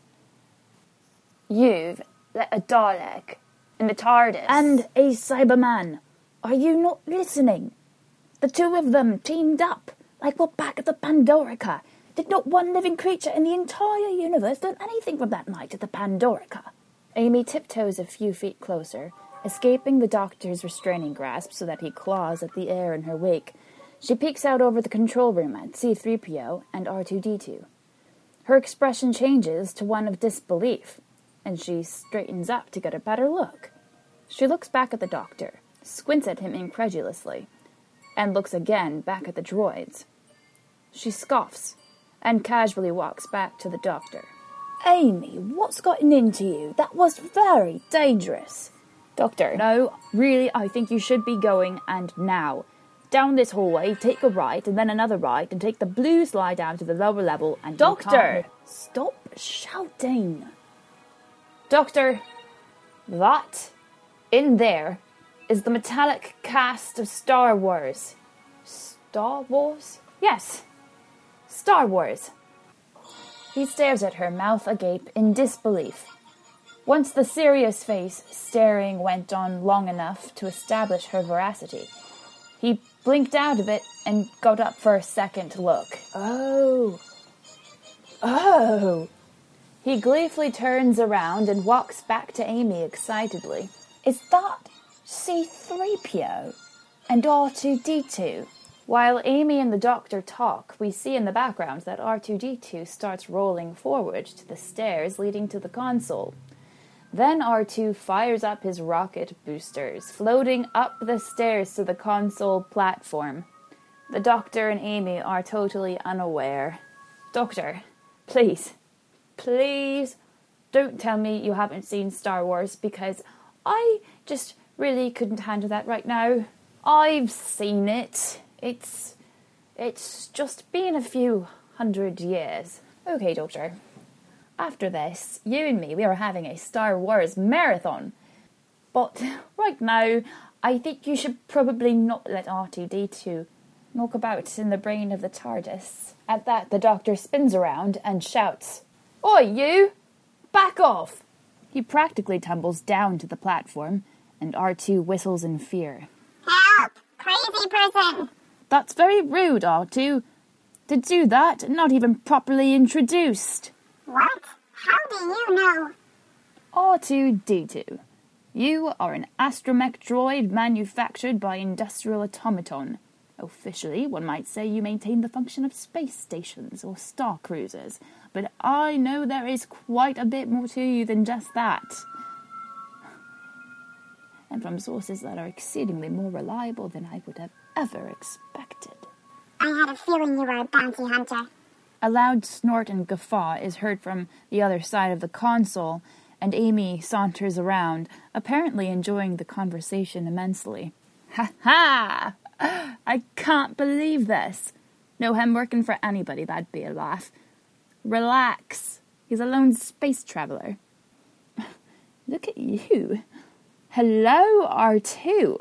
You've let a Dalek in the TARDIS. And a Cyberman. Are you not listening? The two of them teamed up, like we're back at the Pandorica. Did not one living creature in the entire universe learn anything from that night at the Pandorica? Amy tiptoes a few feet closer, escaping the Doctor's restraining grasp so that he claws at the air in her wake. She peeks out over the control room at C-3PO and R2-D2. Her expression changes to one of disbelief, and she straightens up to get a better look. She looks back at the Doctor, squints at him incredulously, and looks again back at the droids. She scoffs, and casually walks back to the Doctor. Amy, what's gotten into you? That was very dangerous. Doctor. No, really, I think you should be going, and now. Down this hallway, take a right, and then another right, and take the blue slide down to the lower level, and Doctor! Stop shouting. Doctor, that, in there, is the metallic cast of Star Wars. Star Wars? Yes. Star Wars. He stares at her, mouth agape, in disbelief. Once the serious face staring went on long enough to establish her veracity, he blinked out of it and got up for a second look. Oh. He gleefully turns around and walks back to Amy excitedly. Is that C-3PO and R2-D2? While Amy and the Doctor talk, we see in the background that R2-D2 starts rolling forward to the stairs leading to the console. Then R2 fires up his rocket boosters, floating up the stairs to the console platform. The Doctor and Amy are totally unaware. Doctor, please, don't tell me you haven't seen Star Wars, because I just really couldn't handle that right now. I've seen it. It's just been a few 100 years. Okay, Doctor. After this, you and me, we are having a Star Wars marathon. But right now, I think you should probably not let R2-D2 knock about in the brain of the TARDIS. At that, the Doctor spins around and shouts, Oi, you! Back off! He practically tumbles down to the platform, and R2 whistles in fear. Help! Crazy person! That's very rude, R2. To do that, not even properly introduced. What? How do you know? R2-D2. You are an astromech droid manufactured by Industrial Automaton. Officially, one might say you maintain the function of space stations or star cruisers, but I know there is quite a bit more to you than just that. And from sources that are exceedingly more reliable than I would have ever expected. I had a feeling you were a bounty hunter. A loud snort and guffaw is heard from the other side of the console, and Amy saunters around, apparently enjoying the conversation immensely. Ha ha! I can't believe this. No him working for anybody, that'd be a laugh. Relax. He's a lone space traveller. Look at you. Hello, R2.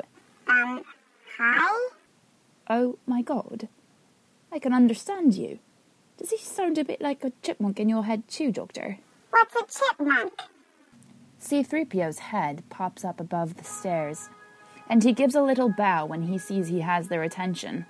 Hi? Oh my god. I can understand you. Does he sound a bit like a chipmunk in your head too, Doctor? What's a chipmunk? C-3PO's head pops up above the stairs, and he gives a little bow when he sees he has their attention.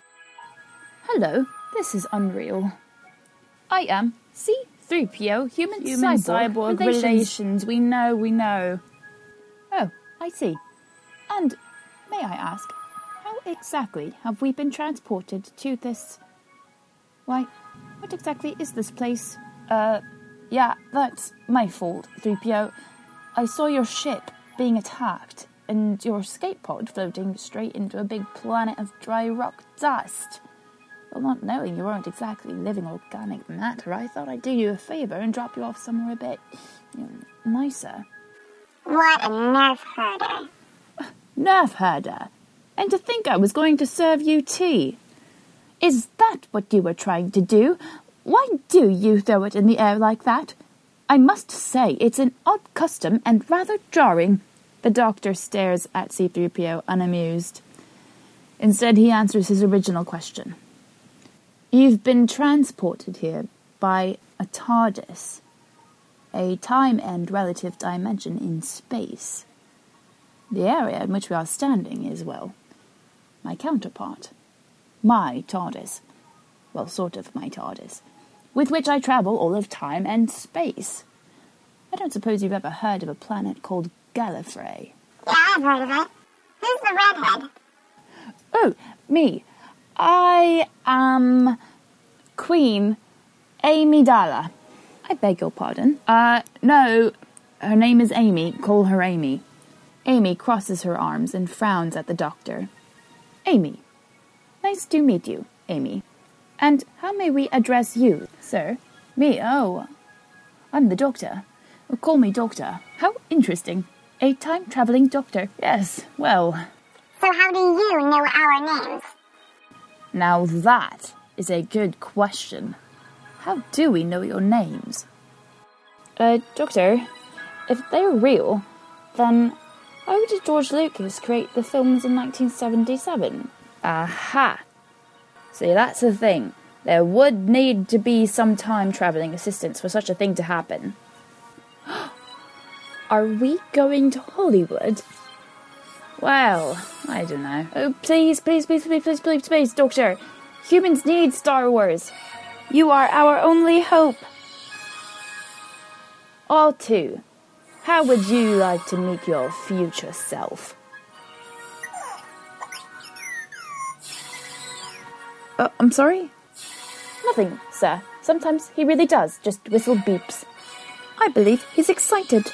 Hello, this is unreal. I am C-3PO, human cyborg relations. We know. Oh, I see. And may I ask, how exactly have we been transported to this... Why, what exactly is this place? Yeah, that's my fault, 3PO. I saw your ship being attacked, and your escape pod floating straight into a big planet of dry rock dust. Well, not knowing you weren't exactly living organic matter, I thought I'd do you a favour and drop you off somewhere a bit, nicer. What a nerf herder. Nerf herder? And to think I was going to serve you tea. Is that what you were trying to do? Why do you throw it in the air like that? I must say, it's an odd custom and rather jarring. The Doctor stares at C-3PO unamused. Instead, he answers his original question. You've been transported here by a TARDIS, a time and relative dimension in space. The area in which we are standing is, well, my counterpart. My TARDIS. Well, sort of my TARDIS. With which I travel all of time and space. I don't suppose you've ever heard of a planet called Gallifrey. Yeah, I've heard of it. Who's the redhead? Oh, me. I am Queen Amidala. I beg your pardon. No, her name is Amy. Call her Amy. Amy crosses her arms and frowns at the Doctor. Amy. Nice to meet you, Amy. And how may we address you, sir? Me, oh. I'm the Doctor. Call me Doctor. How interesting. A time-traveling doctor. Yes, well... So how do you know our names? Now that is a good question. How do we know your names? Doctor, if they're real, then why did George Lucas create the films in 1977? Aha! See, that's the thing. There would need to be some time-traveling assistance for such a thing to happen. Are we going to Hollywood? Well, I don't know. Oh, please, Doctor. Humans need Star Wars. You are our only hope. R2, how would you like to meet your future self? I'm sorry? Nothing, sir. Sometimes he really does just whistle beeps. I believe he's excited.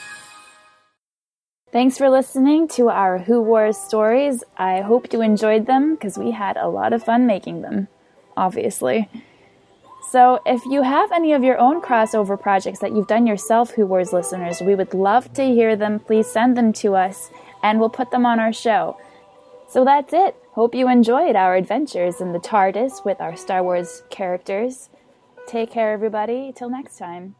Thanks for listening to our Who Wars stories. I hope you enjoyed them, because we had a lot of fun making them, obviously. So if you have any of your own crossover projects that you've done yourself, Who Wars listeners, we would love to hear them. Please send them to us, and we'll put them on our show. So that's it. Hope you enjoyed our adventures in the TARDIS with our Star Wars characters. Take care, everybody. Till next time.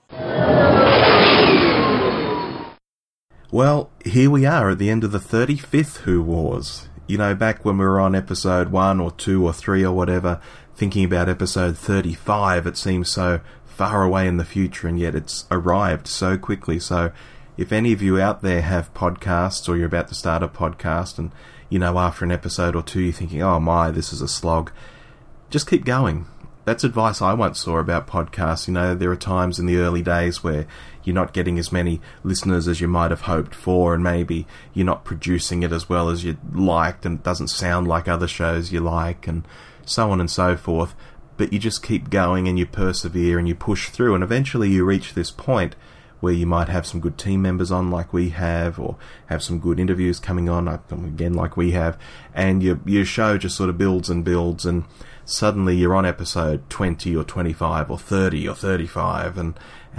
Well, here we are at the end of the 35th Who Wars. You know, back when we were on episode 1 or 2 or 3 or whatever, thinking about episode 35, it seems so far away in the future, and yet it's arrived so quickly. So if any of you out there have podcasts, or you're about to start a podcast, and, you know, after an episode or two you're thinking, oh my, this is a slog, just keep going. That's advice I once saw about podcasts. You know, there are times in the early days where you're not getting as many listeners as you might have hoped for, and maybe you're not producing it as well as you'd liked, and it doesn't sound like other shows you like, and so on and so forth. But you just keep going, and you persevere, and you push through, and eventually you reach this point where you might have some good team members on like we have, or have some good interviews coming on, again, like we have, and your show just sort of builds and builds, and suddenly you're on episode 20 or 25 or 30 or 35, and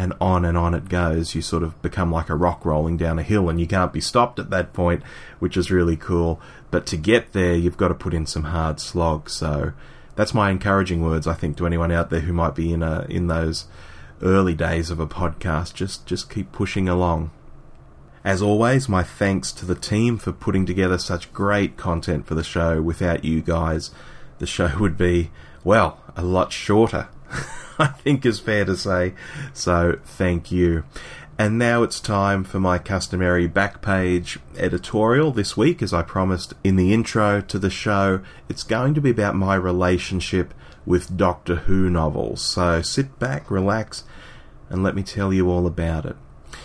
on it goes. You sort of become like a rock rolling down a hill, and you can't be stopped at that point, which is really cool. But to get there, you've got to put in some hard slog. So that's my encouraging words, I think, to anyone out there who might be in those early days of a podcast. Just keep pushing along. As always, my thanks to the team for putting together such great content for the show. Without you guys, the show would be, well, a lot shorter, I think is fair to say. So thank you. And now it's time for my customary backpage editorial this week. As I promised in the intro to the show, it's going to be about my relationship with Doctor Who novels. So sit back, relax, and let me tell you all about it.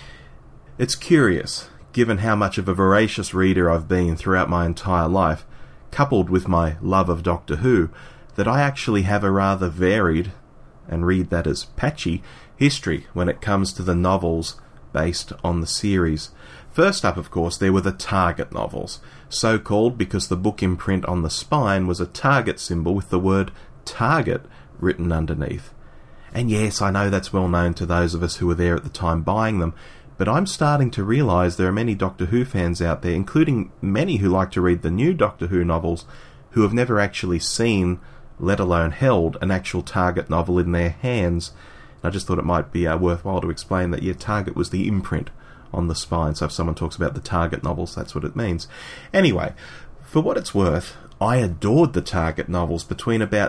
It's curious, given how much of a voracious reader I've been throughout my entire life, coupled with my love of Doctor Who, that I actually have a rather varied, and read that as patchy, history when it comes to the novels based on the series. First up, of course, there were the Target novels, so called because the book imprint on the spine was a target symbol with the word Target written underneath. And yes, I know that's well known to those of us who were there at the time buying them, but I'm starting to realise there are many Doctor Who fans out there, including many who like to read the new Doctor Who novels, who have never actually seen, let alone held, an actual Target novel in their hands. And I just thought it might be worthwhile to explain that, Target was the imprint on the spine, so if someone talks about the Target novels, that's what it means. Anyway, for what it's worth, I adored the Target novels between about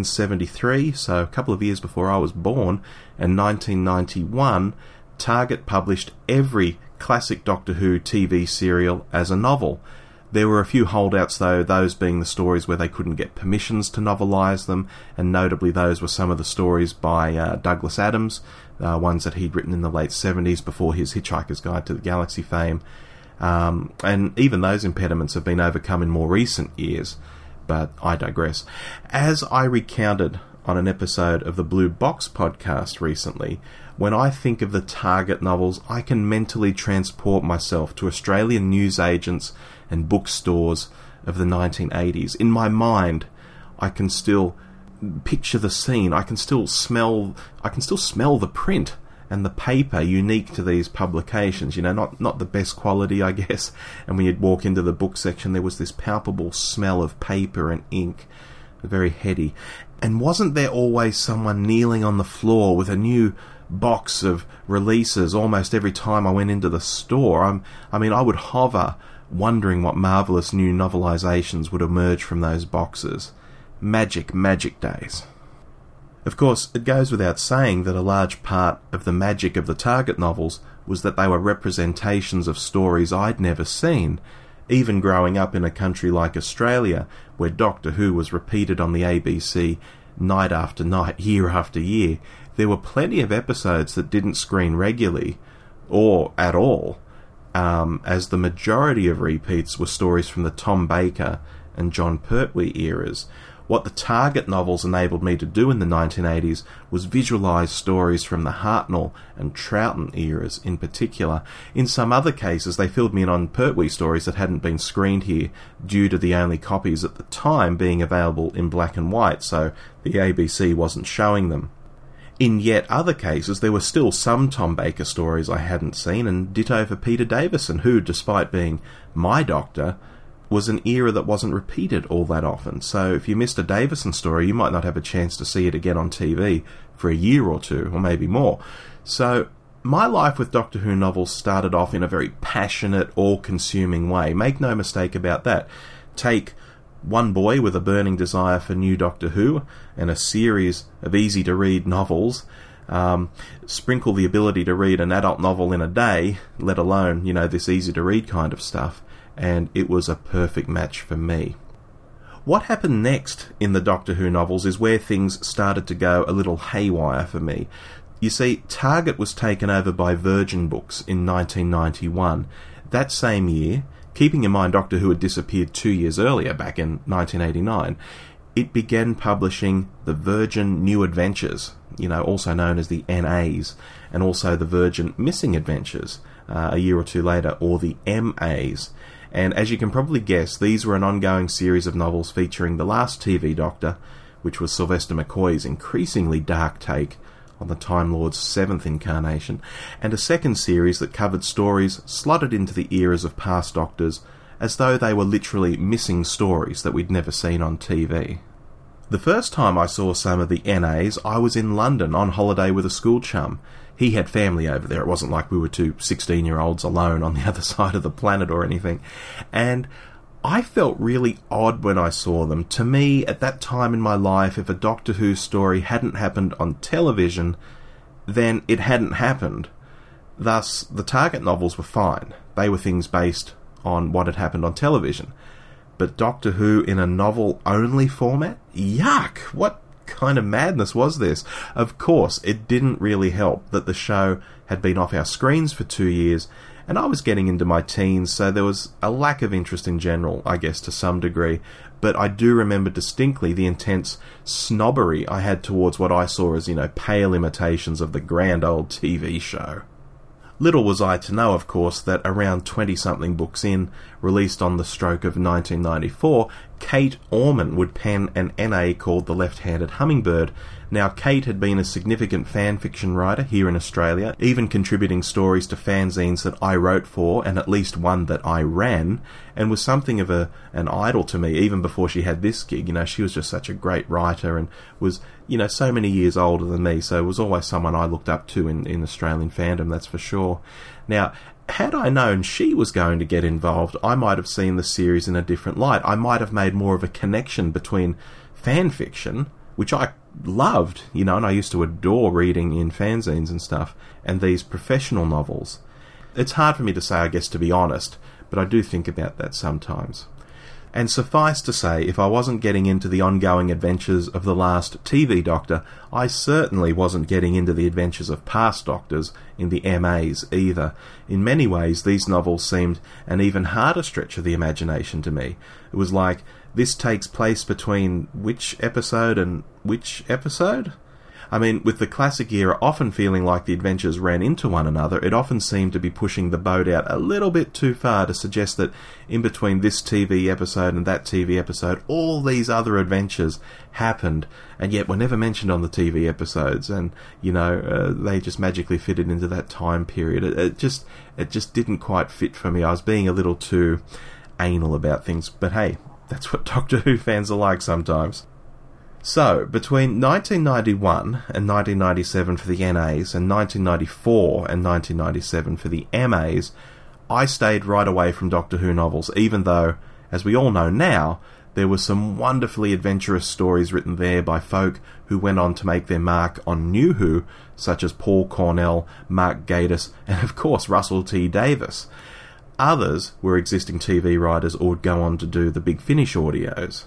1973, so a couple of years before I was born, and 1991. Target published every classic Doctor Who TV serial as a novel. There were a few holdouts though, those being the stories where they couldn't get permissions to novelise them, and notably those were some of the stories by Douglas Adams, ones that he'd written in the late 70s before his Hitchhiker's Guide to the Galaxy fame. And even those impediments have been overcome in more recent years, but I digress. As I recounted on an episode of the Blue Box podcast recently, when I think of the Target novels, I can mentally transport myself to Australian newsagents and bookstores of the 1980s. In my mind, I can still picture the scene. I can still smell the print and the paper unique to these publications, you know, not the best quality, I guess. And when you'd walk into the book section, there was this palpable smell of paper and ink, very heady. And wasn't there always someone kneeling on the floor with a new box of releases almost every time I went into the store? I mean, I would hover, wondering what marvellous new novelisations would emerge from those boxes. Magic days. Of course, it goes without saying that a large part of the magic of the Target novels was that they were representations of stories I'd never seen. Even growing up in a country like Australia, where Doctor Who was repeated on the ABC night after night, year after year, there were plenty of episodes that didn't screen regularly, or at all, as the majority of repeats were stories from the Tom Baker and John Pertwee eras. What the Target novels enabled me to do in the 1980s was visualise stories from the Hartnell and Troughton eras in particular. In some other cases, they filled me in on Pertwee stories that hadn't been screened here due to the only copies at the time being available in black and white, so the ABC wasn't showing them. In yet other cases, there were still some Tom Baker stories I hadn't seen, and ditto for Peter Davison, who, despite being my Doctor, was an era that wasn't repeated all that often. So if you missed a Davison story, you might not have a chance to see it again on TV for a year or two, or maybe more. So my life with Doctor Who novels started off in a very passionate, all-consuming way. Make no mistake about that. Take one boy with a burning desire for new Doctor Who and a series of easy-to-read novels, sprinkle the ability to read an adult novel in a day, let alone, you know, this easy-to-read kind of stuff, and it was a perfect match for me. What happened next in the Doctor Who novels is where things started to go a little haywire for me. You see, Target was taken over by Virgin Books in 1991. That same year, keeping in mind Doctor Who had disappeared 2 years earlier, back in 1989, it began publishing the Virgin New Adventures, you know, also known as the NAs, and also the Virgin Missing Adventures, a year or two later, or the MAs. And as you can probably guess, these were an ongoing series of novels featuring the last TV Doctor, which was Sylvester McCoy's increasingly dark take on the Time Lord's seventh incarnation, and a second series that covered stories slotted into the eras of past Doctors as though they were literally missing stories that we'd never seen on TV. The first time I saw some of the NAs, I was in London on holiday with a school chum. He had family over there. It wasn't like we were two 16-year-olds alone on the other side of the planet or anything. And I felt really odd when I saw them. To me, at that time in my life, if a Doctor Who story hadn't happened on television, then it hadn't happened. Thus, the Target novels were fine. They were things based on what had happened on television. But Doctor Who in a novel-only format? Yuck! What kind of madness was this? Of course, it didn't really help that the show had been off our screens for 2 years, and I was getting into my teens, so there was a lack of interest in general, I guess, to some degree. But I do remember distinctly the intense snobbery I had towards what I saw as, you know, pale imitations of the grand old TV show. Little was I to know, of course, that around 20-something books in, released on the stroke of 1994, Kate Orman would pen an NA called The Left-Handed Hummingbird. Now, Kate had been a significant fan fiction writer here in Australia, even contributing stories to fanzines that I wrote for, and at least one that I ran, and was something of an idol to me, even before she had this gig. You know, she was just such a great writer, and was, you know, so many years older than me, so it was always someone I looked up to in Australian fandom, that's for sure. Now, had I known she was going to get involved, I might have seen the series in a different light. I might have made more of a connection between fan fiction, which I loved, you know, and I used to adore reading in fanzines and stuff, and these professional novels. It's hard for me to say, I guess, to be honest, but I do think about that sometimes. And suffice to say, if I wasn't getting into the ongoing adventures of the last TV Doctor, I certainly wasn't getting into the adventures of past Doctors in the MAs either. In many ways, these novels seemed an even harder stretch of the imagination to me. It was like, this takes place between which episode and which episode? I mean, with the classic era often feeling like the adventures ran into one another, it often seemed to be pushing the boat out a little bit too far to suggest that in between this TV episode and that TV episode, all these other adventures happened, and yet were never mentioned on the TV episodes, and, they just magically fitted into that time period. It just didn't quite fit for me. I was being a little too anal about things, but hey, that's what Doctor Who fans are like sometimes. So, between 1991 and 1997 for the NAs and 1994 and 1997 for the MAs, I stayed right away from Doctor Who novels, even though, as we all know now, there were some wonderfully adventurous stories written there by folk who went on to make their mark on New Who, such as Paul Cornell, Mark Gatiss, and of course Russell T Davies. Others were existing TV writers or would go on to do the Big Finish audios.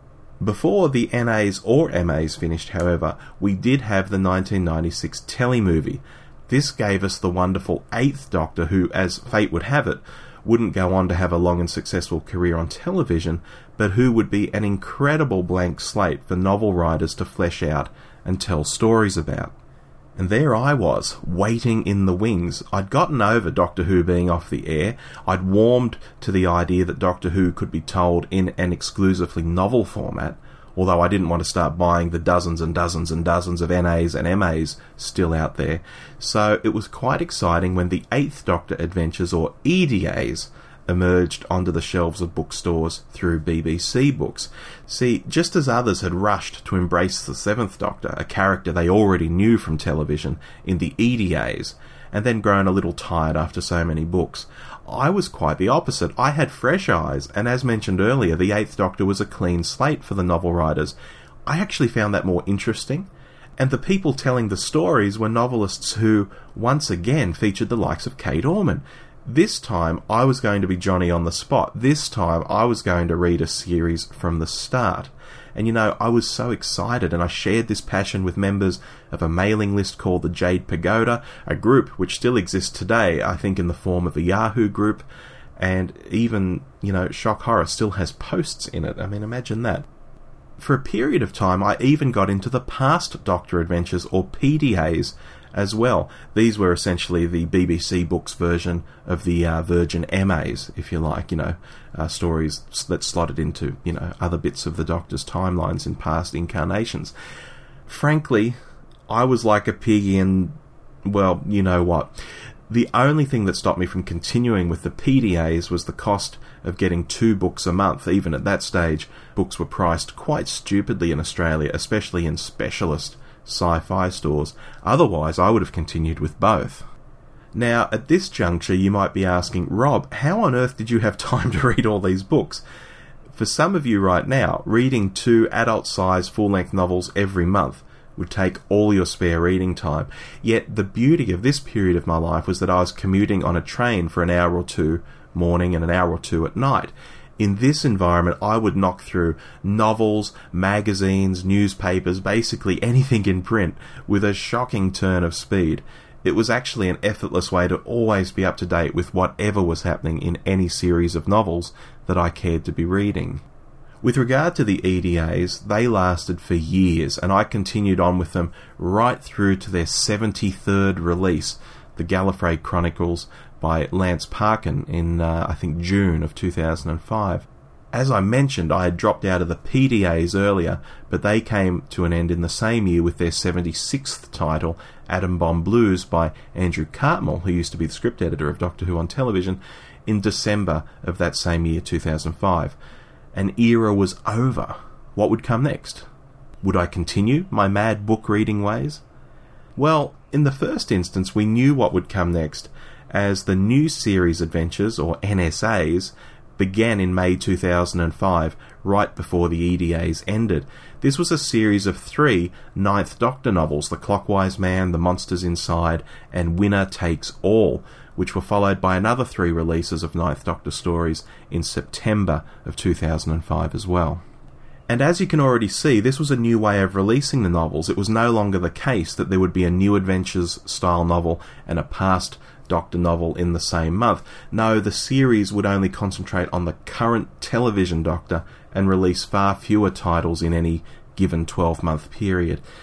Before the NAs or MAs finished, however, we did have the 1996 telemovie. This gave us the wonderful 8th Doctor who, as fate would have it, wouldn't go on to have a long and successful career on television, but who would be an incredible blank slate for novel writers to flesh out and tell stories about. And there I was, waiting in the wings. I'd gotten over Doctor Who being off the air. I'd warmed to the idea that Doctor Who could be told in an exclusively novel format, although I didn't want to start buying the dozens and dozens and dozens of NAs and MAs still out there. So it was quite exciting when the 8th Doctor Adventures, or EDAs, emerged onto the shelves of bookstores through BBC Books. See, just as others had rushed to embrace the 7th Doctor, a character they already knew from television, in the EDAs, and then grown a little tired after so many books, I was quite the opposite. I had fresh eyes, and as mentioned earlier, the 8th Doctor was a clean slate for the novel writers. I actually found that more interesting, and the people telling the stories were novelists who, once again, featured the likes of Kate Orman. This time, I was going to be Johnny on the spot. This time, I was going to read a series from the start. And I was so excited, and I shared this passion with members of a mailing list called the Jade Pagoda, a group which still exists today, I think in the form of a Yahoo group, and even, Shock Horror still has posts in it. I mean, imagine that. For a period of time, I even got into the Past Doctor Adventures, or PDAs, as well. These were essentially the BBC Books version of the Virgin MAs, if you like, stories that slotted into, other bits of the Doctor's timelines in past incarnations. Frankly, I was like a piggy, and, well, you know what. The only thing that stopped me from continuing with the PDAs was the cost of getting 2 books a month. Even at that stage, books were priced quite stupidly in Australia, especially in specialist sci-fi stores. Otherwise, I would have continued with both. Now, at this juncture, you might be asking, Rob, how on earth did you have time to read all these books? For some of you right now, reading 2 adult-size full-length novels every month would take all your spare reading time. Yet the beauty of this period of my life was that I was commuting on a train for an hour or 2 morning and an hour or 2 at night. In this environment, I would knock through novels, magazines, newspapers, basically anything in print, with a shocking turn of speed. It was actually an effortless way to always be up to date with whatever was happening in any series of novels that I cared to be reading. With regard to the EDAs, they lasted for years, and I continued on with them right through to their 73rd release, The Gallifrey Chronicles, by Lance Parkin in, I think, June of 2005. As I mentioned, I had dropped out of the PDAs earlier, but they came to an end in the same year with their 76th title, Atom Bomb Blues, by Andrew Cartmel, who used to be the script editor of Doctor Who on television, in December of that same year, 2005. An era was over. What would come next? Would I continue my mad book-reading ways? Well, in the first instance, we knew what would come next, as the new series adventures, or NSAs, began in May 2005, right before the EDAs ended. This was a series of 3 Ninth Doctor novels, The Clockwise Man, The Monsters Inside, and Winner Takes All, which were followed by another 3 releases of Ninth Doctor stories in September of 2005 as well. And as you can already see, this was a new way of releasing the novels. It was no longer the case that there would be a New Adventures style novel and a Past Doctor novel in the same month. No, the series would only concentrate on the current television Doctor and release far fewer titles in any given 12-month period.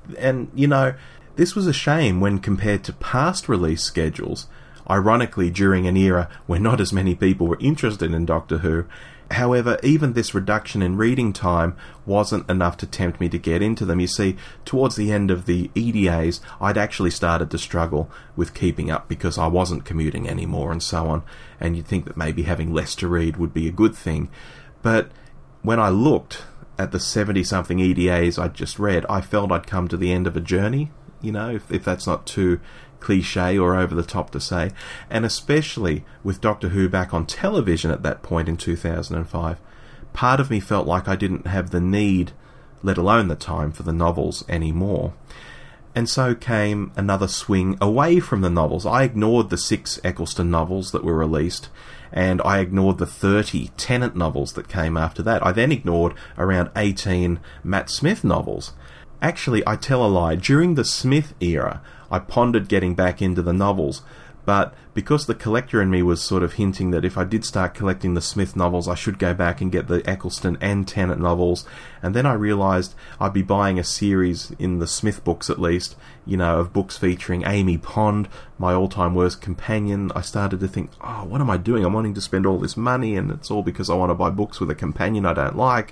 And, you know, this was a shame when compared to past release schedules, ironically during an era where not as many people were interested in Doctor Who. However, even this reduction in reading time wasn't enough to tempt me to get into them. You see, towards the end of the EDAs, I'd actually started to struggle with keeping up because I wasn't commuting anymore and so on, and you'd think that maybe having less to read would be a good thing. But when I looked at the 70-something EDAs I'd just read, I felt I'd come to the end of a journey, you know, if that's not too cliche or over the top to say, and especially with Doctor Who back on television at that point in 2005, part of me felt like I didn't have the need, let alone the time, for the novels anymore. And so came another swing away from the novels. I ignored the 6 Eccleston novels that were released, and I ignored the 30 Tennant novels that came after that. I then ignored around 18 Matt Smith novels. Actually, I tell a lie. During the Smith era, I pondered getting back into the novels, but because the collector in me was sort of hinting that if I did start collecting the Smith novels, I should go back and get the Eccleston and Tennant novels, and then I realised I'd be buying a series, in the Smith books at least, you know, of books featuring Amy Pond, my all-time worst companion. I started to think, oh, what am I doing? I'm wanting to spend all this money, and it's all because I want to buy books with a companion I don't like.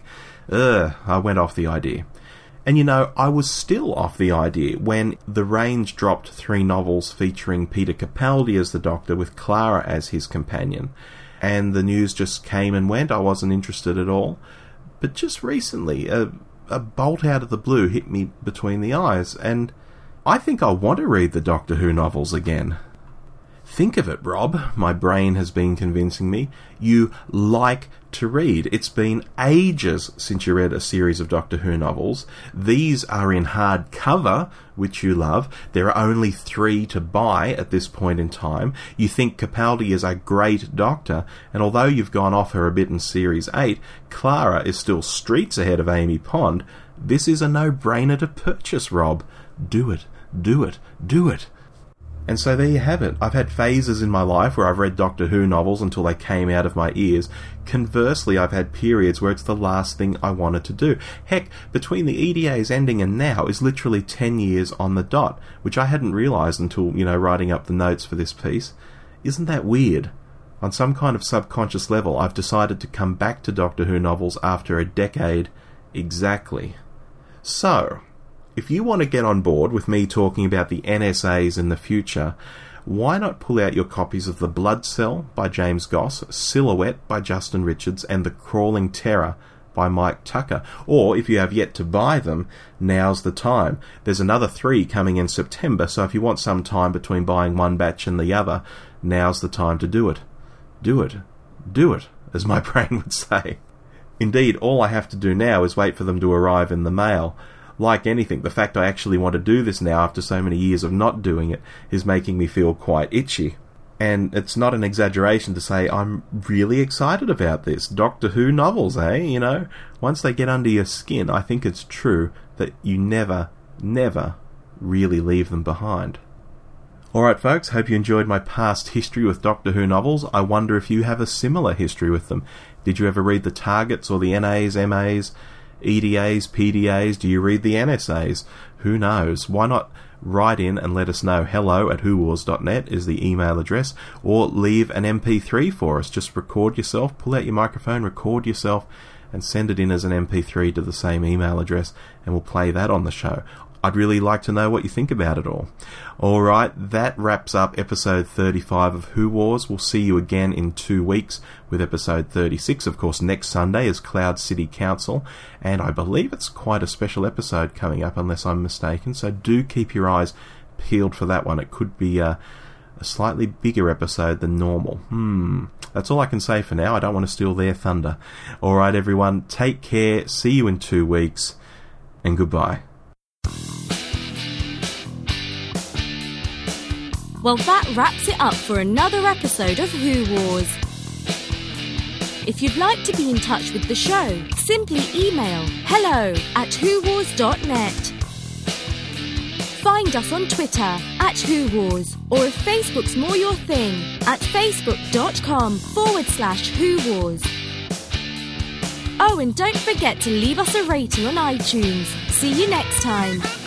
I went off the idea. And you know, I was still off the idea when The Range dropped 3 novels featuring Peter Capaldi as the Doctor with Clara as his companion. And the news just came and went. I wasn't interested at all. But just recently, a bolt out of the blue hit me between the eyes, and I think I want to read the Doctor Who novels again. Think of it, Rob, my brain has been convincing me. You like to read. It's been ages since you read a series of Doctor Who novels. These are in hardcover, which you love. There are only 3 to buy at this point in time. You think Capaldi is a great Doctor, and although you've gone off her a bit in Series 8, Clara is still streets ahead of Amy Pond. This is a no-brainer to purchase, Rob. Do it. Do it. Do it. And so there you have it. I've had phases in my life where I've read Doctor Who novels until they came out of my ears. Conversely, I've had periods where it's the last thing I wanted to do. Heck, between the EDA's ending and now is literally 10 years on the dot, which I hadn't realised until, you know, writing up the notes for this piece. Isn't that weird? On some kind of subconscious level, I've decided to come back to Doctor Who novels after a decade exactly. So, if you want to get on board with me talking about the NSAs in the future, why not pull out your copies of The Blood Cell by James Goss, Silhouette by Justin Richards, and The Crawling Terror by Mike Tucker? Or, if you have yet to buy them, now's the time. There's another 3 coming in September, so if you want some time between buying one batch and the other, now's the time to do it. Do it. Do it, as my brain would say. Indeed, all I have to do now is wait for them to arrive in the mail. Like anything, the fact I actually want to do this now after so many years of not doing it is making me feel quite itchy. And it's not an exaggeration to say I'm really excited about this. Doctor Who novels, eh? You know, once they get under your skin, I think it's true that you never, never really leave them behind. Alright folks, hope you enjoyed my past history with Doctor Who novels. I wonder if you have a similar history with them. Did you ever read the Targets or the NAs, MAs, EDAs, PDAs? Do you read the NSAs? Who knows? Why not write in and let us know. hello@whowars.net is the email address, or leave an MP3 for us. Just record yourself, pull out your microphone, record yourself, and send it in as an MP3 to the same email address, and we'll play that on the show. I'd really like to know what you think about it all. Alright, that wraps up episode 35 of Who Wars. We'll see you again in 2 weeks with episode 36. Of course, next Sunday is Cloud City Council, and I believe it's quite a special episode coming up, unless I'm mistaken, so do keep your eyes peeled for that one. It could be a slightly bigger episode than normal. That's all I can say for now. I don't want to steal their thunder. Alright everyone, take care, see you in 2 weeks, and goodbye. Well, that wraps it up for another episode of Who Wars. If you'd like to be in touch with the show, simply email hello@whowars.net. Find us on Twitter @WhoWars, or if Facebook's more your thing, at facebook.com/WhoWars. Oh, and don't forget to leave us a rating on iTunes. See you next time.